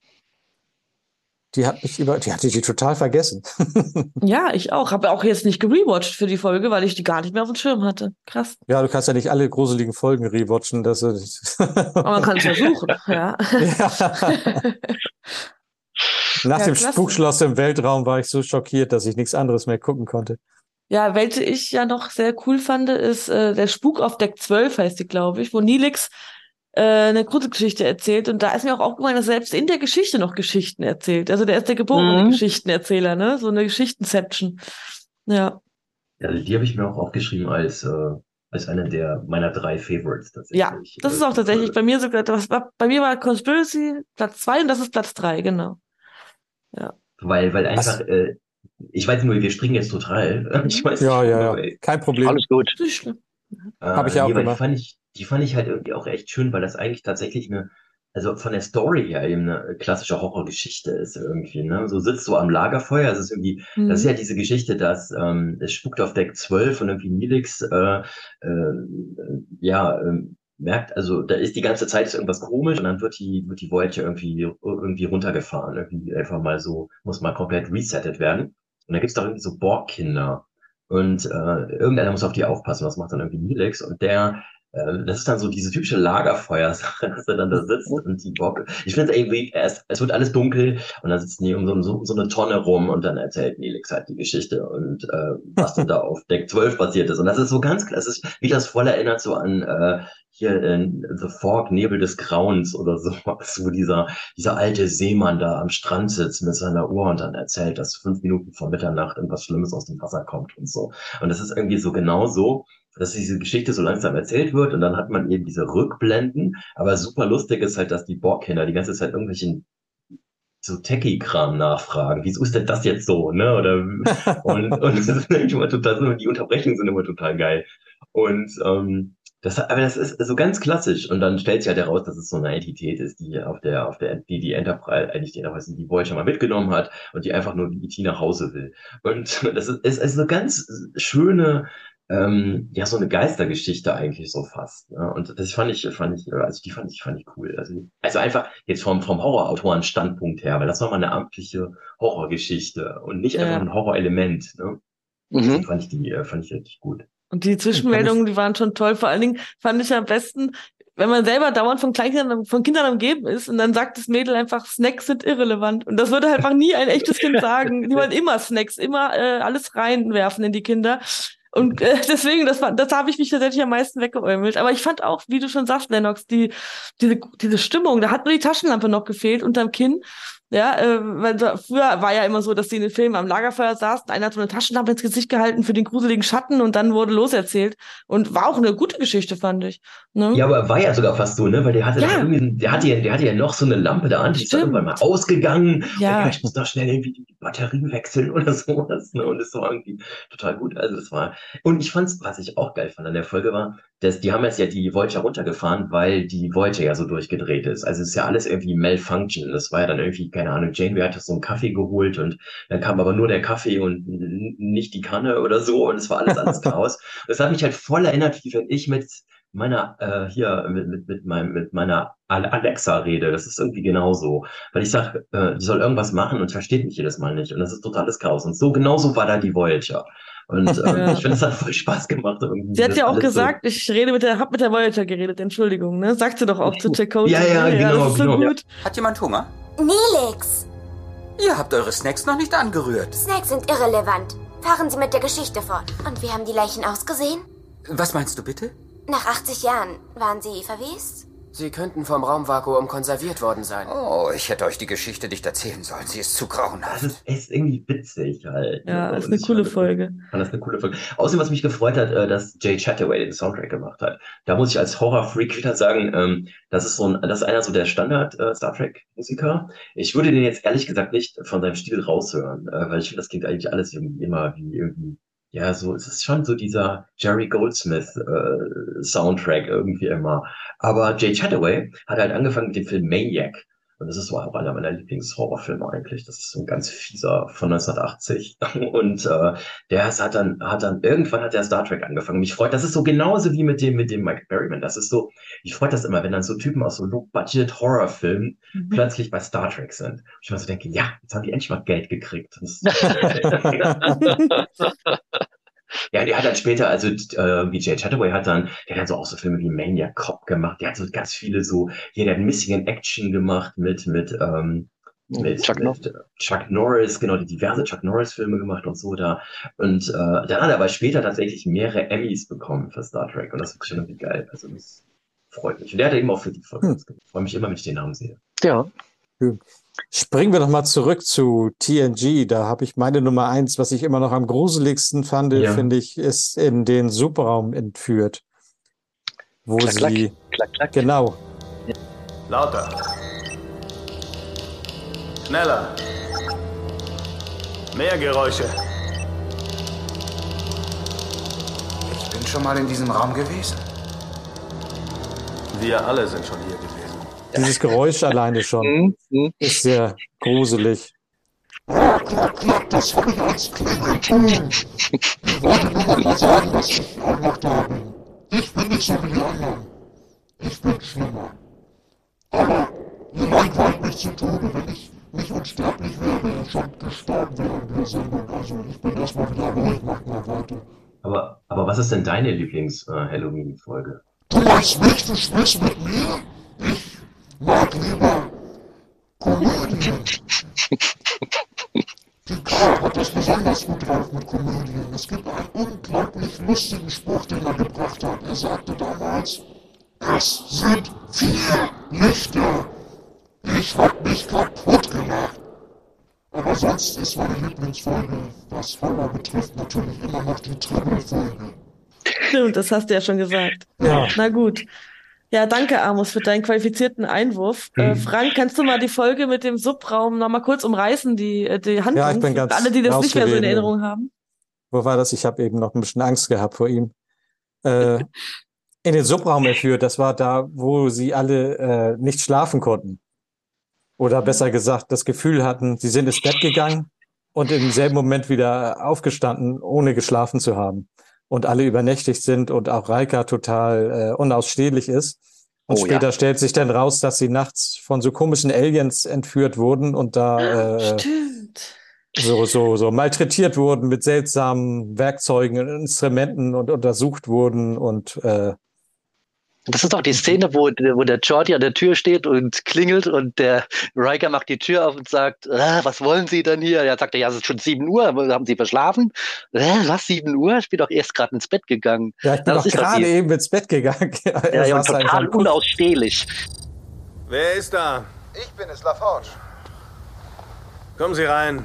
Speaker 2: die hatte ich total vergessen.
Speaker 1: Ja, ich auch. Habe auch jetzt nicht gerewatcht für die Folge, weil ich die gar nicht mehr auf dem Schirm hatte. Krass.
Speaker 2: Ja, du kannst ja nicht alle gruseligen Folgen rewatchen.
Speaker 1: Aber man kann es versuchen, ja.
Speaker 2: Ja. Nach
Speaker 1: Ja,
Speaker 2: dem
Speaker 1: klasse.
Speaker 2: Spukschloss im Weltraum war ich so schockiert, dass ich nichts anderes mehr gucken konnte.
Speaker 1: Ja, welche ich ja noch sehr cool fand, ist der Spuk auf Deck 12, heißt die, glaube ich, wo Neelix eine Gruselgeschichte erzählt. Und da ist mir auch aufgefallen, dass er selbst in der Geschichte noch Geschichten erzählt. Also der ist der geborene Geschichtenerzähler, ne? So eine Geschichtenception. Ja.
Speaker 6: Ja, die habe ich mir auch aufgeschrieben als eine meiner 3 Favorites tatsächlich.
Speaker 1: Ja, das ist auch tatsächlich bei mir sogar, bei mir war Conspiracy Platz 2 und das ist Platz 3, genau. Ja.
Speaker 6: Weil einfach, ich weiß nur, wir springen jetzt total. Ich weiß
Speaker 2: Ja,
Speaker 6: nicht,
Speaker 2: ja,
Speaker 6: aber,
Speaker 2: ja. Kein Problem.
Speaker 4: Alles gut.
Speaker 1: Das ist schlimm.
Speaker 2: Hab ich auch
Speaker 6: weil
Speaker 2: gemacht.
Speaker 6: die fand ich halt irgendwie auch echt schön, weil das eigentlich tatsächlich eine also von der Story her eben eine klassische Horrorgeschichte ist irgendwie, ne? So sitzt du am Lagerfeuer, es ist irgendwie, das ist ja diese Geschichte, dass es spukt auf Deck 12 und irgendwie Neelix merkt, also da ist die ganze Zeit ist irgendwas komisch und dann wird die Voyager irgendwie runtergefahren, irgendwie einfach mal so, muss mal komplett resettet werden. Und da gibt's doch irgendwie so Borg-Kinder. Und irgendeiner muss auf die aufpassen, das macht dann irgendwie Neelix und das ist dann so diese typische Lagerfeuersache, dass er dann da sitzt und die Borg. Ich finde es irgendwie, es wird alles dunkel und dann sitzen die um so eine Tonne rum und dann erzählt Neelix halt die Geschichte und was denn da auf Deck 12 passiert ist. Und das ist so ganz klar, es ist, wie das voll erinnert so an hier in The Fog, Nebel des Grauens oder sowas, wo dieser alte Seemann da am Strand sitzt mit seiner Uhr und dann erzählt, dass 5 Minuten vor Mitternacht irgendwas Schlimmes aus dem Wasser kommt und so. Und das ist irgendwie so genau so, dass diese Geschichte so langsam erzählt wird und dann hat man eben diese Rückblenden, aber super lustig ist halt, dass die Borg-Kinder die ganze Zeit irgendwelchen so Techie-Kram nachfragen. Wieso ist denn das jetzt so, ne? Oder und das ist nämlich immer total, die Unterbrechungen sind immer total geil. Und aber das ist so ganz klassisch. Und dann stellt sich halt heraus, dass es so eine Entität ist, die die Enterprise, eigentlich die Enterprise, die Voyager mal mitgenommen hat und die einfach nur die E.T. nach Hause will. Und das ist eine ganz schöne, so eine Geistergeschichte eigentlich so fast. Ne? Und das fand ich cool. Also einfach jetzt vom Horrorautoren-Standpunkt her, weil das war mal eine amtliche Horrorgeschichte und nicht einfach ein Horrorelement. Ne? Deswegen fand ich richtig gut.
Speaker 1: Und die Zwischenmeldungen, die waren schon toll. Vor allen Dingen fand ich am besten, wenn man selber dauernd von Kindern umgeben ist und dann sagt das Mädel einfach, Snacks sind irrelevant. Und das würde halt einfach nie ein echtes Kind sagen. Die wollen immer Snacks, immer alles reinwerfen in die Kinder. Und deswegen, das habe ich mich tatsächlich am meisten weggeäumelt. Aber ich fand auch, wie du schon sagst, Lennox, diese Stimmung, da hat nur die Taschenlampe noch gefehlt unterm Kinn. Ja, weil früher war ja immer so, dass die in den Filmen am Lagerfeuer saßen, einer hat so eine Taschenlampe ins Gesicht gehalten für den gruseligen Schatten und dann wurde loserzählt. Und war auch eine gute Geschichte, fand ich. Ne?
Speaker 6: Ja, aber war ja sogar fast so, ne? Weil der hatte ja noch so eine Lampe da an, die ist dann irgendwann mal ausgegangen.
Speaker 1: Ja.
Speaker 6: Ich muss doch schnell irgendwie die Batterien wechseln oder sowas, ne? Und das war irgendwie total gut. Also und ich fand's, was ich auch geil fand an der Folge war, die haben jetzt ja die Voyager runtergefahren, weil die Voyager ja so durchgedreht ist. Also es ist ja alles irgendwie Malfunction. Das war ja dann irgendwie, keine Ahnung, Janeway hat so einen Kaffee geholt und dann kam aber nur der Kaffee und nicht die Kanne oder so und es war alles Chaos. Und das hat mich halt voll erinnert, wie wenn ich mit meiner mit meiner Alexa rede. Das ist irgendwie genauso. Weil ich sage, die soll irgendwas machen und versteht mich jedes Mal nicht. Und das ist totales Chaos. Und so genauso war da die Voyager. Und ich finde, es hat voll Spaß gemacht. Irgendwie.
Speaker 1: Sie hat ja auch gesagt, ich hab mit der Voyager geredet, Entschuldigung, ne? Sagt sie doch auch zu Chakotay.
Speaker 6: Ja, genau,
Speaker 1: das ist so gut.
Speaker 11: Hat jemand Hunger?
Speaker 12: Neelix!
Speaker 11: Ihr habt eure Snacks noch nicht angerührt.
Speaker 12: Snacks sind irrelevant. Fahren Sie mit der Geschichte fort. Und wie haben die Leichen ausgesehen?
Speaker 11: Was meinst du bitte?
Speaker 12: Nach 80 Jahren waren sie verwest?
Speaker 13: Sie könnten vom Raumvakuum konserviert worden sein.
Speaker 11: Oh, ich hätte euch die Geschichte nicht erzählen sollen. Sie ist zu grauenhaft.
Speaker 6: Das ist irgendwie witzig halt.
Speaker 1: Ja, ist eine coole Folge.
Speaker 6: Das ist eine coole Folge. Außerdem, was mich gefreut hat, dass Jay Chataway den Soundtrack gemacht hat. Da muss ich als Horror-Freak wieder sagen, das ist einer so der Standard-Star Trek-Musiker. Ich würde den jetzt ehrlich gesagt nicht von seinem Stil raushören, weil ich finde, das klingt eigentlich alles immer wie irgendwie. Ja, so, es ist schon so dieser Jerry Goldsmith Soundtrack irgendwie immer. Aber Jay Chataway hat halt angefangen mit dem Film Maniac. Und das ist so auch einer meiner Lieblings-Horrorfilme eigentlich. Das ist so ein ganz fieser von 1980. Und irgendwann hat der Star Trek angefangen. Mich freut, das ist so genauso wie mit dem Michael Berryman. Das ist so, mich freut das immer, wenn dann so Typen aus so Low-Budget-Horrorfilmen plötzlich bei Star Trek sind. Und ich immer so denke, ja, jetzt haben die endlich mal Geld gekriegt. Ja, der hat dann später, also wie Jay Chataway der hat dann so auch so Filme wie Maniac Cop gemacht, der hat so ganz viele der hat Missing in Action gemacht mit Chuck Norris, genau, die diverse Chuck Norris Filme gemacht und so da. Und dann hat er aber später tatsächlich mehrere Emmys bekommen für Star Trek und das ist schon irgendwie geil, also das freut mich. Und der hat eben auch für die Folge Ich freue mich immer, wenn ich den Namen sehe.
Speaker 2: Ja. Springen wir noch mal zurück zu TNG. Da habe ich meine Nummer 1, was ich immer noch am gruseligsten fand, finde ich, ist in den Superraum entführt. Wo klack. Genau.
Speaker 14: Lauter. Schneller. Mehr Geräusche.
Speaker 10: Ich bin schon mal in diesem Raum gewesen.
Speaker 14: Wir alle sind schon hier gewesen.
Speaker 2: Dieses Geräusch alleine schon ist sehr gruselig.
Speaker 7: Klack, das habe ich als Klingelton. Ich wollte nur mal sagen, dass ich auch noch da bin. Ich bin nicht so wie die anderen. Ich bin schlimmer. Aber ihr langweilt mich zu Tode. Wenn ich nicht unsterblich wäre, wäre ich schon gestorben wäre in der Sendung. Also ich bin erstmal wieder ruhig, macht mal weiter.
Speaker 6: Aber was ist denn deine Lieblings-Halloween-Folge?
Speaker 7: Du meinst mich, du sprichst mit mir? Ich mag lieber Komödien. Die Karl hat das besonders gut drauf mit Komödien. Es gibt einen unglaublich lustigen Spruch, den er gebracht hat. Er sagte damals, es sind 4 Lichter. Ich hab mich kaputt gelacht. Aber sonst ist meine Lieblingsfolge, was Horror betrifft, natürlich immer noch die Triple-Folge.
Speaker 1: Stimmt, das hast du ja schon gesagt.
Speaker 2: Ja.
Speaker 1: Na gut. Ja, danke, Amos, für deinen qualifizierten Einwurf. Frank, kannst du mal die Folge mit dem Subraum noch mal kurz umreißen, die Handlung,
Speaker 2: Ja, ich bin
Speaker 1: für
Speaker 2: ganz
Speaker 1: alle, die das
Speaker 2: raus
Speaker 1: nicht mehr so in
Speaker 2: gewesen.
Speaker 1: Erinnerung haben?
Speaker 2: Wo war das? Ich habe eben noch ein bisschen Angst gehabt vor ihm. In den Subraum entführt, das war da, wo sie alle nicht schlafen konnten. Oder besser gesagt, das Gefühl hatten, sie sind ins Bett gegangen und im selben Moment wieder aufgestanden, ohne geschlafen zu haben. Und alle übernächtigt sind und auch Reika total unausstehlich ist. Und später stellt sich dann raus, dass sie nachts von so komischen Aliens entführt wurden und da
Speaker 1: Stimmt.
Speaker 2: so malträtiert wurden mit seltsamen Werkzeugen und Instrumenten und untersucht wurden und
Speaker 4: das ist doch die Szene, wo der Jordi an der Tür steht und klingelt und der Riker macht die Tür auf und sagt, was wollen Sie denn hier? Er sagt, ja, es ist schon 7 Uhr, haben Sie verschlafen? Was, 7 Uhr? Ich bin doch erst gerade ins Bett gegangen.
Speaker 2: Ja, ich bin doch gerade eben ins Bett gegangen.
Speaker 4: Ja, und total unausstehlich.
Speaker 14: Wer ist da?
Speaker 8: Ich bin es, LaForge.
Speaker 14: Kommen Sie rein.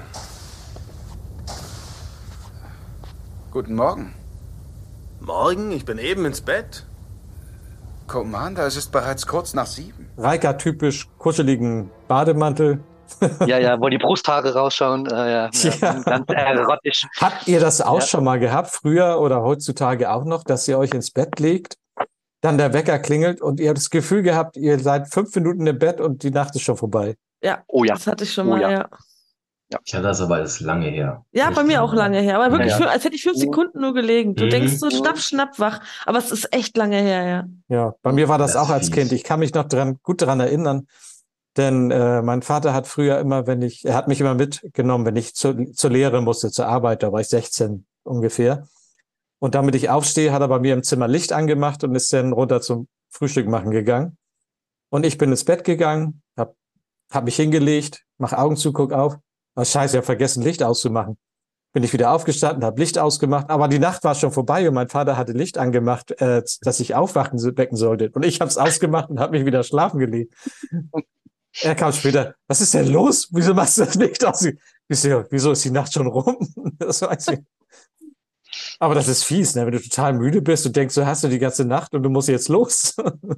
Speaker 15: Guten Morgen.
Speaker 14: Morgen? Ich bin eben ins Bett.
Speaker 15: Commander, es ist bereits kurz nach 7.
Speaker 2: Reika typisch kuscheligen Bademantel.
Speaker 4: Ja, wo die Brusthaare rausschauen. Ganz erotisch.
Speaker 2: Habt ihr das auch schon mal gehabt, früher oder heutzutage auch noch, dass ihr euch ins Bett legt, dann der Wecker klingelt und ihr habt das Gefühl gehabt, ihr seid 5 Minuten im Bett und die Nacht ist schon vorbei?
Speaker 1: Ja, das hatte ich schon mal, ja.
Speaker 6: Ich hatte das aber alles lange her.
Speaker 1: Ja, bei mir auch lange her. Aber wirklich,
Speaker 4: Ja.
Speaker 1: als hätte ich 5 Sekunden nur gelegen. Du denkst so schnapp wach. Aber es ist echt lange her, ja.
Speaker 2: Ja, bei mir war das
Speaker 6: Das
Speaker 2: auch als
Speaker 6: fies.
Speaker 2: Kind. Ich kann mich noch gut daran erinnern, denn mein Vater hat früher immer, er hat mich immer mitgenommen, wenn ich zur Lehre musste, zur Arbeit, da war ich 16 ungefähr. Und damit ich aufstehe, hat er bei mir im Zimmer Licht angemacht und ist dann runter zum Frühstück machen gegangen. Und ich bin ins Bett gegangen, hab mich hingelegt, mach Augen zu, guck auf. Oh, scheiße, ich habe vergessen, Licht auszumachen. Bin ich wieder aufgestanden, habe Licht ausgemacht, aber die Nacht war schon vorbei und mein Vater hatte Licht angemacht, dass ich wecken sollte. Und ich habe es ausgemacht und habe mich wieder schlafen gelegt. Er kam später, was ist denn los? Wieso machst du das Licht aus? Wieso ist die Nacht schon rum? Das weiß ich. Aber das ist fies, ne? Wenn du total müde bist und denkst, so hast du die ganze Nacht und du musst jetzt los.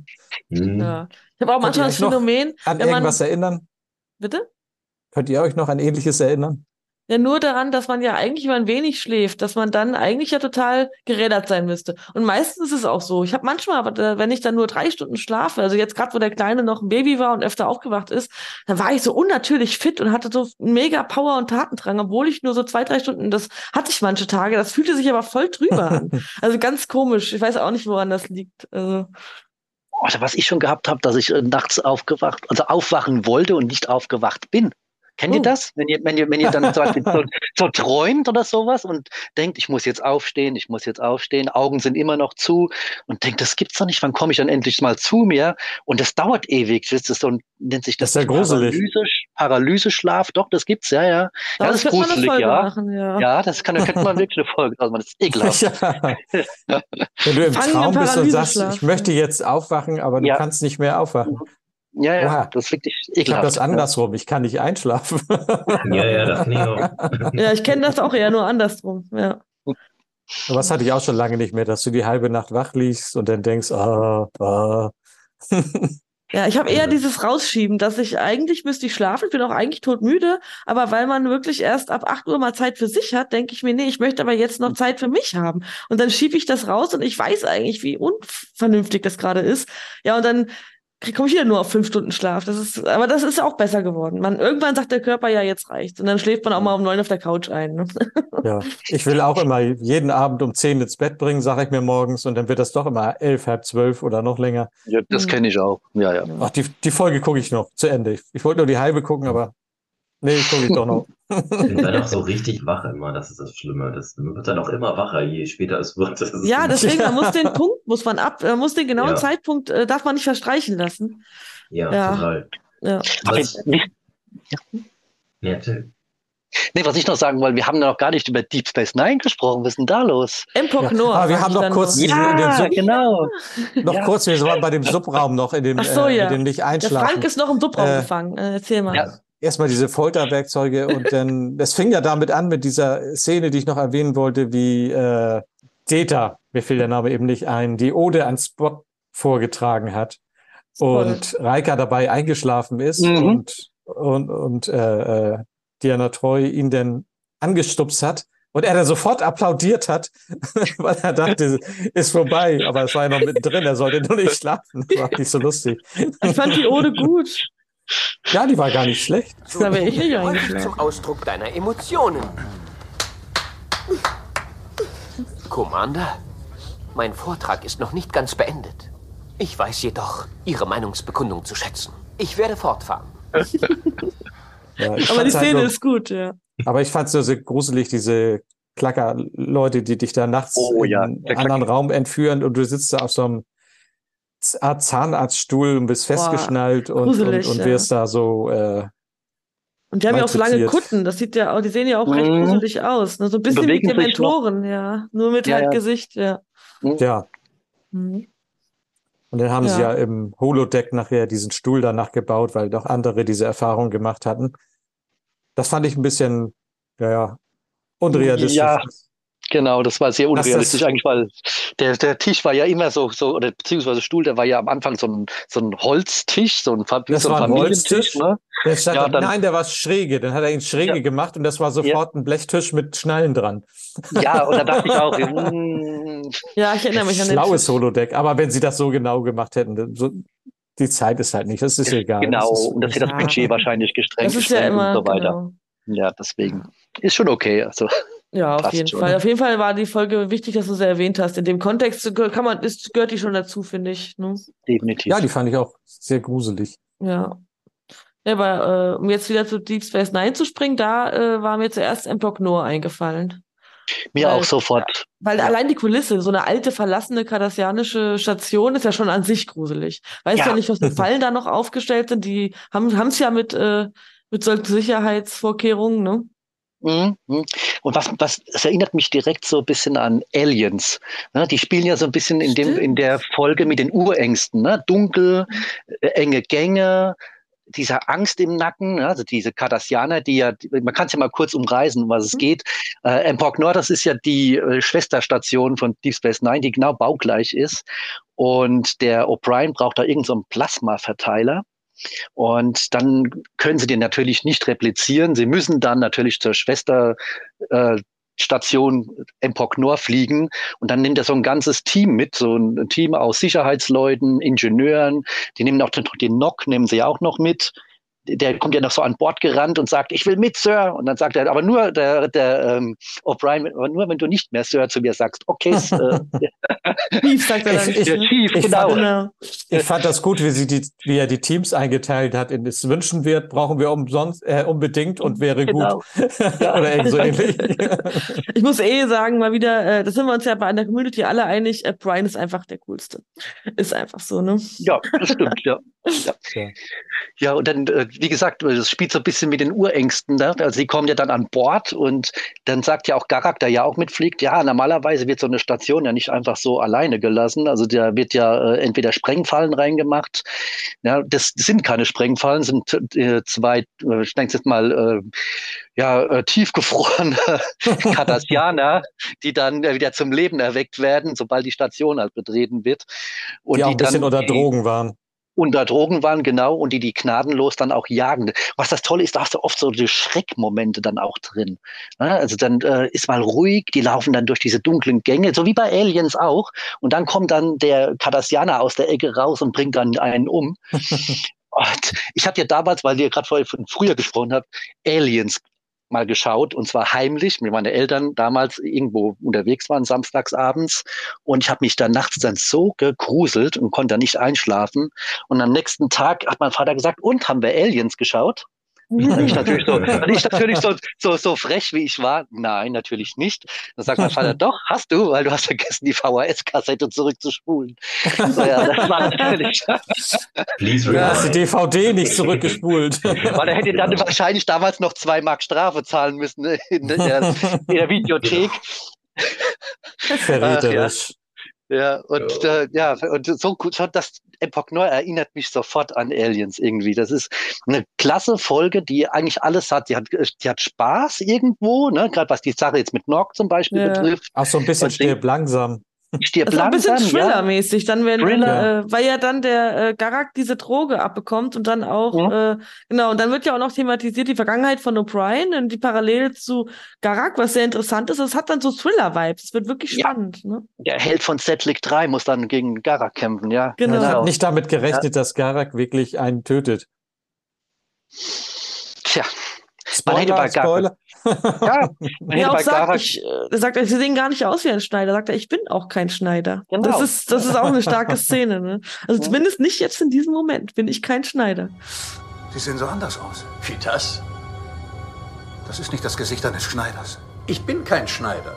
Speaker 1: Ja. Ich habe auch manchmal das Phänomen,
Speaker 2: an
Speaker 1: wenn man...
Speaker 2: irgendwas erinnern?
Speaker 1: Bitte?
Speaker 2: Könnt ihr euch noch an Ähnliches erinnern?
Speaker 1: Ja, nur daran, dass man ja eigentlich, wenn man wenig schläft, dass man dann eigentlich ja total gerädert sein müsste. Und meistens ist es auch so. Ich habe manchmal, aber wenn ich dann nur 3 Stunden schlafe, also jetzt gerade, wo der Kleine noch ein Baby war und öfter aufgewacht ist, dann war ich so unnatürlich fit und hatte so mega Power und Tatendrang, obwohl ich nur so 2, 3 Stunden, das hatte ich manche Tage, das fühlte sich aber voll drüber an. Also ganz komisch. Ich weiß auch nicht, woran das liegt. Also
Speaker 4: Was ich schon gehabt habe, dass ich nachts aufwachen wollte und nicht aufgewacht bin. Kennt ihr das? Wenn ihr dann zum Beispiel so träumt oder sowas und denkt, ich muss jetzt aufstehen, Augen sind immer noch zu und denkt, das gibt's doch nicht, wann komme ich dann endlich mal zu mir? Und das dauert ewig. Das ist so, nennt sich das,
Speaker 2: ist ja gruselig.
Speaker 4: Paralyseschlaf, doch, das gibt's, ja. Ja, das ist gruselig, ja.
Speaker 1: Machen, ja.
Speaker 4: Ja, könnte man wirklich eine Folge draus machen, das ist ekelhaft.
Speaker 2: Ja. Wenn du im Traum bist und sagst, ich möchte jetzt aufwachen, aber du kannst nicht mehr aufwachen.
Speaker 4: Ja, das ist wirklich ekelhaft.
Speaker 2: Ich habe das andersrum, ich kann nicht einschlafen.
Speaker 6: Ja, das kann ich auch.
Speaker 1: Ja, ich kenne das auch eher nur andersrum, ja.
Speaker 2: Was hatte ich auch schon lange nicht mehr, dass du die halbe Nacht wach liegst und dann denkst,
Speaker 1: Ja, ich habe eher dieses Rausschieben, dass eigentlich müsste ich schlafen, ich bin auch eigentlich todmüde, aber weil man wirklich erst ab 8 Uhr mal Zeit für sich hat, denke ich mir, nee, ich möchte aber jetzt noch Zeit für mich haben. Und dann schiebe ich das raus und ich weiß eigentlich, wie unvernünftig das gerade ist. Ja, und dann komme ich wieder nur auf 5 Stunden Schlaf. Aber das ist auch besser geworden. Irgendwann sagt der Körper, ja, jetzt reicht's. Und dann schläft man auch mal um 9 auf der Couch ein. Ne?
Speaker 2: Ja, ich will auch immer jeden Abend um 10 ins Bett bringen, sage ich mir morgens. Und dann wird das doch immer 11, halb 12 oder noch länger.
Speaker 4: Ja, das kenne ich auch. Ja, ja.
Speaker 2: Ach, die Folge gucke ich noch zu Ende. Ich wollte nur die halbe gucken, aber nee, gucke ich doch noch.
Speaker 6: Ich bin dann auch so richtig wach immer, das ist das Schlimme. Man wird dann auch immer wacher, je später es wird.
Speaker 1: Ja, deswegen, man muss den Punkt, man muss den genauen
Speaker 6: Ja.
Speaker 1: Zeitpunkt, darf man nicht verstreichen lassen.
Speaker 6: Ja, total.
Speaker 1: Ja.
Speaker 6: Was, ja, erzähl.
Speaker 4: Nee, was ich noch sagen wollte, wir haben noch gar nicht über Deep Space Nine gesprochen. Was ist denn da los?
Speaker 1: Empok Nor.
Speaker 2: Aber wir haben noch kurz in den Sub,
Speaker 4: genau.
Speaker 2: noch kurz, wir waren bei dem Subraum noch in dem,
Speaker 1: Ach so, ja.
Speaker 2: mit dem nicht
Speaker 1: Der
Speaker 2: einschlafen.
Speaker 1: Frank ist noch im Subraum gefangen. Erzähl mal.
Speaker 2: Ja. Erstmal diese Folterwerkzeuge und dann, das fing ja damit an mit dieser Szene, die ich noch erwähnen wollte, wie Data, mir fiel der Name eben nicht ein, die Ode an Spock vorgetragen hat und Riker dabei eingeschlafen ist und Diana Troi ihn dann angestupst hat und er dann sofort applaudiert hat, weil er dachte, ist vorbei, aber es war ja noch mittendrin, er sollte nur nicht schlafen. Das war nicht so lustig.
Speaker 1: Ich fand die Ode gut.
Speaker 2: Ja, die war gar nicht schlecht.
Speaker 1: Da wäre ich nicht
Speaker 13: Häufig
Speaker 1: eingeschlafen.
Speaker 13: zum Ausdruck deiner Emotionen. Commander, mein Vortrag ist noch nicht ganz beendet. Ich weiß jedoch Ihre Meinungsbekundung zu schätzen. Ich werde fortfahren.
Speaker 2: Ja,
Speaker 1: Aber die
Speaker 2: fand's halt
Speaker 1: Szene
Speaker 2: nur-
Speaker 1: ist gut, ja.
Speaker 2: Aber ich fand es so sehr gruselig, diese Klacker-Leute, die dich da nachts in einen anderen Raum entführen und du sitzt da auf so einem Art Zahnarztstuhl und bist festgeschnallt
Speaker 1: gruselig,
Speaker 2: und
Speaker 1: ja.
Speaker 2: wirst da so
Speaker 1: Und die haben ja auch so lange
Speaker 2: malträtiert.
Speaker 1: Kutten. Das sieht ja auch, die sehen ja auch recht gruselig aus. Ne? So ein bisschen wie
Speaker 4: Bewegen sich noch.
Speaker 1: Dementoren, ja. Nur mit
Speaker 4: Ja,
Speaker 1: halt
Speaker 4: ja.
Speaker 1: Gesicht, ja.
Speaker 2: Ja.
Speaker 1: Mhm.
Speaker 2: Und dann haben sie
Speaker 1: Ja.
Speaker 2: ja im Holodeck nachher diesen Stuhl danach gebaut, weil doch andere diese Erfahrung gemacht hatten. Das fand ich ein bisschen, unrealistisch.
Speaker 4: Ja, genau, das war sehr
Speaker 2: Das
Speaker 4: unrealistisch
Speaker 2: ist-
Speaker 4: eigentlich, weil der Tisch war ja immer so, oder beziehungsweise Stuhl, der war ja am Anfang so ein Holztisch, so ein
Speaker 2: Das war ein Holztisch.
Speaker 4: ne?
Speaker 2: Der stand
Speaker 4: Ja, dann-
Speaker 2: nein, der war schräge. Dann hat er ihn schräge gemacht und das war sofort ein Blechtisch mit Schnallen dran.
Speaker 4: Ja, und da dachte ich auch,
Speaker 1: Ja, ich erinnere mich an den
Speaker 2: Schlaues
Speaker 1: Tisch.
Speaker 2: Holodeck. Aber wenn sie das so genau gemacht hätten, so, die Zeit ist halt nicht, das ist egal.
Speaker 4: genau,
Speaker 2: Das ist,
Speaker 4: und das ist ja das Budget wahrscheinlich gestrengt,
Speaker 1: Das ist ja immer,
Speaker 4: und so weiter.
Speaker 1: genau.
Speaker 4: Ja, deswegen. Ist schon okay. Also,
Speaker 1: Ja, auf
Speaker 4: passt
Speaker 1: jeden
Speaker 4: schon.
Speaker 1: Fall. Auf jeden Fall war die Folge wichtig, dass du sie erwähnt hast. In dem Kontext gehört die schon dazu, finde ich. Ne?
Speaker 4: Definitiv.
Speaker 2: Ja, die fand ich auch sehr gruselig.
Speaker 1: Ja. Ja, aber um jetzt wieder zu Deep Space Nine zu springen, da war mir zuerst Empok Nor eingefallen.
Speaker 4: Mir
Speaker 1: Weil-
Speaker 4: auch sofort.
Speaker 1: Weil allein die Kulisse, so eine alte, verlassene kardassianische Station, ist ja schon an sich gruselig. Weißt
Speaker 4: Ja.
Speaker 1: ja nicht, was für Fallen da noch aufgestellt sind. Die haben es ja mit solchen Sicherheitsvorkehrungen, ne?
Speaker 4: Mhm. Und es erinnert mich direkt so ein bisschen an Aliens. Ne? Die spielen ja so ein bisschen in der Folge mit den Urängsten. Ne? Dunkel, enge Gänge, dieser Angst im Nacken, ne? Also diese Cardassianer, man kann es ja mal kurz umreißen, um was es geht. Empok Nor, das ist ja die Schwesterstation von Deep Space Nine, die genau baugleich ist. Und der O'Brien braucht da irgendeinen so einen Plasmaverteiler. Und dann können sie den natürlich nicht replizieren. Sie müssen dann natürlich zur Schwesterstation Empok Nor fliegen. Und dann nimmt er so ein ganzes Team mit, so ein Team aus Sicherheitsleuten, Ingenieuren. Die nehmen auch den Nock, nehmen sie ja auch noch mit. Der kommt ja noch so an Bord gerannt und sagt, ich will mit, Sir. Und dann sagt er, aber nur der O'Brien, aber nur wenn du nicht mehr Sir zu mir sagst. Okay,
Speaker 1: Chief, sagt er dann.
Speaker 2: Ich-
Speaker 4: der Chief,
Speaker 2: ich
Speaker 4: genau.
Speaker 1: Genau.
Speaker 2: Ich fand das gut, wie er die Teams eingeteilt hat. In es wünschen wird, brauchen wir unbedingt und wäre
Speaker 4: Genau.
Speaker 2: gut. Oder irgend so ähnlich.
Speaker 1: Ich muss sagen, mal wieder, da sind wir uns ja bei einer Community alle einig, Brian ist einfach der Coolste. Ist einfach so, ne?
Speaker 4: Ja, das stimmt, ja. Ja, und dann, wie gesagt, das spielt so ein bisschen mit den Urängsten. Ne? Also sie kommen ja dann an Bord und dann sagt ja auch Garak, der ja auch mitfliegt, ja, normalerweise wird so eine Station ja nicht einfach so alleine gelassen. Also da wird ja entweder Sprengfallen reingemacht. Ja, das sind keine Sprengfallen, sind zwei, ich denke jetzt mal, tiefgefrorene Cardassianer, die dann wieder zum Leben erweckt werden, sobald die Station halt betreten wird. Und
Speaker 2: Die auch ein bisschen
Speaker 4: dann
Speaker 2: unter Drogen waren.
Speaker 4: unter Drogen waren, genau, und die gnadenlos dann auch jagen. Was das Tolle ist, da hast du oft so die Schreckmomente dann auch drin. Ja, also dann ist mal ruhig, die laufen dann durch diese dunklen Gänge, so wie bei Aliens auch. Und dann kommt dann der Cardassianer aus der Ecke raus und bringt dann einen um. Und ich habe ja damals, weil ihr gerade vorher von früher gesprochen habt, Aliens mal geschaut, und zwar heimlich, weil meine Eltern damals irgendwo unterwegs waren, samstags abends, und ich habe mich dann nachts dann so gegruselt und konnte dann nicht einschlafen, und am nächsten Tag hat mein Vater gesagt, und, haben wir Aliens geschaut? Und ich natürlich so frech wie ich war, nein, natürlich nicht. Dann sagt mein Vater, doch, hast du, weil du hast vergessen, die VHS-Kassette zurückzuspulen. So, ja, das war natürlich.
Speaker 2: Du hast die DVD nicht zurückgespult.
Speaker 4: Weil er hätte dann wahrscheinlich damals noch 2 Mark Strafe zahlen müssen in der Videothek.
Speaker 2: Verräterisch.
Speaker 4: Ja, und so schon das Epoch Neu erinnert mich sofort an Aliens irgendwie. Das ist eine klasse Folge, die eigentlich alles hat. Die hat Spaß irgendwo, ne? Gerade was die Sache jetzt mit Nog zum Beispiel betrifft.
Speaker 2: Ach, so ein bisschen stirb langsam.
Speaker 4: Stirb
Speaker 1: Das ist auch ein bisschen
Speaker 4: langsam,
Speaker 1: Thriller-mäßig, dann
Speaker 4: Thriller.
Speaker 1: weil ja dann der Garak diese Droge abbekommt und dann auch, genau, und dann wird ja auch noch thematisiert die Vergangenheit von O'Brien und die Parallele zu Garak, was sehr interessant ist. Das hat dann so Thriller-Vibes. Es wird wirklich spannend. Ne?
Speaker 4: Der Held von Setlik 3 muss dann gegen Garak kämpfen, ja.
Speaker 1: Genau.
Speaker 2: Ich habe nicht damit gerechnet, dass Garak wirklich einen tötet.
Speaker 4: Tja. Man hätte bei Garak. Ja, man hätte bei Garak.
Speaker 1: Er sagt, sie sehen gar nicht aus wie ein Schneider. Sagt er, ich bin auch kein Schneider.
Speaker 4: Genau.
Speaker 1: Das ist auch eine starke Szene. Ne? Also zumindest nicht jetzt in diesem Moment bin ich kein Schneider.
Speaker 9: Sie sehen so anders aus.
Speaker 14: Wie das?
Speaker 9: Das ist nicht das Gesicht eines Schneiders.
Speaker 16: Ich bin kein Schneider.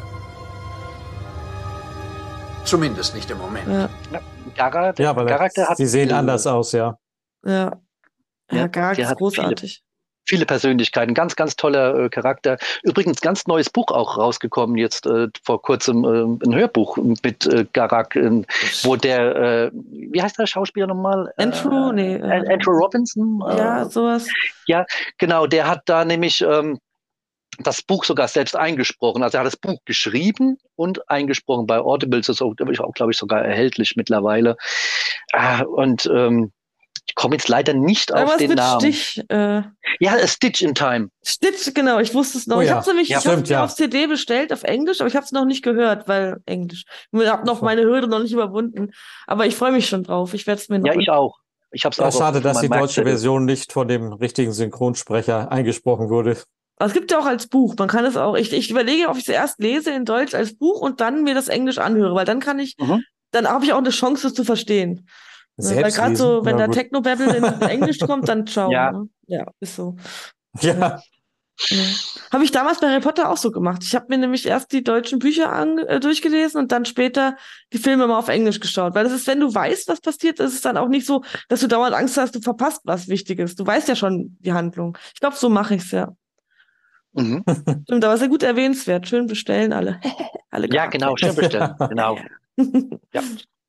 Speaker 16: Zumindest nicht im Moment.
Speaker 1: Ja,
Speaker 2: sie sehen anders aus, ja.
Speaker 1: Ja, Garak ist großartig.
Speaker 4: Viele Persönlichkeiten, ganz, ganz toller Charakter. Übrigens, ganz neues Buch auch rausgekommen, jetzt vor kurzem ein Hörbuch mit Garak, wo der, wie heißt der Schauspieler nochmal? Andrew Robinson?
Speaker 1: Ja, sowas.
Speaker 4: Ja, genau, der hat da nämlich das Buch sogar selbst eingesprochen. Also er hat das Buch geschrieben und eingesprochen bei Audible. Das ist auch, glaube ich, sogar erhältlich mittlerweile. Und ich komme jetzt leider nicht auf den Namen.
Speaker 1: Stitch,
Speaker 4: ja, Stitch in Time.
Speaker 1: Stitch, genau, ich wusste es noch.
Speaker 2: Oh,
Speaker 1: ich
Speaker 2: ja.
Speaker 1: habe es nämlich
Speaker 2: Stimmt,
Speaker 1: auf CD bestellt, auf Englisch, aber ich habe es noch nicht gehört, weil Englisch. Ich habe noch meine Hürde noch nicht überwunden. Aber ich freue mich schon drauf. Ich werde es mir noch.
Speaker 4: Ja, ich auch. Ich habe es auch.
Speaker 2: Schade, dass die deutsche Version nicht von dem richtigen Synchronsprecher eingesprochen wurde.
Speaker 1: Aber es gibt ja auch als Buch. Man kann es auch. Ich überlege, ob ich es erst lese in Deutsch als Buch und dann mir das Englisch anhöre, weil dann kann ich, dann habe ich auch eine Chance, es zu verstehen. Weil gerade so, wenn der Technobabble in Englisch kommt, dann ciao.
Speaker 4: Ja.
Speaker 1: Ne? Ja, ist so.
Speaker 2: Ja.
Speaker 1: Habe ich damals bei Harry Potter auch so gemacht. Ich habe mir nämlich erst die deutschen Bücher durchgelesen und dann später die Filme mal auf Englisch geschaut. Weil das ist, wenn du weißt, was passiert, ist es dann auch nicht so, dass du dauernd Angst hast, du verpasst was Wichtiges. Du weißt ja schon die Handlung. Ich glaube, so mache ich es ja. Stimmt, aber sehr gut erwähnenswert. Schön bestellen alle. Alle
Speaker 4: ja, genau, schön bestellen. Genau. Ja.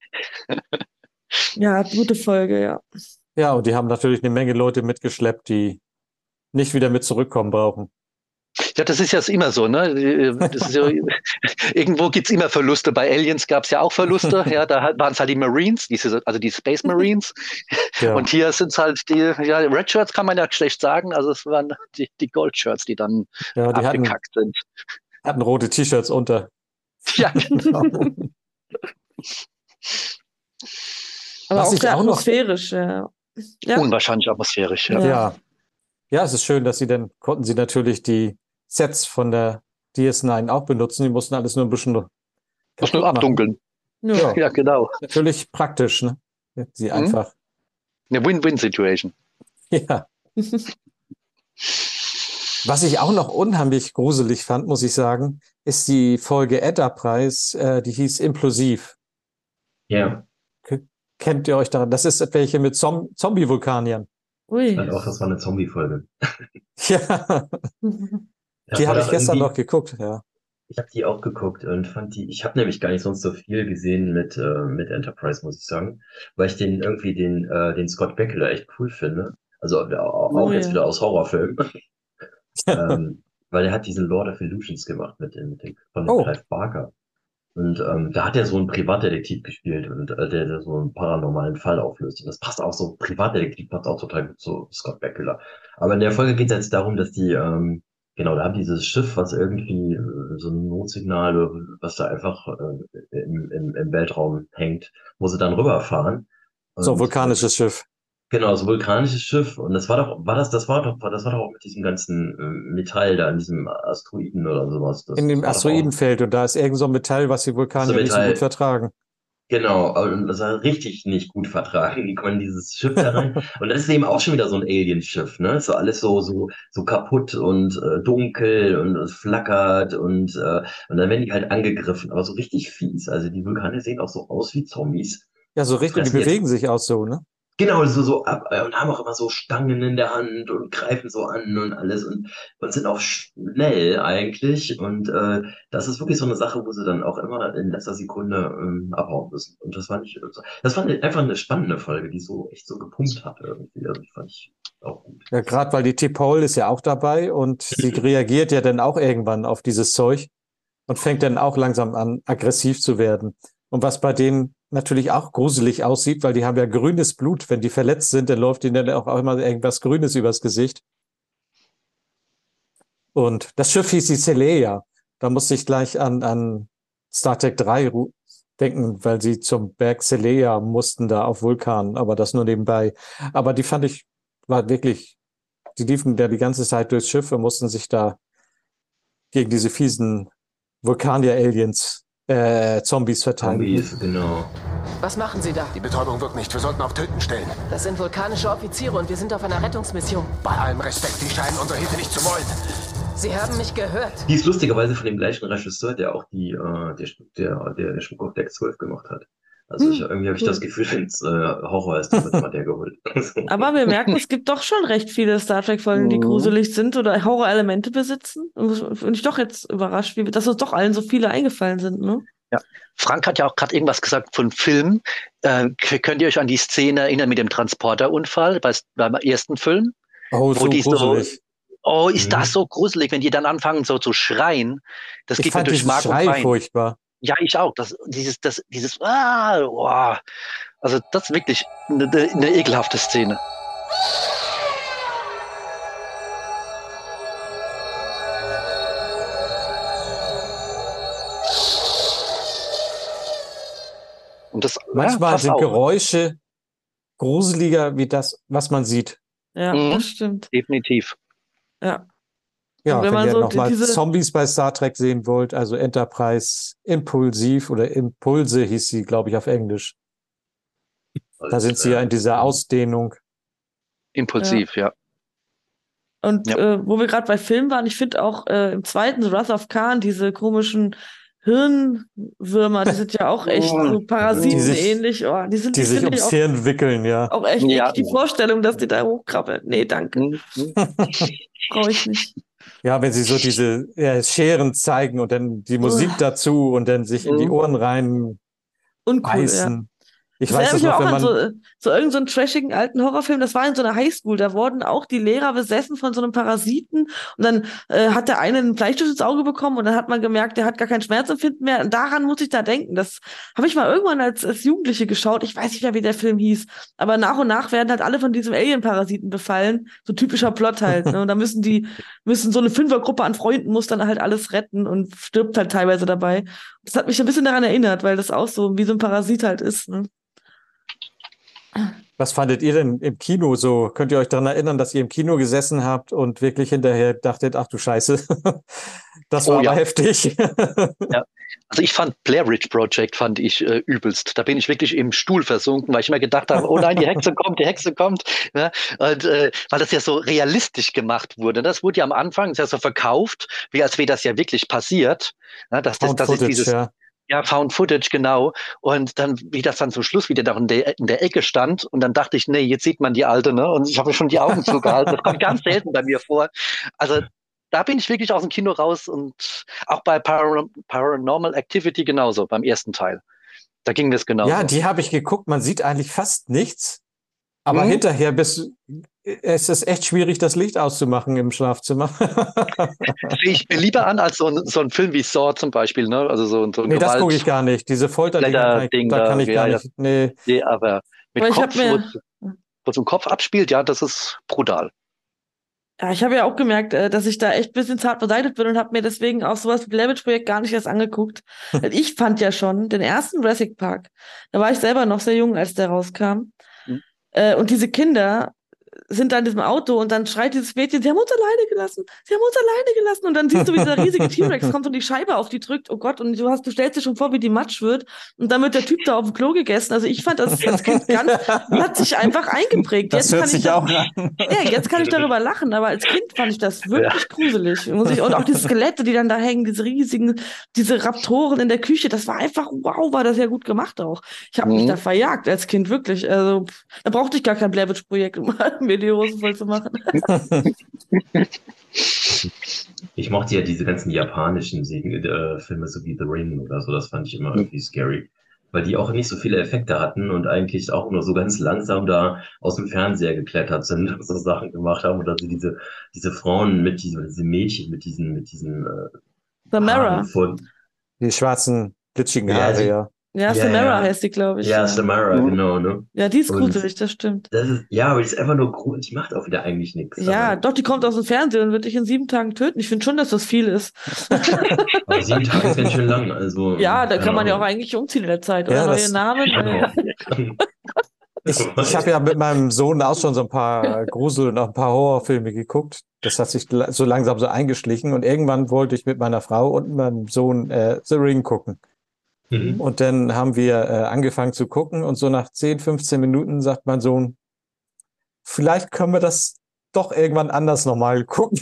Speaker 1: Ja, gute Folge, ja.
Speaker 2: Ja, und die haben natürlich eine Menge Leute mitgeschleppt, die nicht wieder mit zurückkommen brauchen.
Speaker 4: Ja, das ist ja immer so, ne? Das ist ja, irgendwo gibt's immer Verluste. Bei Aliens gab's ja auch Verluste. Ja, da waren es halt die Marines, also die Space Marines. Ja. Und hier sind es halt die Red Shirts, kann man ja schlecht sagen. Also es waren die Gold Shirts, die dann abgekackt sind.
Speaker 2: Hatten rote T-Shirts unter.
Speaker 4: Ja, genau.
Speaker 1: Aber auch sehr atmosphärisch, ja.
Speaker 4: Unwahrscheinlich atmosphärisch,
Speaker 2: ja. Ja, es ist schön, dass konnten sie natürlich die Sets von der DS9 auch benutzen. Die mussten alles nur ein bisschen
Speaker 4: abdunkeln. Ja, genau.
Speaker 2: Natürlich praktisch, ne? Sie einfach.
Speaker 4: Eine Win-Win-Situation.
Speaker 2: Ja. Was ich auch noch unheimlich gruselig fand, muss ich sagen, ist die Folge Enterprise, die hieß Implosiv.
Speaker 6: Ja.
Speaker 2: Kennt ihr euch daran? Das ist welche mit Zombie-Vulkaniern.
Speaker 1: Ui.
Speaker 6: Auch das war eine Zombie-Folge.
Speaker 2: Ja. Die habe ich gestern noch geguckt, ja.
Speaker 6: Ich habe die auch geguckt und fand ich habe nämlich gar nicht sonst so viel gesehen mit Enterprise, muss ich sagen, weil ich den Scott Bakula echt cool finde. Also auch jetzt wieder aus Horrorfilmen. Weil er hat diesen Lord of Illusions gemacht von dem Clive Barker. Und da hat er so einen Privatdetektiv gespielt und der so einen paranormalen Fall auflöst. Und das passt auch so, Privatdetektiv passt auch total gut zu Scott Bakula. Aber in der Folge geht es jetzt darum, dass die, genau, da haben dieses Schiff, was irgendwie so ein Notsignal, was da einfach im Weltraum hängt, wo sie dann rüberfahren.
Speaker 2: So ein
Speaker 6: Und
Speaker 2: vulkanisches Schiff.
Speaker 6: genau, so ein vulkanisches Schiff. Und das war doch, das war doch auch mit diesem ganzen Metall da, an diesem Asteroiden oder sowas.
Speaker 2: In dem
Speaker 6: Das war doch auch
Speaker 2: Asteroidenfeld. Und da ist irgend so ein Metall, was die
Speaker 6: so
Speaker 2: Vulkanier nicht so
Speaker 6: Metall.
Speaker 2: gut vertragen.
Speaker 6: Genau, und das war richtig nicht gut vertragen. Die kommen in dieses Schiff da rein. Und das ist eben auch schon wieder so ein Alien-Schiff, ne? Ist so alles so kaputt und dunkel und es flackert und dann werden die halt angegriffen. Aber so richtig fies. Also die Vulkane sehen auch so aus wie Zombies.
Speaker 2: Ja, so richtig, die
Speaker 6: Fressen jetzt
Speaker 2: bewegen sich auch so, ne?
Speaker 6: genau, so ab und haben auch immer so Stangen in der Hand und greifen so an und alles und sind auch schnell eigentlich. Und das ist wirklich so eine Sache, wo sie dann auch immer in letzter Sekunde abhauen müssen. Und das war einfach eine spannende Folge, die so echt so gepumpt hat irgendwie. Also ich fand ich auch gut.
Speaker 2: Ja, gerade weil die T-Paul ist ja auch dabei und sie reagiert ja dann auch irgendwann auf dieses Zeug und fängt dann auch langsam an, aggressiv zu werden. Und was bei denen natürlich auch gruselig aussieht, weil die haben ja grünes Blut. Wenn die verletzt sind, dann läuft ihnen dann auch immer irgendwas Grünes übers Gesicht. Und das Schiff hieß die Celea. Da musste ich gleich an Star Trek 3 denken, weil sie zum Berg Celea mussten da auf Vulkan, aber das nur nebenbei. Aber die fand ich, war wirklich, die liefen da die ganze Zeit durchs Schiff und mussten sich da gegen diese fiesen Vulkanier-Aliens, Zombies verteidigen.
Speaker 6: Zombies, genau.
Speaker 17: Was machen Sie da?
Speaker 18: Die Betäubung wirkt nicht. Wir sollten auf Töten stellen.
Speaker 17: Das sind vulkanische Offiziere und wir sind auf einer Rettungsmission.
Speaker 18: Bei allem Respekt, die scheinen unsere Hilfe nicht zu wollen.
Speaker 17: Sie haben mich gehört.
Speaker 6: Die ist lustigerweise von dem gleichen Regisseur, der auch der Spuk auf Deck 12 gemacht hat. Also irgendwie habe ich das Gefühl, wenn es Horror ist, dann wird immer der geholt.
Speaker 1: Aber wir merken, es gibt doch schon recht viele Star Trek-Folgen, die gruselig sind oder Horror-Elemente besitzen. Und bin ich doch jetzt überrascht, dass uns doch allen so viele eingefallen sind, ne?
Speaker 4: Ja. Frank hat ja auch gerade irgendwas gesagt von Film. Könnt ihr euch an die Szene erinnern mit dem Transporterunfall beim ersten Film?
Speaker 2: Oh, so gruselig.
Speaker 4: Oh, ist das so gruselig, wenn die dann anfangen so zu schreien. Das geht mir durch Mark und Bein.
Speaker 2: Furchtbar.
Speaker 4: Ja, ich auch. Also das ist wirklich eine ekelhafte Szene. Und das,
Speaker 2: manchmal sind Geräusche gruseliger wie das, was man sieht.
Speaker 1: Ja, das stimmt.
Speaker 4: Definitiv.
Speaker 1: Ja.
Speaker 2: Ja, wenn ihr nochmal Zombies bei Star Trek sehen wollt, also Enterprise Impulsiv oder Impulse hieß sie, glaube ich, auf Englisch. Da sind sie ja in dieser Ausdehnung.
Speaker 4: Impulsiv, ja.
Speaker 1: Und wo wir gerade bei Filmen waren, ich finde auch im zweiten The Wrath of Khan diese komischen Hirnwürmer, die sind ja auch echt so Parasiten ähnlich. Oh, die
Speaker 2: sich ums Hirn wickeln, ja.
Speaker 1: Auch echt die Vorstellung, dass die da hochkrabbeln. Nee, danke. Brauche ich nicht.
Speaker 2: Ja, wenn sie so diese Scheren zeigen und dann die Musik dazu und dann sich in die Ohren rein beißen.
Speaker 1: Ja.
Speaker 2: Ich weiß das
Speaker 1: noch,
Speaker 2: noch,
Speaker 1: wenn
Speaker 2: man
Speaker 1: so irgendeinen trashigen alten Horrorfilm, das war in so einer Highschool, da wurden auch die Lehrer besessen von so einem Parasiten und dann hat der eine einen Bleistift ins Auge bekommen und dann hat man gemerkt, der hat gar kein Schmerzempfinden mehr und daran muss ich da denken. Das habe ich mal irgendwann als Jugendliche geschaut, ich weiß nicht mehr, wie der Film hieß, aber nach und nach werden halt alle von diesem Alien-Parasiten befallen, so typischer Plot halt, ne? Und da müssen so eine Fünfergruppe an Freunden muss dann halt alles retten und stirbt halt teilweise dabei. Das hat mich ein bisschen daran erinnert, weil das auch so wie so ein Parasit halt ist, ne?
Speaker 2: Was fandet ihr denn im Kino so? Könnt ihr euch daran erinnern, dass ihr im Kino gesessen habt und wirklich hinterher dachtet, ach du Scheiße, das war aber heftig.
Speaker 4: Ja. Also ich fand Blair Witch Project übelst. Da bin ich wirklich im Stuhl versunken, weil ich mir gedacht habe, oh nein, die Hexe kommt. Ja, und, weil das ja so realistisch gemacht wurde. Das wurde ja am Anfang so verkauft, wie als wäre das ja wirklich passiert. Ja, das ist dieses... Ja, Found Footage, genau. Und dann, wie das dann zum Schluss wieder da in der Ecke stand. Und dann dachte ich, nee, jetzt sieht man die Alte, ne? Und ich habe schon die Augen zugehalten. Das kommt ganz selten bei mir vor. Also da bin ich wirklich aus dem Kino raus und auch bei Paranormal Activity genauso, beim ersten Teil. Da ging das genauso.
Speaker 2: Ja, die habe ich geguckt. Man sieht eigentlich fast nichts. Aber hinterher Es ist echt schwierig, das Licht auszumachen im Schlafzimmer.
Speaker 4: Sehe ich mir lieber an als so ein Film wie Saw zum Beispiel, ne? Also so ein
Speaker 2: Nee, das gucke ich gar nicht. Diese Folterdinger, da kann ich gar nicht. Nee.
Speaker 4: Nee, aber mit
Speaker 1: Aber ich
Speaker 4: Kopf,
Speaker 1: habe
Speaker 4: wo so ein Kopf abspielt, ja, das ist brutal.
Speaker 1: Ja, ich habe ja auch gemerkt, dass ich da echt ein bisschen zart beseitigt bin und habe mir deswegen auch sowas wie Blair Witch Projekt gar nicht erst angeguckt. Weil ich fand ja schon den ersten Jurassic Park, da war ich selber noch sehr jung, als der rauskam.
Speaker 4: Mhm.
Speaker 1: Und diese Kinder sind da in diesem Auto und dann schreit dieses Mädchen, sie haben uns alleine gelassen, sie haben uns alleine gelassen. Und dann siehst du, wie dieser riesige T-Rex kommt und die Scheibe auf die drückt, oh Gott, und du stellst dir schon vor, wie die Matsch wird. Und dann wird der Typ da auf dem Klo gegessen. Also ich fand das als Kind hat sich einfach eingeprägt.
Speaker 2: Das hört sich auch an.
Speaker 1: Ja, jetzt kann ich darüber lachen, aber als Kind fand ich das wirklich gruselig. Und auch die Skelette, die dann da hängen, diese riesigen, diese Raptoren in der Küche, das war einfach, wow, war das ja gut gemacht auch. Ich habe mich da verjagt als Kind, wirklich. Also da brauchte ich gar kein Blair Witch Projekt, um mir die Hose voll zu machen.
Speaker 6: Ich mochte ja diese ganzen japanischen Filme, so wie The Ring oder so, das fand ich immer irgendwie scary. Weil die auch nicht so viele Effekte hatten und eigentlich auch nur so ganz langsam da aus dem Fernseher geklettert sind und so Sachen gemacht haben. Oder so diese Frauen diese Mädchen mit diesen
Speaker 1: Samara.
Speaker 2: Die schwarzen, glitschigen Haare, ja.
Speaker 1: Ja, Samara heißt die, glaube ich.
Speaker 6: Ja, Samara, genau, ne?
Speaker 1: Ja, die ist gruselig, das stimmt.
Speaker 6: Aber die ist einfach nur gruselig, die macht auch wieder eigentlich nichts.
Speaker 1: Ja, doch, die kommt aus dem Fernsehen und wird dich in 7 Tagen töten. Ich finde schon, dass das viel ist.
Speaker 6: Aber 7 Tage ist ganz schön lang, also.
Speaker 1: Ja, da kann man ja auch eigentlich umziehen in der Zeit, oder? Neue Namen.
Speaker 2: Ich habe ja mit meinem Sohn auch schon so ein paar Grusel- und auch ein paar Horrorfilme geguckt. Das hat sich so langsam so eingeschlichen und irgendwann wollte ich mit meiner Frau und meinem Sohn The Ring gucken. Und dann haben wir angefangen zu gucken und so nach 10, 15 Minuten sagt mein Sohn, vielleicht können wir das doch irgendwann anders nochmal gucken.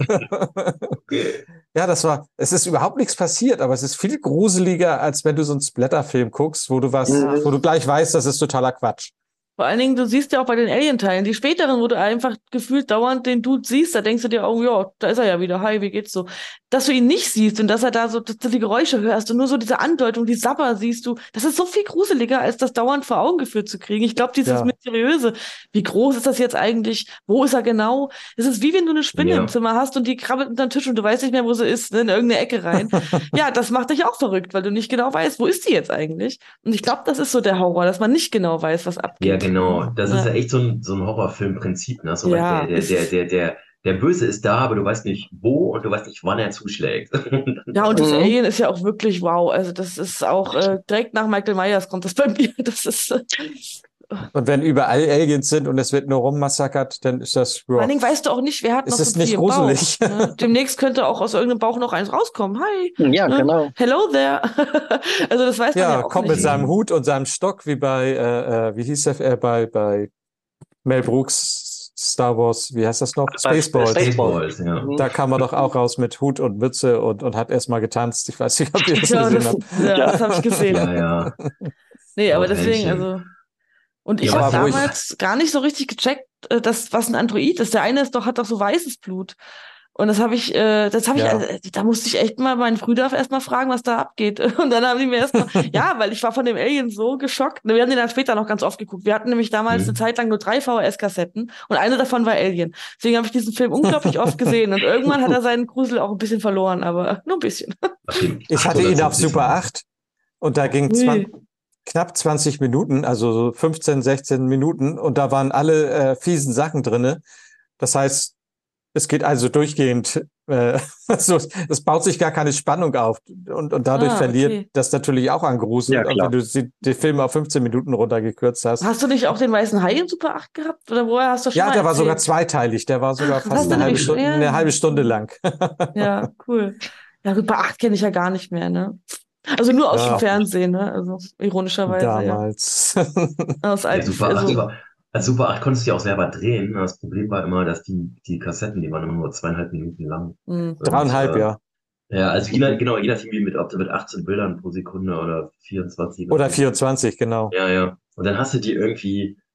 Speaker 6: Okay.
Speaker 2: Ja, es ist überhaupt nichts passiert, aber es ist viel gruseliger, als wenn du so einen Splatterfilm guckst, wo du gleich weißt, das ist totaler Quatsch.
Speaker 1: Vor allen Dingen, du siehst ja auch bei den Alien-Teilen, die späteren, wo du einfach gefühlt dauernd den Dude siehst, da denkst du dir, oh ja, da ist er ja wieder, hi, wie geht's so? Dass du ihn nicht siehst und dass er da so, dass du die Geräusche hörst und nur so diese Andeutung, die Sabber siehst du, das ist so viel gruseliger, als das dauernd vor Augen geführt zu kriegen. Ich glaube, dieses Mysteriöse, wie groß ist das jetzt eigentlich, wo ist er genau? Es ist wie wenn du eine Spinne im Zimmer hast und die krabbelt unter den Tisch und du weißt nicht mehr, wo sie ist, ne, in irgendeine Ecke rein. Ja, das macht dich auch verrückt, weil du nicht genau weißt, wo ist die jetzt eigentlich? Und ich glaube, das ist so der Horror, dass man nicht genau weiß, was abgeht.
Speaker 6: Ja, genau. Das ist ja echt so ein Horrorfilmprinzip, ne? So, der Böse ist da, aber du weißt nicht wo und du weißt nicht, wann er zuschlägt.
Speaker 1: Ja, und das Alien ist ja auch wirklich wow. Also das ist auch direkt nach Michael Myers kommt das bei mir. Das ist
Speaker 2: und wenn überall Aliens sind und es wird nur rummassakert, dann ist das...
Speaker 1: Vor allen Dingen weißt du auch nicht, wer hat noch so viel im Bauch. Ne? Demnächst könnte auch aus irgendeinem Bauch noch eins rauskommen. Hi.
Speaker 4: Ja,
Speaker 1: ne?
Speaker 4: genau.
Speaker 1: Hello there. Also das weiß man ja auch
Speaker 2: kommt
Speaker 1: nicht.
Speaker 2: Mit seinem Hut und seinem Stock, wie bei, wie hieß der, bei Mel Brooks Star Wars, wie heißt das noch?
Speaker 6: Spaceballs, ja.
Speaker 2: Da kam er doch auch raus mit Hut und Mütze und hat erstmal getanzt. Ich weiß nicht, ob ihr das gesehen habt.
Speaker 1: Ja, das habe ich gesehen.
Speaker 6: Ja.
Speaker 1: Nee, aber deswegen, also... Und ich habe damals gar nicht so richtig gecheckt, was ein Android ist. Der eine hat doch so weißes Blut. Und da musste ich echt mal meinen Brüder erstmal fragen, was da abgeht. Und dann haben die mir erstmal, weil ich war von dem Alien so geschockt. Wir haben den dann später noch ganz oft geguckt. Wir hatten nämlich damals eine Zeit lang nur 3 VHS-Kassetten und eine davon war Alien. Deswegen habe ich diesen Film unglaublich oft gesehen. Und irgendwann hat er seinen Grusel auch ein bisschen verloren, aber nur ein bisschen.
Speaker 2: Ich hatte ihn auf Super 8 und da ging knapp 20 Minuten, also so 15, 16 Minuten und da waren alle fiesen Sachen drinne. Das heißt, es geht also durchgehend, es baut sich gar keine Spannung auf und dadurch verliert das natürlich auch an Grusel.
Speaker 4: Ja,
Speaker 2: und wenn du den Film auf 15 Minuten runtergekürzt hast.
Speaker 1: Hast du nicht auch den Weißen Hai in Super 8 gehabt? Oder woher hast du schon mal
Speaker 2: der war
Speaker 1: erzählt?
Speaker 2: sogar zweiteilig, der war sogar fast eine halbe Stunde lang. Ja,
Speaker 1: cool. Ja, Super 8 kenne ich ja gar nicht mehr, ne? Also nur aus dem Fernsehen, ne? Also ironischerweise.
Speaker 2: Damals.
Speaker 1: Aus alten
Speaker 6: Super 8 konntest du ja auch selber drehen. Das Problem war immer, dass die Kassetten, die waren immer nur 2,5 Minuten lang.
Speaker 2: 3,5, ja.
Speaker 6: Ja, also je nachdem, ob du mit 18 Bildern pro Sekunde oder 24.
Speaker 2: Oder 24, genau.
Speaker 6: Ja. Und dann hast du die irgendwie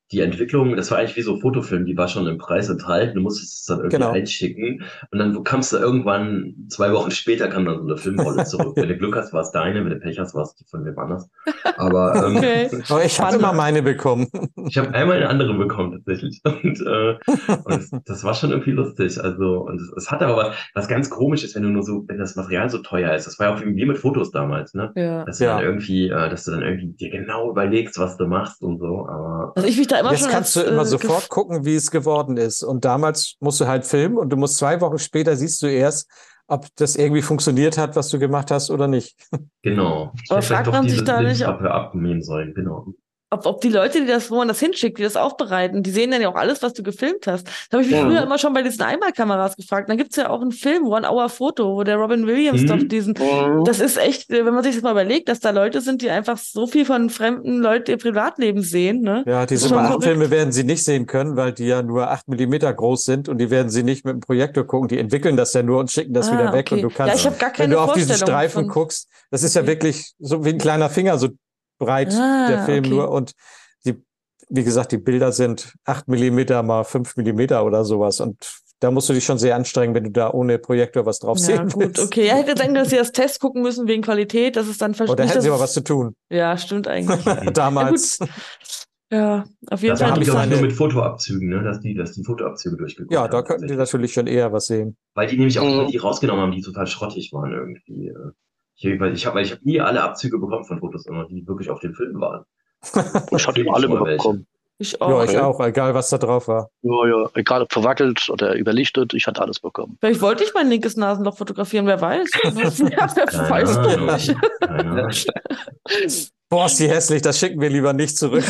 Speaker 6: die Entwicklung, das war eigentlich wie so ein Fotofilm, die war schon im Preis enthalten, du musstest es dann irgendwie einschicken und dann kamst du irgendwann, 2 Wochen später kam dann so eine Filmrolle zurück. Wenn du Glück hast, war es deine, wenn du Pech hast, war es die von wem anders. Aber,
Speaker 2: Aber ich habe immer meine bekommen.
Speaker 6: Ich habe einmal eine andere bekommen tatsächlich und das war schon irgendwie lustig. Also und es hatte aber was ganz Komisches, wenn das Material so teuer ist. Das war ja auch wie mit Fotos damals, ne?
Speaker 1: Ja.
Speaker 6: Dass du dann irgendwie dir genau überlegst, was du machst und so. Aber
Speaker 1: also ich mich da immer
Speaker 2: jetzt
Speaker 1: schon
Speaker 2: kannst du immer sofort gucken, wie es geworden ist. Und damals musst du halt filmen und du musst 2 Wochen später siehst du erst, ob das irgendwie funktioniert hat, was du gemacht hast oder nicht.
Speaker 6: Genau.
Speaker 1: Aber fragt man sich da nicht,
Speaker 6: abnehmen sollen, genau.
Speaker 1: Ob die Leute, wo man das hinschickt, die das aufbereiten, die sehen dann ja auch alles, was du gefilmt hast. Da habe ich mich früher immer schon bei diesen Einmalkameras gefragt. Dann gibt's ja auch einen Film, One Hour Photo, wo der Robin Williams doch das ist echt, wenn man sich das mal überlegt, dass da Leute sind, die einfach so viel von fremden Leuten ihr Privatleben sehen, ne?
Speaker 2: Ja, diese Filme werden sie nicht sehen können, weil die ja nur 8 Millimeter groß sind und die werden sie nicht mit dem Projektor gucken. Die entwickeln das ja nur und schicken das wieder weg. Und du kannst,
Speaker 1: ich habe gar keine
Speaker 2: wenn du auf diesen
Speaker 1: Vorstellung
Speaker 2: Streifen guckst, das ist ja wirklich so wie ein kleiner Finger, so breit der Film nur und wie gesagt, die Bilder sind 8 Millimeter mal 5 Millimeter oder sowas und da musst du dich schon sehr anstrengen, wenn du da ohne Projektor was drauf sehen willst.
Speaker 1: Okay, er hätte jetzt eigentlich, dass sie das Test gucken müssen wegen Qualität, das ist dann
Speaker 2: verständlich. Oder hätten sie aber was zu tun.
Speaker 1: Ja, stimmt eigentlich.
Speaker 2: Damals.
Speaker 1: Ja, auf jeden Fall.
Speaker 6: Da haben die auch nur mit Fotoabzügen, ne, dass die Fotoabzüge durchgeguckt haben.
Speaker 2: Ja, da könnten die natürlich schon eher was sehen.
Speaker 6: Weil die nämlich auch die rausgenommen haben, die total schrottig waren irgendwie. Ich hab nie alle Abzüge bekommen von Fotos, immer die wirklich auf dem Film waren.
Speaker 4: Ich hatte alle bekommen.
Speaker 1: Ich auch.
Speaker 2: Ja, ich auch, egal was da drauf war.
Speaker 4: Ja, egal ob verwackelt oder überlichtet, ich hatte alles bekommen.
Speaker 1: Vielleicht wollte ich mein linkes Nasenloch fotografieren, wer weiß. Wer weiß
Speaker 2: nicht. Boah, ist die hässlich, das schicken wir lieber nicht zurück.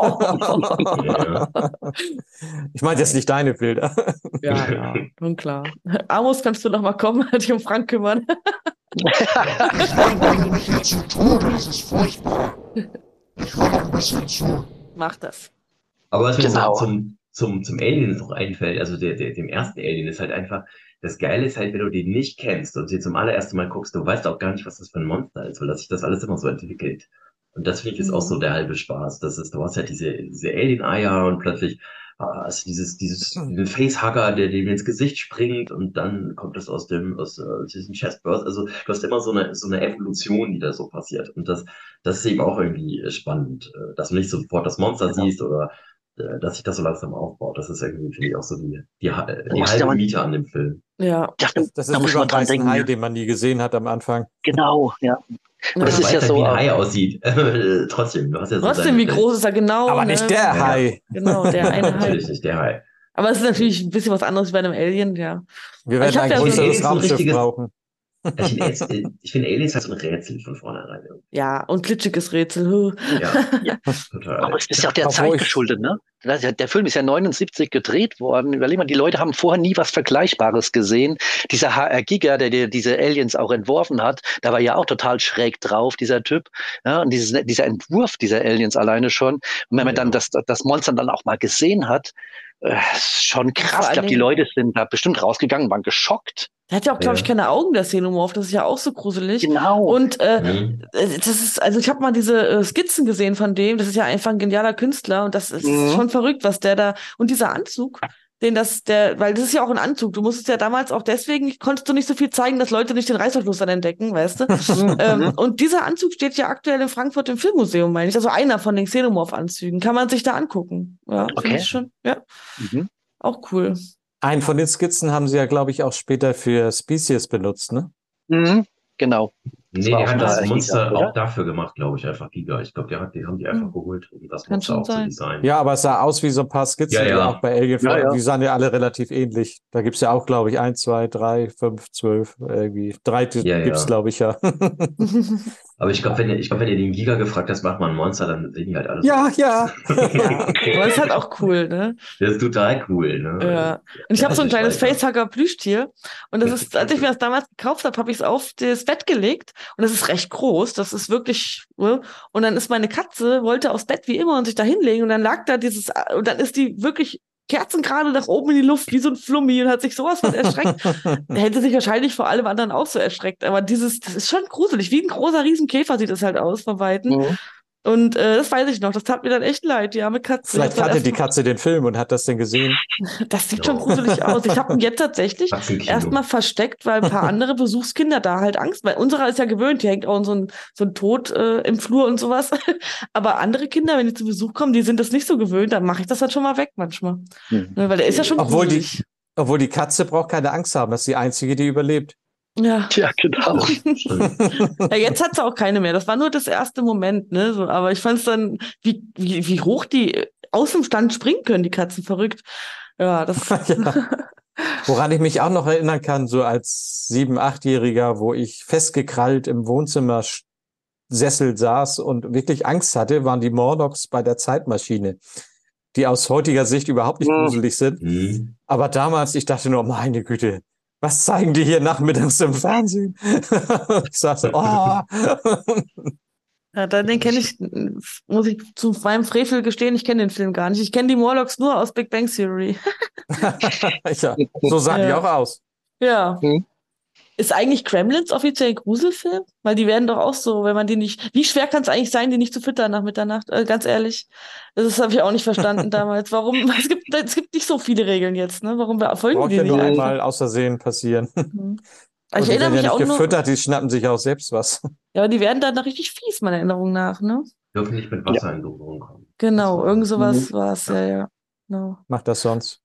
Speaker 2: Ich meine jetzt nicht deine Bilder.
Speaker 1: Ja, nun klar. Amos, kannst du noch mal kommen, dich um Frank kümmern?
Speaker 7: Ich langweile mich hier zu Tode, das ist furchtbar. Ich höre noch ein bisschen zu.
Speaker 1: Mach das.
Speaker 6: Aber was mir zum Alien noch einfällt, also dem ersten Alien ist halt einfach, das Geile ist halt, wenn du den nicht kennst und den zum allerersten Mal guckst, du weißt auch gar nicht, was das für ein Monster ist, weil das sich das alles immer so entwickelt. Und das finde ich ist auch so der halbe Spaß. Du hast halt diese Alien-Eier und plötzlich hast du diesen Facehugger, der dem ins Gesicht springt und dann kommt es aus diesem Chestburst. Also du hast immer so eine Evolution, die da so passiert. Und das ist eben auch irgendwie spannend, dass du nicht sofort das Monster siehst oder dass sich das so langsam aufbaut. Das ist irgendwie, finde ich, auch so die halbe Miete an dem Film.
Speaker 1: Ja.
Speaker 2: Das ist wie beim weißen Hai, den man nie gesehen hat am Anfang.
Speaker 4: Genau, ja.
Speaker 6: Und das ist ja so, wie ein Hai aussieht. Trotzdem, du hast ja so
Speaker 1: trotzdem, wie groß ist er genau?
Speaker 2: Aber nicht der Hai.
Speaker 1: Genau, der eine Hai.
Speaker 6: Natürlich nicht der Hai.
Speaker 1: Aber es ist natürlich ein bisschen was anderes wie bei einem Alien, ja.
Speaker 2: Wir werden ein größeres Raumschiff brauchen.
Speaker 6: Ich finde Aliens halt so ein Rätsel von vornherein.
Speaker 1: Ja, und glitschiges Rätsel.
Speaker 4: Ja, total. Aber es ist ja auch der Zeit geschuldet, ne? Der Film ist ja 79 gedreht worden. Überleg mal, die Leute haben vorher nie was Vergleichbares gesehen. Dieser HR Giger, der diese Aliens auch entworfen hat, da war ja auch total schräg drauf, dieser Typ. Ja, und dieser Entwurf dieser Aliens alleine schon. Und wenn man dann das Monster dann auch mal gesehen hat, ist schon krass. Ich glaube, die Leute sind da bestimmt rausgegangen, waren geschockt.
Speaker 1: Der hat ja auch, glaube ich, keine Augen, der Xenomorph. Das ist ja auch so gruselig.
Speaker 4: Genau.
Speaker 1: Und das ist, also ich habe mal diese Skizzen gesehen von dem. Das ist ja einfach ein genialer Künstler und das ist schon verrückt, was der da. Und dieser Anzug, weil das ist ja auch ein Anzug. Du musstest ja damals auch deswegen, konntest du nicht so viel zeigen, dass Leute nicht den Reißverschluss dann entdecken, weißt du? Und dieser Anzug steht ja aktuell in Frankfurt im Filmmuseum, meine ich. Also einer von den Xenomorph-Anzügen. Kann man sich da angucken. Ja, finde ich schon. Ja. Auch cool.
Speaker 2: Einen von den Skizzen haben sie ja, glaube ich, auch später für Species benutzt, ne?
Speaker 4: Genau.
Speaker 6: Nee, der hat das Monster auch dafür gemacht, glaube ich, einfach Giga. Ich glaube, die haben die einfach geholt, um das Monster auch zu designen.
Speaker 2: Ja, aber es sah aus wie so ein paar Skizzen, die auch bei Alien vorher, die sahen ja alle relativ ähnlich. Da gibt's ja auch, glaube ich, 1, 2, 3, 5, 12, irgendwie. 3 gibt's, glaube ich, ja.
Speaker 6: Aber ich glaube, wenn ihr den Giga gefragt hast, mach mal ein Monster, dann sehen die halt alles.
Speaker 2: Ja.
Speaker 1: Aber ist halt auch cool, ne?
Speaker 6: Das ist total cool, ne?
Speaker 1: Ja. Und ich habe so ein kleines Facehugger-Plüschtier. Und das ist, als ich mir das damals gekauft habe ich es auf das Bett gelegt. Und das ist recht groß. Das ist wirklich, ne? Und dann ist meine Katze, wollte aufs Bett wie immer und sich da hinlegen. Und dann lag da und dann ist die wirklich kerzengerade nach oben in die Luft, wie so ein Flummi und hat sich sowas von erschreckt. Er hätte sich wahrscheinlich vor allem anderen auch so erschreckt. Aber das ist schon gruselig. Wie ein großer Riesenkäfer sieht es halt aus von Weitem. Und das weiß ich noch, das tat mir dann echt leid, die arme Katze.
Speaker 2: Vielleicht kannte die Katze den Film und hat das denn gesehen.
Speaker 1: Das sieht schon gruselig aus. Ich habe ihn jetzt tatsächlich erstmal versteckt, weil ein paar andere Besuchskinder da halt Angst, weil unserer ist ja gewöhnt, die hängt auch so ein Tod im Flur und sowas. Aber andere Kinder, wenn die zu Besuch kommen, die sind das nicht so gewöhnt, dann mache ich das halt schon mal weg manchmal. Weil der ist ja schon gruselig.
Speaker 2: Obwohl die Katze braucht keine Angst haben, das ist die einzige, die überlebt.
Speaker 1: Ja.
Speaker 4: Ja, genau.
Speaker 1: Ja, jetzt hat sie auch keine mehr. Das war nur das erste Moment, ne? So, aber ich fand es dann, wie hoch die aus dem Stand springen können, die Katzen, verrückt. Ja, das.
Speaker 2: Ja. Woran ich mich auch noch erinnern kann, so als 7-, 8-Jähriger, wo ich festgekrallt im Wohnzimmersessel saß und wirklich Angst hatte, waren die Morlocks bei der Zeitmaschine, die aus heutiger Sicht überhaupt nicht gruselig sind. Aber damals, ich dachte nur, meine Güte, was zeigen die hier nachmittags im Fernsehen? Ich saß so, oh.
Speaker 1: Ja, den kenne ich, muss ich zu meinem Frevel gestehen, ich kenne den Film gar nicht. Ich kenne die Morlocks nur aus Big Bang Theory.
Speaker 2: Ja, so sahen die auch aus.
Speaker 1: Ja. Ist eigentlich Gremlins offiziell ein Gruselfilm? Weil die werden doch auch so, wenn man die nicht. Wie schwer kann es eigentlich sein, die nicht zu füttern nach Mitternacht? Ganz ehrlich. Das habe ich auch nicht verstanden damals. Warum? Es gibt nicht so viele Regeln jetzt, ne? Warum verfolgen
Speaker 2: Braucht
Speaker 1: die
Speaker 2: ja
Speaker 1: nicht
Speaker 2: nur
Speaker 1: einfach?
Speaker 2: einmal außersehen passieren.
Speaker 1: Also ich erinnere
Speaker 2: die werden
Speaker 1: mich
Speaker 2: ja
Speaker 1: auch
Speaker 2: nicht
Speaker 1: noch.
Speaker 2: gefüttert, die schnappen sich auch selbst was.
Speaker 1: Ja, aber die werden dann noch richtig fies, meiner Erinnerung nach, ne?
Speaker 6: Dürfen nicht mit Wasser in Berührung kommen.
Speaker 1: Genau, irgend sowas war es, ja. Genau.
Speaker 2: Macht das sonst.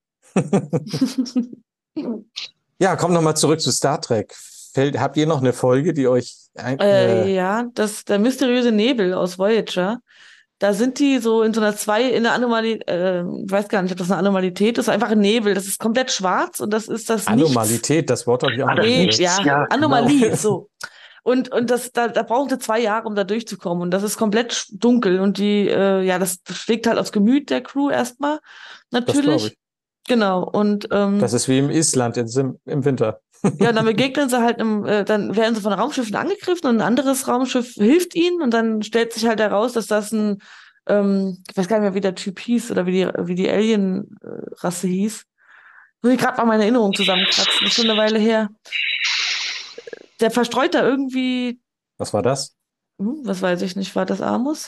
Speaker 2: Ja, kommt nochmal zurück zu Star Trek. Habt ihr noch eine Folge, die euch...
Speaker 1: Ja, der mysteriöse Nebel aus Voyager. Da sind die so in so in der Anomalie, ich weiß gar nicht, ob das eine Anomalität ist, einfach ein Nebel. Das ist komplett schwarz und das ist das
Speaker 2: Anomalität, das Wort habe ich auch noch
Speaker 1: Nichts.
Speaker 2: gehört.
Speaker 1: Ja, Anomalie, so. Und da brauchen sie 2 Jahre, um da durchzukommen. Und das ist komplett dunkel. Und das schlägt halt aufs Gemüt der Crew erstmal. Natürlich.
Speaker 2: Das glaube ich.
Speaker 1: Genau. Und
Speaker 2: das ist wie im Island im Winter.
Speaker 1: ja, dann begegnen sie halt dann werden sie von Raumschiffen angegriffen und ein anderes Raumschiff hilft ihnen und dann stellt sich halt heraus, dass das ich weiß gar nicht mehr, wie der Typ hieß oder wie die Alien-Rasse hieß. Muss ich gerade mal meine Erinnerung zusammenkratzen, das ist schon eine Weile her. Der verstreut da irgendwie.
Speaker 2: Was war das?
Speaker 1: Was weiß ich nicht, war das Amos?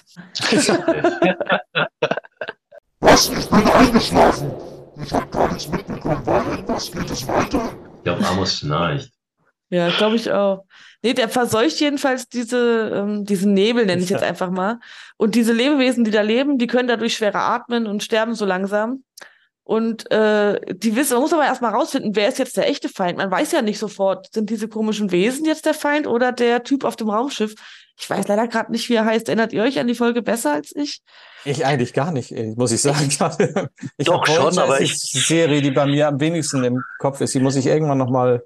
Speaker 7: Was? Ich bin eingeschlafen. Ich habe gar nichts mitbekommen. War irgendwas? Geht es weiter?
Speaker 6: Ich glaube, Amos schnarcht.
Speaker 1: Ja, glaube ich auch. Nee, der verseucht jedenfalls diesen Nebel, nenne ich jetzt einfach mal. Und diese Lebewesen, die da leben, die können dadurch schwerer atmen und sterben so langsam. Und man muss aber erstmal rausfinden, wer ist jetzt der echte Feind. Man weiß ja nicht sofort, sind diese komischen Wesen jetzt der Feind oder der Typ auf dem Raumschiff. Ich weiß leider gerade nicht, wie er heißt. Erinnert ihr euch an die Folge besser als ich?
Speaker 2: Ich eigentlich gar nicht, muss ich sagen. Ich
Speaker 4: Doch schon, aber
Speaker 2: die Serie, die bei mir am wenigsten im Kopf ist, die muss ich irgendwann nochmal.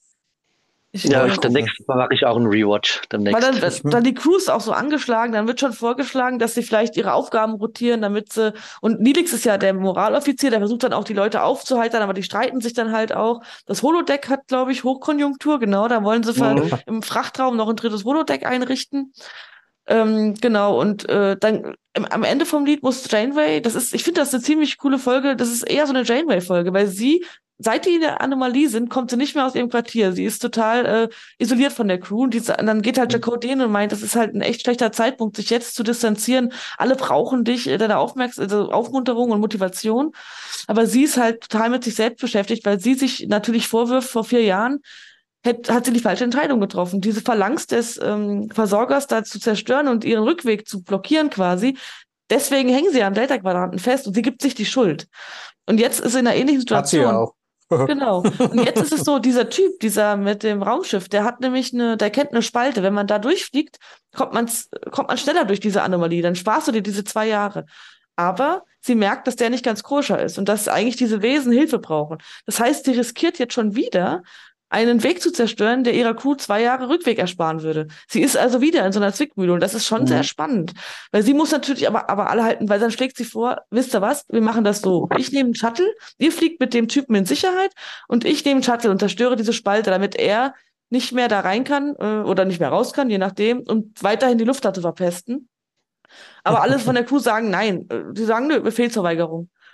Speaker 4: Demnächst mache ich auch einen Rewatch.
Speaker 1: Weil dann die Crew ist auch so angeschlagen, dann wird schon vorgeschlagen, dass sie vielleicht ihre Aufgaben rotieren, und Neelix ist ja der Moraloffizier, der versucht dann auch die Leute aufzuheitern, aber die streiten sich dann halt auch. Das Holodeck hat, glaube ich, Hochkonjunktur, genau, da wollen sie im Frachtraum noch ein 3. Holodeck einrichten. Genau, und dann am Ende vom Lied muss Janeway, ich finde das eine ziemlich coole Folge, das ist eher so eine Janeway-Folge, weil seit die in der Anomalie sind, kommt sie nicht mehr aus ihrem Quartier. Sie ist total isoliert von der Crew. Und dann geht halt Jacquot hin und meint, das ist halt ein echt schlechter Zeitpunkt, sich jetzt zu distanzieren. Alle brauchen dich, deine Aufmunterung und Motivation. Aber sie ist halt total mit sich selbst beschäftigt, weil sie sich natürlich vorwirft, vor 4 Jahren hat sie die falsche Entscheidung getroffen. Diese Phalanx des Versorgers da zu zerstören und ihren Rückweg zu blockieren quasi. Deswegen hängen sie am Delta-Quadranten fest und sie gibt sich die Schuld. Und jetzt ist sie in einer ähnlichen Situation.
Speaker 2: Hat sie ja auch.
Speaker 1: Genau. Und jetzt ist es so, dieser Typ, dieser mit dem Raumschiff, der kennt eine Spalte. Wenn man da durchfliegt, kommt man schneller durch diese Anomalie. Dann sparst du dir diese 2 Jahre. Aber sie merkt, dass der nicht ganz koscher ist und dass eigentlich diese Wesen Hilfe brauchen. Das heißt, sie riskiert jetzt schon wieder, einen Weg zu zerstören, der ihrer Crew 2 Jahre Rückweg ersparen würde. Sie ist also wieder in so einer Zwickmühle und das ist schon sehr spannend. Weil sie muss natürlich aber alle halten, weil dann schlägt sie vor, wisst ihr was, wir machen das so. Ich nehme einen Shuttle, ihr fliegt mit dem Typen in Sicherheit und ich nehme einen Shuttle und zerstöre diese Spalte, damit er nicht mehr da rein kann oder nicht mehr raus kann, je nachdem, und weiterhin die Luft da zu verpesten. Aber alle von der Crew sagen nein. Die sagen, nö, Befehlsverweigerung.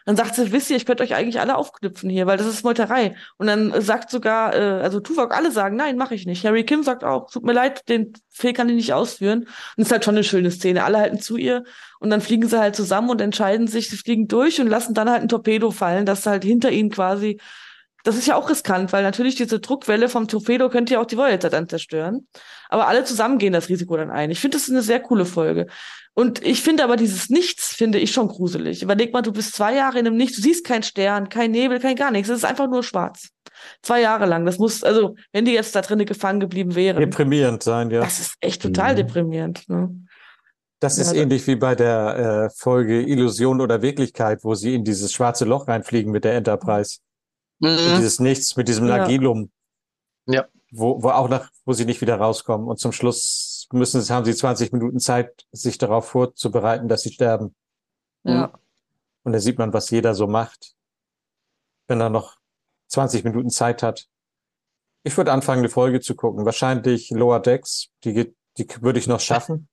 Speaker 1: Dann sagt sie, wisst ihr, ich könnte euch eigentlich alle aufknüpfen hier, weil das ist Meuterei. Und dann sagt sogar, also Tuvok, alle sagen, nein, mache ich nicht. Harry Kim sagt auch, tut mir leid, den Fehl kann ich nicht ausführen. Und es ist halt schon eine schöne Szene. Alle halten zu ihr und dann fliegen sie halt zusammen und entscheiden sich, sie fliegen durch und lassen dann halt ein Torpedo fallen, das halt hinter ihnen quasi. Das ist ja auch riskant, weil natürlich diese Druckwelle vom Torpedo könnte ja auch die Voyager dann zerstören. Aber alle zusammen gehen das Risiko dann ein. Ich finde, das ist eine sehr coole Folge. Und ich finde aber dieses Nichts, finde ich schon gruselig. Überleg mal, du bist 2 Jahre in einem Nichts, du siehst keinen Stern, kein Nebel, kein gar nichts. Es ist einfach nur schwarz. 2 Jahre lang. Das muss, also, wenn die jetzt da drinnen gefangen geblieben wären.
Speaker 2: Deprimierend sein, ja.
Speaker 1: Das ist echt total deprimierend, ne?
Speaker 2: Das ist ähnlich wie bei der Folge Illusion oder Wirklichkeit, wo sie in dieses schwarze Loch reinfliegen mit der Enterprise. Mit dieses Nichts, mit diesem Nagilum.
Speaker 4: Ja.
Speaker 2: Wo sie nicht wieder rauskommen. Und zum Schluss haben sie 20 Minuten Zeit, sich darauf vorzubereiten, dass sie sterben.
Speaker 1: Ja.
Speaker 2: Und da sieht man, was jeder so macht, wenn er noch 20 Minuten Zeit hat. Ich würde anfangen, eine Folge zu gucken. Wahrscheinlich Lower Decks, die würde ich noch schaffen.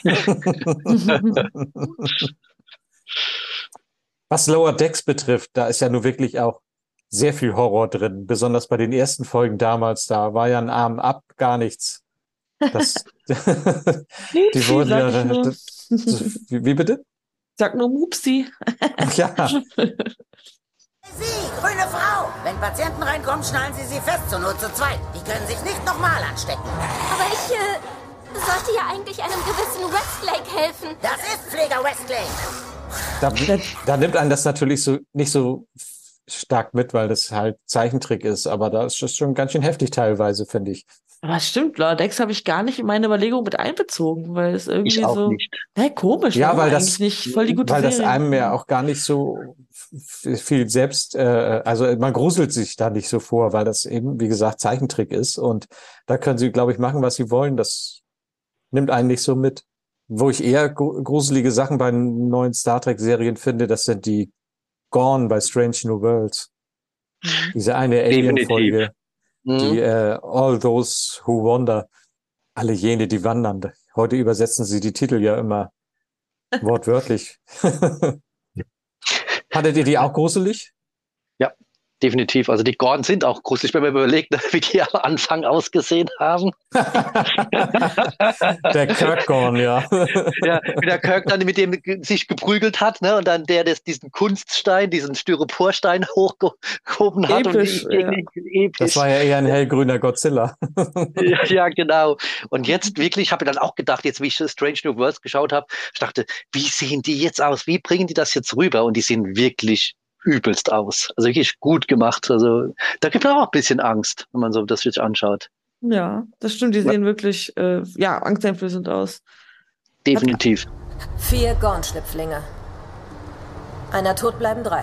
Speaker 2: Was Lower Decks betrifft, da ist ja nur wirklich auch sehr viel Horror drin, besonders bei den ersten Folgen damals. Da war ja ein Arm ab, gar nichts. Die wurden ja. Wie bitte?
Speaker 1: Sag nur Mupsi.
Speaker 2: Ja.
Speaker 19: Sie, grüne Frau! Wenn Patienten reinkommen, schnallen Sie sie fest, zur Not zu zweit. Die können sich nicht nochmal anstecken.
Speaker 12: Aber ich sollte ja eigentlich einem gewissen Westlake helfen.
Speaker 19: Das ist Pfleger Westlake.
Speaker 2: Da nimmt einen das natürlich nicht so stark mit, weil das halt Zeichentrick ist, aber da ist das schon ganz schön heftig teilweise, finde ich.
Speaker 1: Aber stimmt, Lower Decks habe ich gar nicht in meine Überlegung mit einbezogen, weil es irgendwie
Speaker 4: Ich auch
Speaker 1: so
Speaker 4: nicht.
Speaker 1: Komisch,
Speaker 2: Ja,
Speaker 1: ne?
Speaker 2: weil
Speaker 1: Eigentlich nicht voll die gute
Speaker 2: das
Speaker 1: Serie.
Speaker 2: einem ja auch gar nicht so viel selbst, also man gruselt sich da nicht so vor, weil das eben, wie gesagt, Zeichentrick ist und da können sie, glaube ich, machen, was sie wollen. Das nimmt einen nicht so mit. Wo ich eher gruselige Sachen bei neuen Star Trek-Serien finde, das sind die Gorn bei Strange New Worlds. Diese eine Alien-Folge. Die All Those Who Wander. Alle jene, die wandern. Heute übersetzen sie die Titel ja immer wortwörtlich. Hattet ihr die auch gruselig?
Speaker 4: Ja, definitiv. Also die Gorn sind auch gruselig, wenn man überlegt, wie die am Anfang ausgesehen haben.
Speaker 2: Der Kirk Gorn, ja.
Speaker 4: Ja, wie der Kirk dann mit dem sich geprügelt hat, ne? Und dann diesen Kunststein, diesen Styroporstein hochgehoben hat.
Speaker 1: Episch,
Speaker 4: episch.
Speaker 2: Das war ja eher ein hellgrüner Godzilla.
Speaker 4: Ja, genau. Und jetzt wirklich, habe ich dann auch gedacht, jetzt wie ich Strange New Worlds geschaut habe, ich dachte, wie sehen die jetzt aus? Wie bringen die das jetzt rüber? Und die sehen wirklich übelst aus. Also wirklich gut gemacht. Also da gibt es auch ein bisschen Angst, wenn man so das sich anschaut.
Speaker 1: Ja, das stimmt. Die sehen wirklich, angsteinflößend aus.
Speaker 4: Definitiv.
Speaker 20: 4 Gorn-Schlüpflinge. Einer tot, bleiben 3.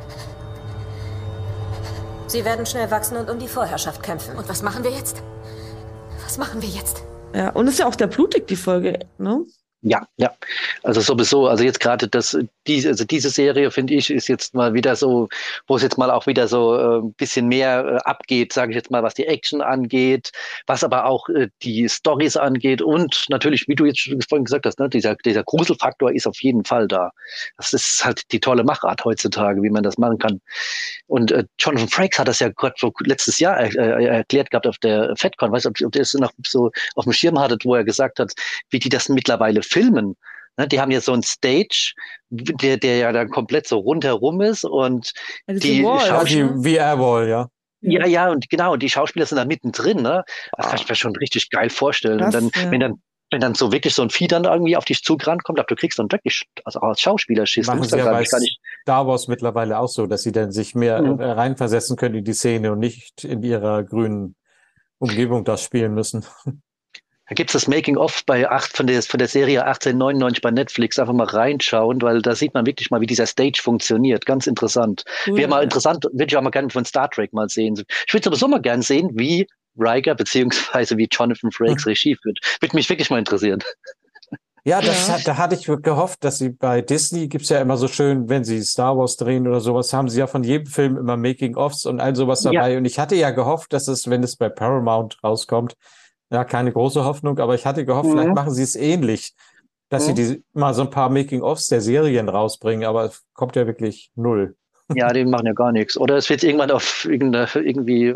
Speaker 20: Sie werden schnell wachsen und um die Vorherrschaft kämpfen.
Speaker 12: Und was machen wir jetzt? Was machen wir jetzt?
Speaker 1: Ja, und ist ja auch der blutig, die Folge, ne?
Speaker 4: Ja. Also sowieso, also jetzt gerade diese Serie, finde ich, ist jetzt mal wieder so, wo es jetzt mal auch wieder so ein bisschen mehr abgeht, sage ich jetzt mal, was die Action angeht, was aber auch die Storys angeht und natürlich, wie du jetzt schon vorhin gesagt hast, ne, dieser Gruselfaktor ist auf jeden Fall da. Das ist halt die tolle Machart heutzutage, wie man das machen kann. Und Jonathan Frakes hat das ja gerade so letztes Jahr erklärt gehabt auf der FedCon, weiß nicht, ob ihr es noch so auf dem Schirm hattet, wo er gesagt hat, wie die das mittlerweile filmen. Ne, die haben ja so ein Stage, der ja dann komplett so rundherum ist und die
Speaker 2: VR-Wall, ja.
Speaker 4: Ja, und genau, und die Schauspieler sind da mittendrin, ne? Das kann ich mir schon richtig geil vorstellen.
Speaker 1: Das,
Speaker 4: und dann, wenn dann so wirklich so ein Vieh dann irgendwie auf dich zugerannt kommt, du kriegst dann wirklich, also als Schauspieler schießt
Speaker 2: Machen
Speaker 4: du
Speaker 2: sie ja bei
Speaker 4: gar nicht.
Speaker 2: Star Wars mittlerweile auch so, dass sie dann sich mehr reinversetzen können in die Szene und nicht in ihrer grünen Umgebung das spielen müssen.
Speaker 4: Da gibt's das Making-of von der Serie 1899 bei Netflix. Einfach mal reinschauen, weil da sieht man wirklich mal, wie dieser Stage funktioniert. Ganz interessant. Wäre mal interessant, würde ich auch mal gerne von Star Trek mal sehen. Ich würde sowieso mal gerne sehen, wie Riker beziehungsweise wie Jonathan Frakes Regie führt. Würde mich wirklich mal interessieren.
Speaker 2: Ja, da hatte ich gehofft, dass sie bei Disney gibt's ja immer so schön, wenn sie Star Wars drehen oder sowas, haben sie ja von jedem Film immer Making-ofs und all sowas dabei. Ja. Und ich hatte ja gehofft, dass es, wenn es bei Paramount rauskommt, ja, keine große Hoffnung, aber ich hatte gehofft, vielleicht machen sie es ähnlich, dass sie mal so ein paar Making-ofs der Serien rausbringen, aber es kommt ja wirklich null.
Speaker 4: Ja, die machen ja gar nichts. Oder es wird irgendwann irgendwie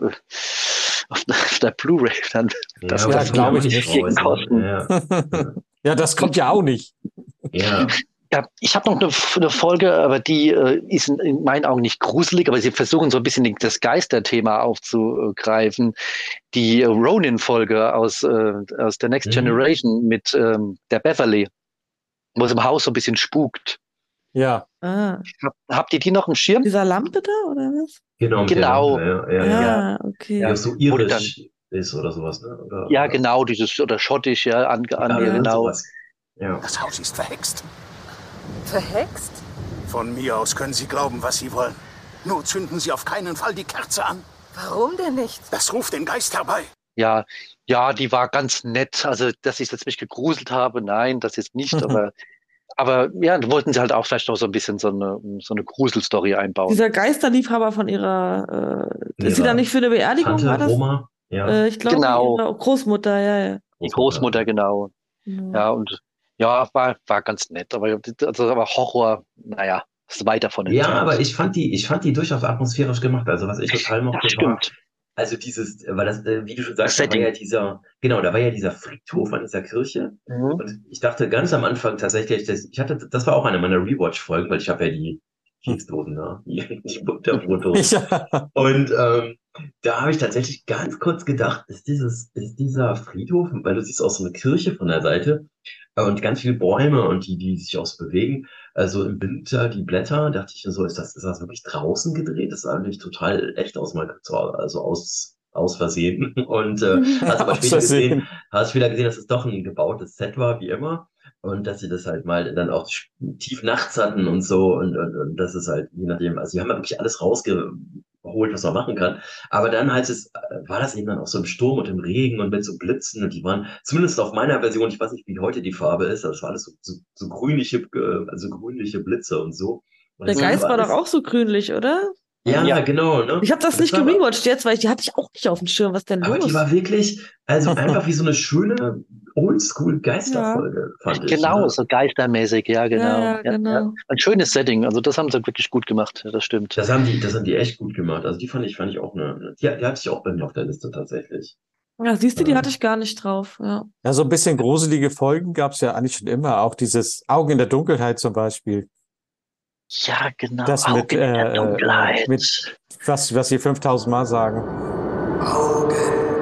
Speaker 4: auf der Blu-ray dann.
Speaker 2: Das glaube ich nicht.
Speaker 4: Kosten.
Speaker 2: Ja, das kommt ja auch nicht.
Speaker 6: Ja.
Speaker 4: Ja, ich habe noch eine Folge, aber die ist in meinen Augen nicht gruselig, aber sie versuchen so ein bisschen das Geisterthema aufzugreifen. Die Ronin-Folge aus der Next Generation mit der Beverly, wo es im Haus so ein bisschen spukt.
Speaker 2: Ja.
Speaker 4: Habt ihr die noch im Schirm?
Speaker 1: Dieser Lampe da, oder was?
Speaker 4: Genau.
Speaker 1: Ja, okay.
Speaker 6: Ja, so irisch ist oder sowas, ne? Oder,
Speaker 4: ja, genau, oder schottisch, genau.
Speaker 6: Sowas. Ja.
Speaker 16: Das Haus ist verhext.
Speaker 20: Verhext?
Speaker 16: Von mir aus können Sie glauben, was Sie wollen. Nur zünden Sie auf keinen Fall die Kerze an.
Speaker 20: Warum denn nicht?
Speaker 16: Das ruft den Geist herbei.
Speaker 4: Ja, die war ganz nett. Also, dass ich jetzt mich gegruselt habe, nein, das jetzt nicht, aber ja, da wollten sie halt auch vielleicht noch so ein bisschen so eine Gruselstory einbauen.
Speaker 1: Dieser Geisterliebhaber von ihrer, ist sie da nicht für eine Beerdigung?
Speaker 6: Tante
Speaker 1: war das?
Speaker 6: Roma,
Speaker 1: ja. Ich glaube, ihre Großmutter, ja.
Speaker 4: Die Großmutter, genau. Ja, und ja, war ganz nett, aber Horror, naja, ist weit davon entfernt.
Speaker 6: Ja, aber ich fand die durchaus atmosphärisch gemacht. Also was ich total mochte, war, also dieses, weil das, wie du schon sagst, da war ja dieser Friedhof an dieser Kirche. Und ich dachte ganz am Anfang tatsächlich, das war auch eine meiner Rewatch-Folgen, weil ich habe ja die Keksdosen, ne? Die Butterbrotdosen.
Speaker 2: Ja.
Speaker 6: Und da habe ich tatsächlich ganz kurz gedacht, ist dieser Friedhof, weil du siehst auch so eine Kirche von der Seite und ganz viele Bäume und die sich auch so bewegen. Also im Winter die Blätter, dachte ich mir so, ist das wirklich draußen gedreht? Das sah eigentlich total echt aus, also aus Versehen. Und hast aber später gesehen, dass es doch ein gebautes Set war, wie immer. Und dass sie das halt mal dann auch tief nachts hatten und so. Und das ist halt, je nachdem, also die haben ja wirklich alles rausgeholt, was man machen kann. Aber dann war das eben dann auch so im Sturm und im Regen und mit so Blitzen. Und die waren, zumindest auf meiner Version, ich weiß nicht, wie heute die Farbe ist, aber es war alles so grünliche Blitze und so. Und
Speaker 1: der Geist war doch auch so grünlich, oder?
Speaker 6: Ja, genau. Ne?
Speaker 1: Ich habe das nicht gerewatcht jetzt, weil die hatte ich auch nicht auf dem Schirm. Was denn los?
Speaker 6: Aber die war wirklich, also einfach wie so eine schöne Oldschool-Geisterfolge, fand ich.
Speaker 4: Genau, so geistermäßig, ja, genau.
Speaker 1: Ja, genau.
Speaker 4: Ja. Ein schönes Setting, also das haben sie wirklich gut gemacht, das stimmt.
Speaker 6: Das haben die echt gut gemacht. Also die fand ich auch die hatte ich auch bei mir auf der Liste tatsächlich.
Speaker 1: Ja, siehst du, die hatte ich gar nicht drauf. Ja,
Speaker 2: so ein bisschen gruselige Folgen gab es ja eigentlich schon immer. Auch dieses Augen in der Dunkelheit zum Beispiel.
Speaker 4: Ja, genau.
Speaker 2: Das mit was sie 5000 Mal sagen.
Speaker 7: Augen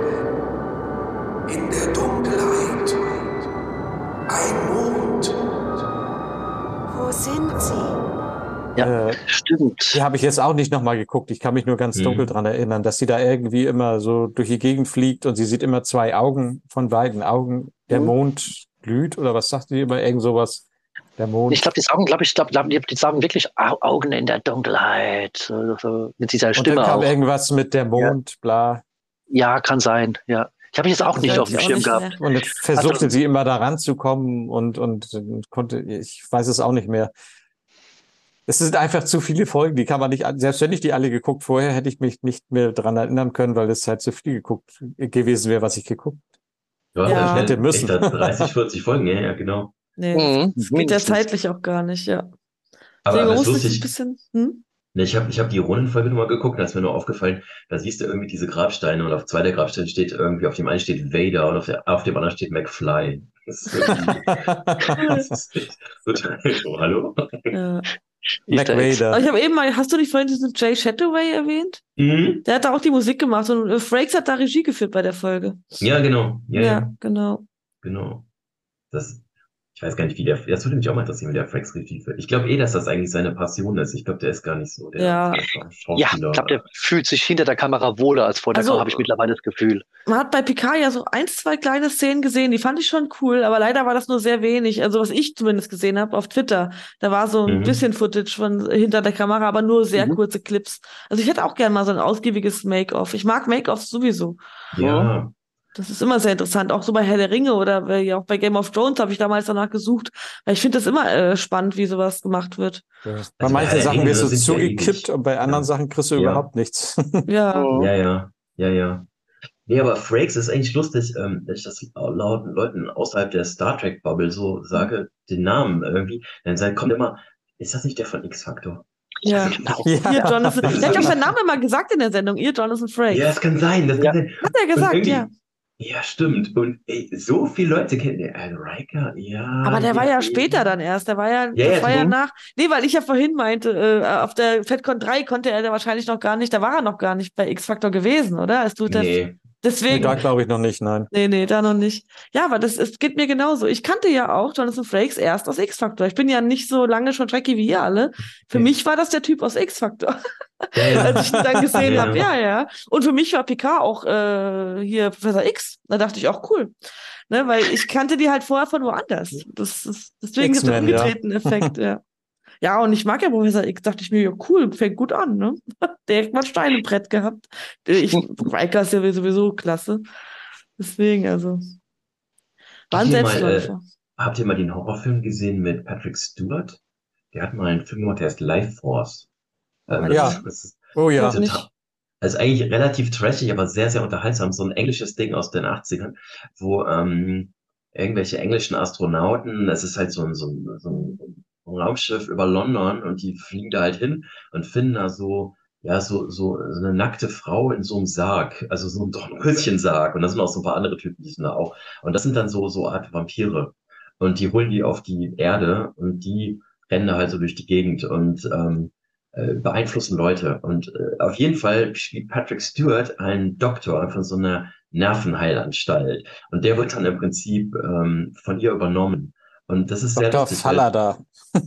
Speaker 7: in der Dunkelheit. Ein Mond.
Speaker 12: Wo sind sie?
Speaker 4: Ja, stimmt.
Speaker 2: Die habe ich jetzt auch nicht nochmal geguckt. Ich kann mich nur ganz dunkel dran erinnern, dass sie da irgendwie immer so durch die Gegend fliegt und sie sieht immer zwei Augen von beiden Augen. Der Mond glüht oder was sagt die immer? Irgend sowas. Der Mond.
Speaker 4: Ich glaube, die sagen wirklich Augen in der Dunkelheit. So, mit dieser Stimme.
Speaker 2: Und dann kam
Speaker 4: auch
Speaker 2: irgendwas mit der Mond, bla.
Speaker 4: Ja, kann sein, ja. Ich habe jetzt auch nicht auf dem Schirm gehabt.
Speaker 2: Und jetzt versuchte sie immer da ranzukommen und konnte, ich weiß es auch nicht mehr. Es sind einfach zu viele Folgen, die kann man nicht, selbst wenn ich die alle geguckt vorher, hätte ich mich nicht mehr dran erinnern können, weil es halt zu viel gewesen wäre, was ich geguckt hätte müssen.
Speaker 6: 30, 40 Folgen, ja, genau.
Speaker 1: Nee, das geht ja zeitlich auch gar nicht, ja.
Speaker 6: Aber
Speaker 1: das
Speaker 6: ist lustig.
Speaker 1: Ein bisschen,
Speaker 6: Ich hab die Ronin-Folge nochmal geguckt, da ist mir nur aufgefallen, da siehst du irgendwie diese Grabsteine und auf zwei der Grabsteine steht irgendwie, auf dem einen steht Vader und auf dem anderen steht McFly. Das ist total so, hallo?
Speaker 1: Ja.
Speaker 2: McVader.
Speaker 1: Aber ich habe eben mal, hast du nicht vorhin diesen Jay Chataway erwähnt? Der hat da auch die Musik gemacht und Frakes hat da Regie geführt bei der Folge.
Speaker 6: Ja, genau. Ja,
Speaker 1: genau.
Speaker 6: Genau. Ich weiß gar nicht, das würde mich auch mal interessieren, wie der Frakes Regie führt. Ich glaube dass das eigentlich seine Passion ist. Ich glaube, der ist gar nicht so der Schauspieler.
Speaker 4: Ja, ich glaube, der fühlt sich hinter der Kamera wohler als vor der Kamera, habe ich mittlerweile das Gefühl.
Speaker 1: Man hat bei Picard ja so 1, 2 kleine Szenen gesehen, die fand ich schon cool, aber leider war das nur sehr wenig. Also was ich zumindest gesehen habe auf Twitter, da war so ein bisschen Footage von hinter der Kamera, aber nur sehr kurze Clips. Also ich hätte auch gerne mal so ein ausgiebiges Make-off. Ich mag Make-offs sowieso.
Speaker 6: Ja.
Speaker 1: Das ist immer sehr interessant, auch so bei Herr der Ringe oder auch bei Game of Thrones habe ich damals danach gesucht. Weil ich finde das immer spannend, wie sowas gemacht wird.
Speaker 2: Ja. Bei manchen Sachen wirst du zugekippt und bei anderen Sachen kriegst du überhaupt nichts.
Speaker 1: Ja.
Speaker 6: Ja. Nee, aber Frakes ist eigentlich lustig, wenn ich das lauten Leuten außerhalb der Star Trek Bubble so sage, den Namen irgendwie, kommt immer, ist das nicht der von X-Factor?
Speaker 1: Ja.
Speaker 6: Genau.
Speaker 1: Ihr Jonathan. Der hat doch seinen Namen immer gesagt in der Sendung. Ihr Jonathan Frakes.
Speaker 6: Ja, das kann sein. Das kann sein.
Speaker 1: Hat er gesagt, ja.
Speaker 6: Ja, stimmt. Und so viele Leute kennen den. Riker, ja.
Speaker 1: Aber der war ja später dann erst. Der war ja, das war ja nach. Nee, weil ich ja vorhin meinte, auf der FedCon 3 konnte er da wahrscheinlich noch gar nicht, da war er noch gar nicht bei X-Factor gewesen, oder? Als du das. Deswegen.
Speaker 2: Da glaube ich noch nicht, nein.
Speaker 1: Nee, da noch nicht. Ja, aber es geht mir genauso. Ich kannte ja auch Jonathan Frakes erst aus X-Factor. Ich bin ja nicht so lange schon Trekkie wie ihr alle. Für mich war das der Typ aus X-Factor. Als ich ihn dann gesehen habe, ja. Und für mich war Picard auch hier Professor X. Da dachte ich auch cool. Ne, weil ich kannte die halt vorher von woanders. Deswegen ist der umgedrehten Effekt, ja. Ja, und ich mag ja Professor X, dachte ich mir, ja cool, fängt gut an, ne? Direkt mal ein Stein im Brett gehabt. Riker ist ja sowieso klasse. Deswegen, also. War ein Selbstläufer.
Speaker 6: Habt ihr mal den Horrorfilm gesehen mit Patrick Stewart? Der hat mal einen Film gemacht, der heißt Life Force. Also eigentlich relativ trashig, aber sehr, sehr unterhaltsam. So ein englisches Ding aus den 80ern, wo irgendwelche englischen Astronauten, das ist halt so ein Raumschiff über London und die fliegen da halt hin und finden da so eine nackte Frau in so einem Sarg, also so ein Dornröschensarg. Und da sind auch so ein paar andere Typen, die sind da auch. Und das sind dann so Art Vampire. Und die holen die auf die Erde und die rennen da halt so durch die Gegend und beeinflussen Leute. Und auf jeden Fall spielt Patrick Stewart einen Doktor von so einer Nervenheilanstalt. Und der wird dann im Prinzip von ihr übernommen. Und das ist sehr
Speaker 2: Dr. Fallada.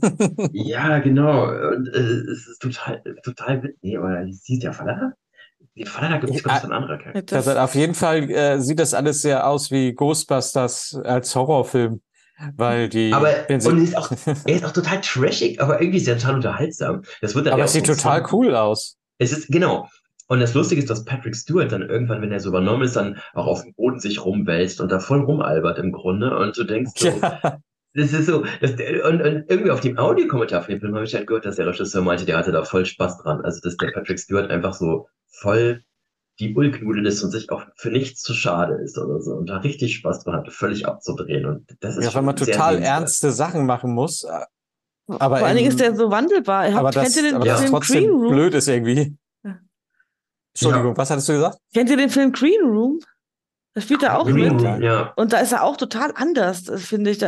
Speaker 6: Ja, genau. Und es ist total nee, aber sieht der Fallada? Die Fallada gibt es ganz ein anderer Charakter.
Speaker 2: Also auf jeden Fall sieht das alles sehr aus wie Ghostbusters als Horrorfilm. Weil die.
Speaker 6: Aber er ist auch total trashig, aber irgendwie sehr total unterhaltsam. Das wird dann
Speaker 2: aber es sieht total cool aus.
Speaker 6: Es ist, genau. Und das Lustige ist, dass Patrick Stewart dann irgendwann, wenn er so übernommen ist, dann auch auf dem Boden sich rumwälzt und da voll rumalbert im Grunde. Und du denkst so, das ist so, und irgendwie auf dem Audiokommentar von dem Film habe ich halt gehört, dass der Regisseur meinte, der hatte da voll Spaß dran. Also, dass der Patrick Stewart einfach so voll die Ulknudel ist und sich auch für nichts zu schade ist oder so und da richtig Spaß dran hatte, völlig abzudrehen. Und das ist
Speaker 2: wenn man total ernste Sachen machen muss. Aber
Speaker 1: vor allen Dingen ist der so wandelbar. Kennt ihr den Film
Speaker 2: trotzdem
Speaker 1: Green Room?
Speaker 2: Blöd ist irgendwie. Ja. Entschuldigung, was hattest du gesagt?
Speaker 1: Kennt ihr den Film Green Room? Da spielt er auch
Speaker 6: Green
Speaker 1: mit.
Speaker 6: Room, ja.
Speaker 1: Und da ist er auch total anders, finde ich.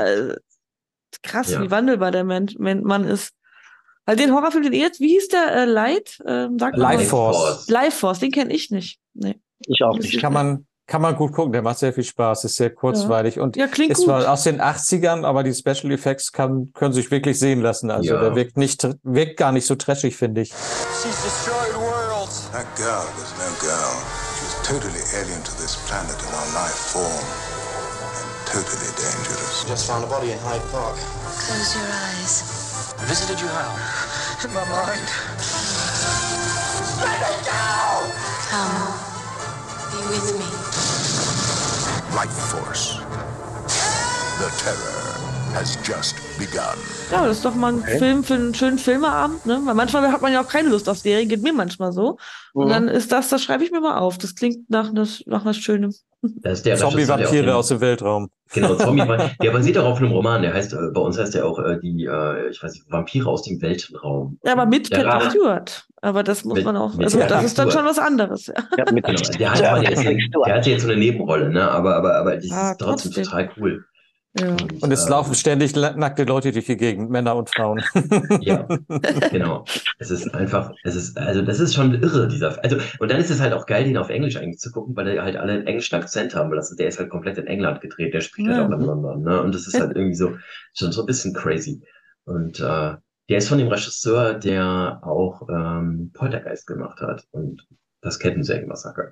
Speaker 1: Krass, wie wandelbar der Mann ist. Weil den Horrorfilm, den ihr jetzt, wie hieß der? Life
Speaker 2: Force.
Speaker 1: Life Force, den kenne ich nicht. Nee.
Speaker 4: Ich auch nicht.
Speaker 2: Kann man gut gucken, der macht sehr viel Spaß, ist sehr kurzweilig und
Speaker 1: klingt
Speaker 2: ist
Speaker 1: gut.
Speaker 2: zwar aus den 80ern, aber die Special Effects können sich wirklich sehen lassen. Also der wirkt gar nicht so trashig, finde ich.
Speaker 7: She's destroyed worlds. That girl was no girl. She was totally alien to this planet and our life form. And totally dangerous.
Speaker 21: Just found a body in Hyde Park.
Speaker 12: Close your eyes.
Speaker 21: I visited you how?
Speaker 7: In my mind.
Speaker 21: Let it go!
Speaker 12: Come, be with me.
Speaker 7: Life Force. The terror has just begun.
Speaker 1: Ja, das ist doch mal ein Film für einen schönen Filmeabend, ne? Weil manchmal hat man ja auch keine Lust auf Serien, geht mir manchmal so. Und dann ist das schreibe ich mir mal auf. Das klingt nach was Schönem.
Speaker 6: Das ist der
Speaker 2: Zombie-Vampire aus dem Weltraum.
Speaker 6: Genau, der basiert auch auf einem Roman, der heißt, bei uns heißt der auch ich weiß nicht, Vampire aus dem Weltraum.
Speaker 1: Ja, aber mit Patrick Stewart. Aber das muss man auch, also das ist dann schon was anderes. Ja.
Speaker 6: Ja, der hat jetzt so eine Nebenrolle, ne? Aber die ist trotzdem total cool.
Speaker 1: Ja.
Speaker 2: Und es laufen ständig nackte Leute durch die Gegend, Männer und Frauen.
Speaker 6: Ja, genau. Das ist schon irre, und dann ist es halt auch geil, den auf Englisch eigentlich zu gucken, weil halt alle einen englischen Akzent haben, der ist halt komplett in England gedreht, der spielt halt auch in London, ne? Und das ist halt irgendwie so, schon so ein bisschen crazy. Und, der ist von dem Regisseur, der auch, Poltergeist gemacht hat und das Kettensägen-Massaker.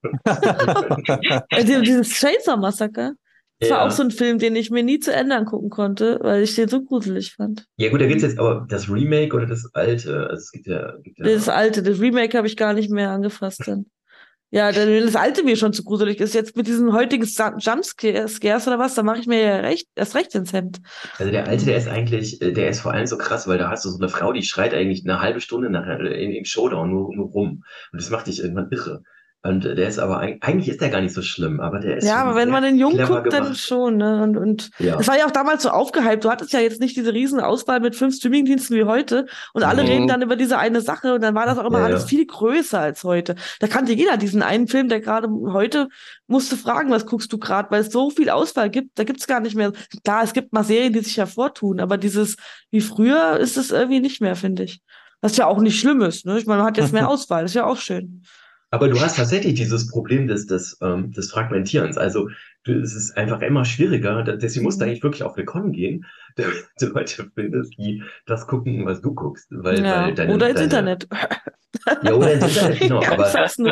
Speaker 1: Dieses Chainsaw-Massaker. Das war auch so ein Film, den ich mir nie zu Ende angucken konnte, weil ich den so gruselig fand.
Speaker 6: Ja gut, da gibt's jetzt aber das Remake oder das alte? Also es gibt ja
Speaker 1: das alte, das Remake habe ich gar nicht mehr angefasst dann. Ja, wenn das alte mir schon zu gruselig ist, jetzt mit diesen heutigen Jumpscares oder was, da mache ich mir ja erst recht ins Hemd.
Speaker 6: Also der alte, der ist vor allem so krass, weil da hast du so eine Frau, die schreit eigentlich eine halbe Stunde nachher im Showdown nur rum. Und das macht dich irgendwann irre. Und der ist aber, eigentlich ist der gar nicht so schlimm, aber der ist
Speaker 1: Ja,
Speaker 6: schon
Speaker 1: aber wenn
Speaker 6: sehr
Speaker 1: man den Jungen
Speaker 6: clever
Speaker 1: guckt, dann
Speaker 6: gemacht.
Speaker 1: schon, ne? Und
Speaker 6: Ja.
Speaker 1: das war ja auch damals so aufgehypt. Du hattest ja jetzt nicht diese riesen Auswahl mit 5 Streamingdiensten wie heute und alle reden dann über diese eine Sache und dann war das auch immer
Speaker 6: Ja,
Speaker 1: alles
Speaker 6: ja.
Speaker 1: viel größer als heute. Da kannte jeder diesen einen Film, der gerade heute musste fragen, was guckst du gerade, weil es so viel Auswahl gibt, da gibt's gar nicht mehr. Klar, es gibt mal Serien, die sich hervortun, aber dieses wie früher ist es irgendwie nicht mehr, finde ich. Was ja auch nicht schlimm ist, ne? Ich meine, man hat jetzt mehr Auswahl, ist ja auch schön.
Speaker 6: Aber du hast tatsächlich dieses Problem des Fragmentierens. Also es ist einfach immer schwieriger. Deswegen musst du eigentlich wirklich auf Willkommen gehen, damit du Leute findest, die das gucken, was du guckst. Weil
Speaker 1: Ja,
Speaker 6: deine,
Speaker 1: oder ins Internet.
Speaker 6: Ja, oder ins Internet, genau.
Speaker 1: Ja, ich sag's nur.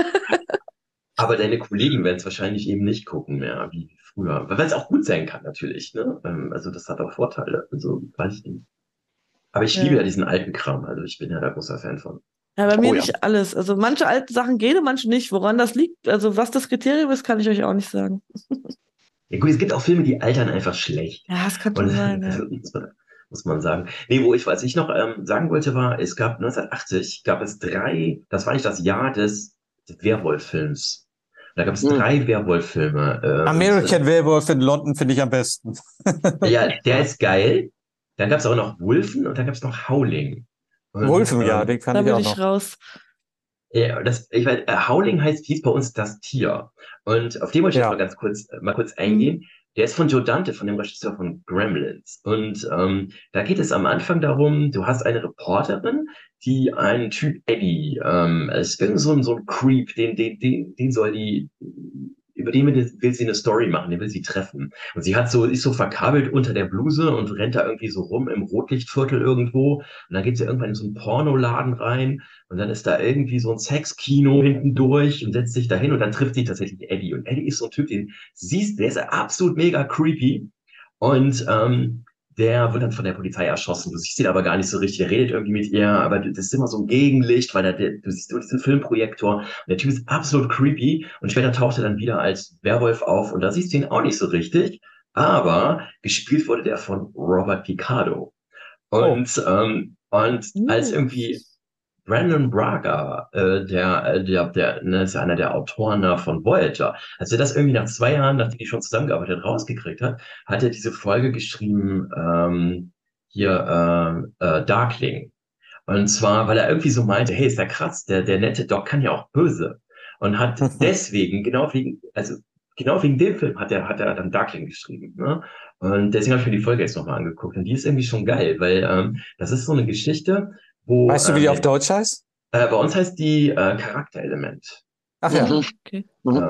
Speaker 6: Aber deine Kollegen werden es wahrscheinlich eben nicht gucken mehr, wie früher. Weil es auch gut sein kann, natürlich. Ne? Also das hat auch Vorteile. Also weiß ich nicht. Aber ich liebe ja diesen alten Kram. Also ich bin ja da großer Fan von.
Speaker 1: Ja, bei mir
Speaker 6: Oh ja.
Speaker 1: nicht alles. Also manche alte Sachen gehen und manche nicht. Woran das liegt, also was das Kriterium ist, kann ich euch auch nicht sagen.
Speaker 6: Ja gut, es gibt auch Filme, die altern einfach schlecht.
Speaker 1: Ja, das kann schon sein, ja.
Speaker 6: Muss man sagen. Nee, was ich noch sagen wollte, war, es gab 1980, das war nicht das Jahr des Werwolf-Films. Da gab es 3 Werwolf-Filme.
Speaker 2: American Werewolf in London finde ich am besten.
Speaker 6: Ja, der ist geil. Dann gab es auch noch Wolfen und dann gab es noch Howling. Und,
Speaker 2: Wolfen, ja, den fand
Speaker 1: Da
Speaker 2: ich
Speaker 1: bin
Speaker 2: auch
Speaker 1: ich
Speaker 2: noch.
Speaker 1: raus.
Speaker 6: Ja, ich weiß, Howling hieß bei uns das Tier. Und auf den wollte ich
Speaker 2: Ja.
Speaker 6: jetzt mal kurz eingehen. Der ist von Joe Dante, von dem Regisseur von Gremlins. Und da geht es am Anfang darum, du hast eine Reporterin, die einen Typ Eddie, es ist irgend so ein Creep, den soll die, über den will sie eine Story machen, den will sie treffen. Und sie ist so verkabelt unter der Bluse und rennt da irgendwie so rum im Rotlichtviertel irgendwo. Und dann geht sie irgendwann in so einen Pornoladen rein und dann ist da irgendwie so ein Sexkino hinten durch und setzt sich da hin und dann trifft sie tatsächlich Eddie. Und Eddie ist so ein Typ, der ist absolut mega creepy. Und der wird dann von der Polizei erschossen. Du siehst ihn aber gar nicht so richtig. Der redet irgendwie mit ihr, aber das ist immer so ein Gegenlicht, weil du siehst nur diesen Filmprojektor. Und der Typ ist absolut creepy. Und später taucht er dann wieder als Werwolf auf. Und da siehst du ihn auch nicht so richtig. Aber gespielt wurde der von Robert Picardo. Und als irgendwie Brandon Braga, der ist ja einer der Autoren da von Voyager. Als er das irgendwie nach 2 Jahren, nachdem die schon zusammengearbeitet hat, rausgekriegt hat, hat er diese Folge geschrieben, Darkling. Und zwar, weil er irgendwie so meinte, hey, ist ja krass, der nette Doc kann ja auch böse. Und hat deswegen, genau wegen dem Film hat er dann Darkling geschrieben. Ne? Und deswegen habe ich mir die Folge jetzt nochmal angeguckt. Und die ist irgendwie schon geil, weil das ist so eine Geschichte, wo...
Speaker 2: Weißt du, wie die auf Deutsch heißt?
Speaker 6: Bei uns heißt die Charakterelement.
Speaker 2: Ach ja.
Speaker 1: Okay.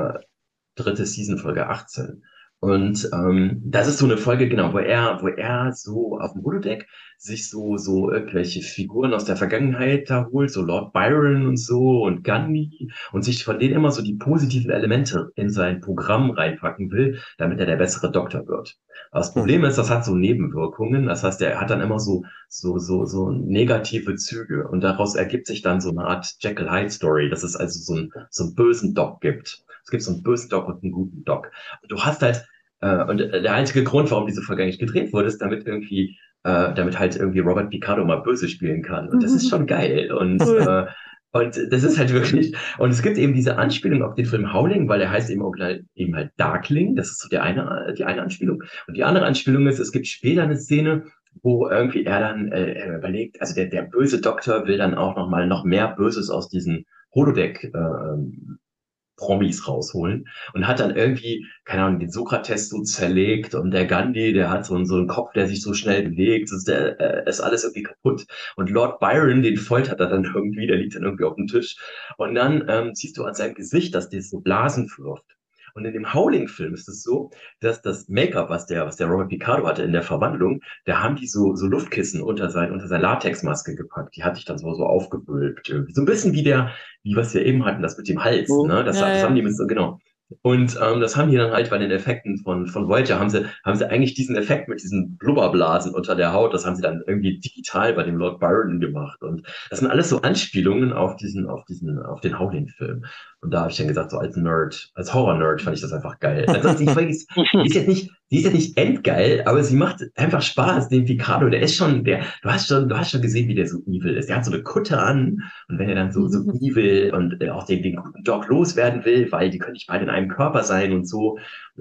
Speaker 6: 3. Season, Folge 18. Und das ist so eine Folge, genau, wo er so auf dem Holodeck sich so irgendwelche Figuren aus der Vergangenheit da holt, so Lord Byron und so und Gandhi und sich von denen immer so die positiven Elemente in sein Programm reinpacken will, damit er der bessere Doktor wird. Aber das Problem ist, das hat so Nebenwirkungen, das heißt, er hat dann immer so negative Züge und daraus ergibt sich dann so eine Art Jekyll-Hyde-Story, dass es also so einen bösen Doc gibt. Es gibt so einen bösen Doc und einen guten Doc. Und du hast halt, und der einzige Grund, warum diese Folge eigentlich gedreht wurde, ist, damit halt irgendwie Robert Picardo mal böse spielen kann. Und das ist schon geil. Und das ist halt wirklich, und es gibt eben diese Anspielung auf den Film Howling, weil der heißt eben halt Darkling. Das ist so die eine Anspielung. Und die andere Anspielung ist, es gibt später eine Szene, wo irgendwie er dann überlegt, also der böse Doktor will dann auch noch mehr Böses aus diesen Holodeck Promis rausholen und hat dann irgendwie, keine Ahnung, den Sokrates so zerlegt und der Gandhi, der hat so einen Kopf, der sich so schnell bewegt, ist alles irgendwie kaputt und Lord Byron, den foltert er dann irgendwie, der liegt dann irgendwie auf dem Tisch und dann siehst du an seinem Gesicht, dass der so Blasen wirft. Und in dem Howling-Film ist es so, dass das Make-up, was der Robert Picardo hatte in der Verwandlung, da haben die so Luftkissen unter seine Latexmaske gepackt. Die hatte ich dann so aufgewölbt. Irgendwie. So ein bisschen wie was wir eben hatten, das mit dem Hals. Ne? Das haben die mit so, genau. Und das haben die dann halt bei den Effekten von Voyager, haben sie eigentlich diesen Effekt mit diesen Blubberblasen unter der Haut, das haben sie dann irgendwie digital bei dem Lord Byron gemacht. Und das sind alles so Anspielungen auf den Howling-Film. Und da habe ich dann gesagt, so als Nerd, als Horror-Nerd fand ich das einfach geil. Ansonsten, die Folge die ist jetzt nicht endgeil, aber sie macht einfach Spaß. Den Picardo, der ist schon, du hast schon gesehen, wie der so evil ist. Der hat so eine Kutte an und wenn er dann so evil und auch den guten Doc loswerden will, weil die können nicht beide in einem Körper sein und so,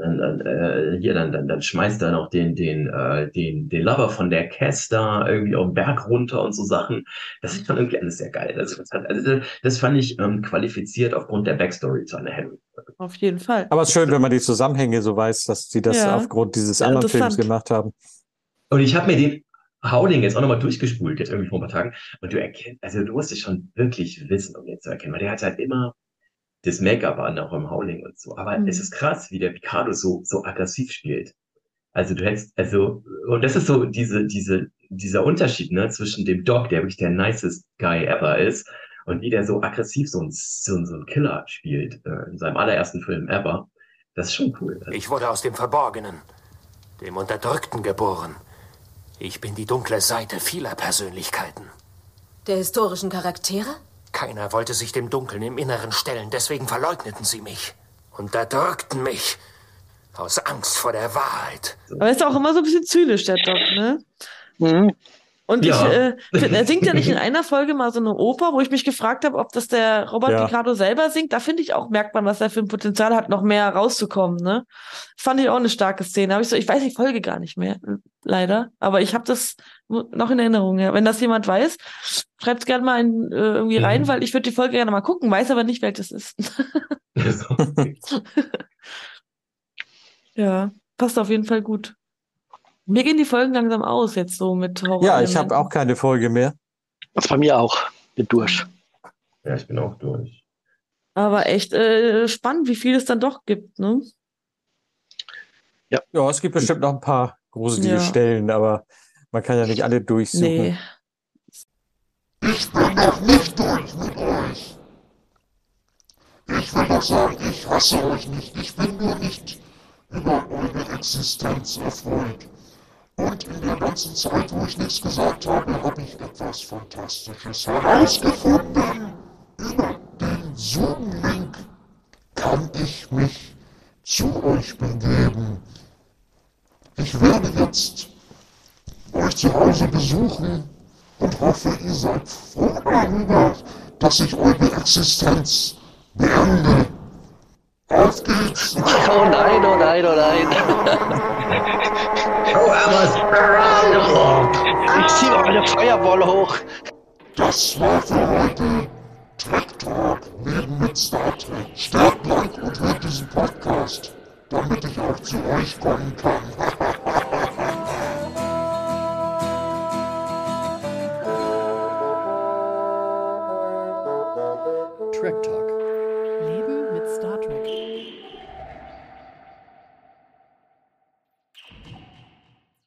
Speaker 6: dann schmeißt er noch den Lover von der Cass da irgendwie auf den Berg runter und so Sachen. Das ist schon irgendwie alles sehr geil. Das fand ich qualifiziert aufgrund der Backstory zu einer Halloween.
Speaker 1: Auf jeden Fall.
Speaker 2: Aber es ist schön, wenn man die Zusammenhänge so weiß, dass sie das aufgrund dieses anderen Films gemacht haben.
Speaker 6: Und ich habe mir den Howling jetzt auch nochmal durchgespult, jetzt irgendwie vor ein paar Tagen. Und du erkennst, also du musst es schon wirklich wissen, um jetzt zu erkennen, weil der hat halt immer das Make-up an, auch im Howling und so. Aber es ist krass, wie der Picardo so aggressiv spielt. Also und das ist so dieser Unterschied, ne, zwischen dem Doc, der wirklich der nicest Guy ever ist, und wie der so aggressiv so ein Killer spielt, in seinem allerersten Film ever. Das ist schon cool.
Speaker 18: Ich wurde aus dem Verborgenen, dem Unterdrückten geboren. Ich bin die dunkle Seite vieler Persönlichkeiten.
Speaker 3: Der historischen Charaktere?
Speaker 18: Keiner wollte sich dem Dunkeln im Inneren stellen, deswegen verleugneten sie mich. Unterdrückten mich. Aus Angst vor der Wahrheit.
Speaker 1: Aber er ist auch immer so ein bisschen zynisch, der Doc, ne? Mhm. Und er singt ja nicht in einer Folge mal so eine Oper, wo ich mich gefragt habe, ob das der Robert Picardo selber singt. Da finde ich auch, merkt man, was er für ein Potenzial hat, noch mehr rauszukommen, ne? Fand ich auch eine starke Szene. Ich weiß die Folge gar nicht mehr, leider. Aber ich habe das noch in Erinnerung, ja. Wenn das jemand weiß, schreibt es gerne mal irgendwie rein, weil ich würde die Folge gerne mal gucken, weiß aber nicht, welches ist. Ja, passt auf jeden Fall gut. Mir gehen die Folgen langsam aus, jetzt so mit Horror.
Speaker 2: Ja, ich habe auch keine Folge mehr.
Speaker 4: Das bei mir auch. Bin durch.
Speaker 6: Ja, ich bin auch durch.
Speaker 1: Aber echt spannend, wie viel es dann doch gibt, ne?
Speaker 2: Ja, es gibt bestimmt noch ein paar gruselige Stellen, aber man kann ja nicht alle durchsuchen. Nee.
Speaker 7: Ich bin noch nicht durch mit euch. Ich will doch sagen, ich hasse euch nicht. Ich bin nur nicht über eure Existenz erfreut. Und in der ganzen Zeit, wo ich nichts gesagt habe, habe ich etwas Fantastisches herausgefunden. Über den Zoom-Link kann ich mich zu euch begeben. Ich werde jetzt euch zu Hause besuchen und hoffe, ihr seid froh darüber, dass ich eure Existenz beende. Auf geht's!
Speaker 4: Oh nein, oh nein, oh nein. Ich ziehe eine Feuerball hoch.
Speaker 7: Das war für heute Trek Talk Leben mit Star Trek. Sterbt, like und hört diesen Podcast, damit ich auch zu euch kommen kann.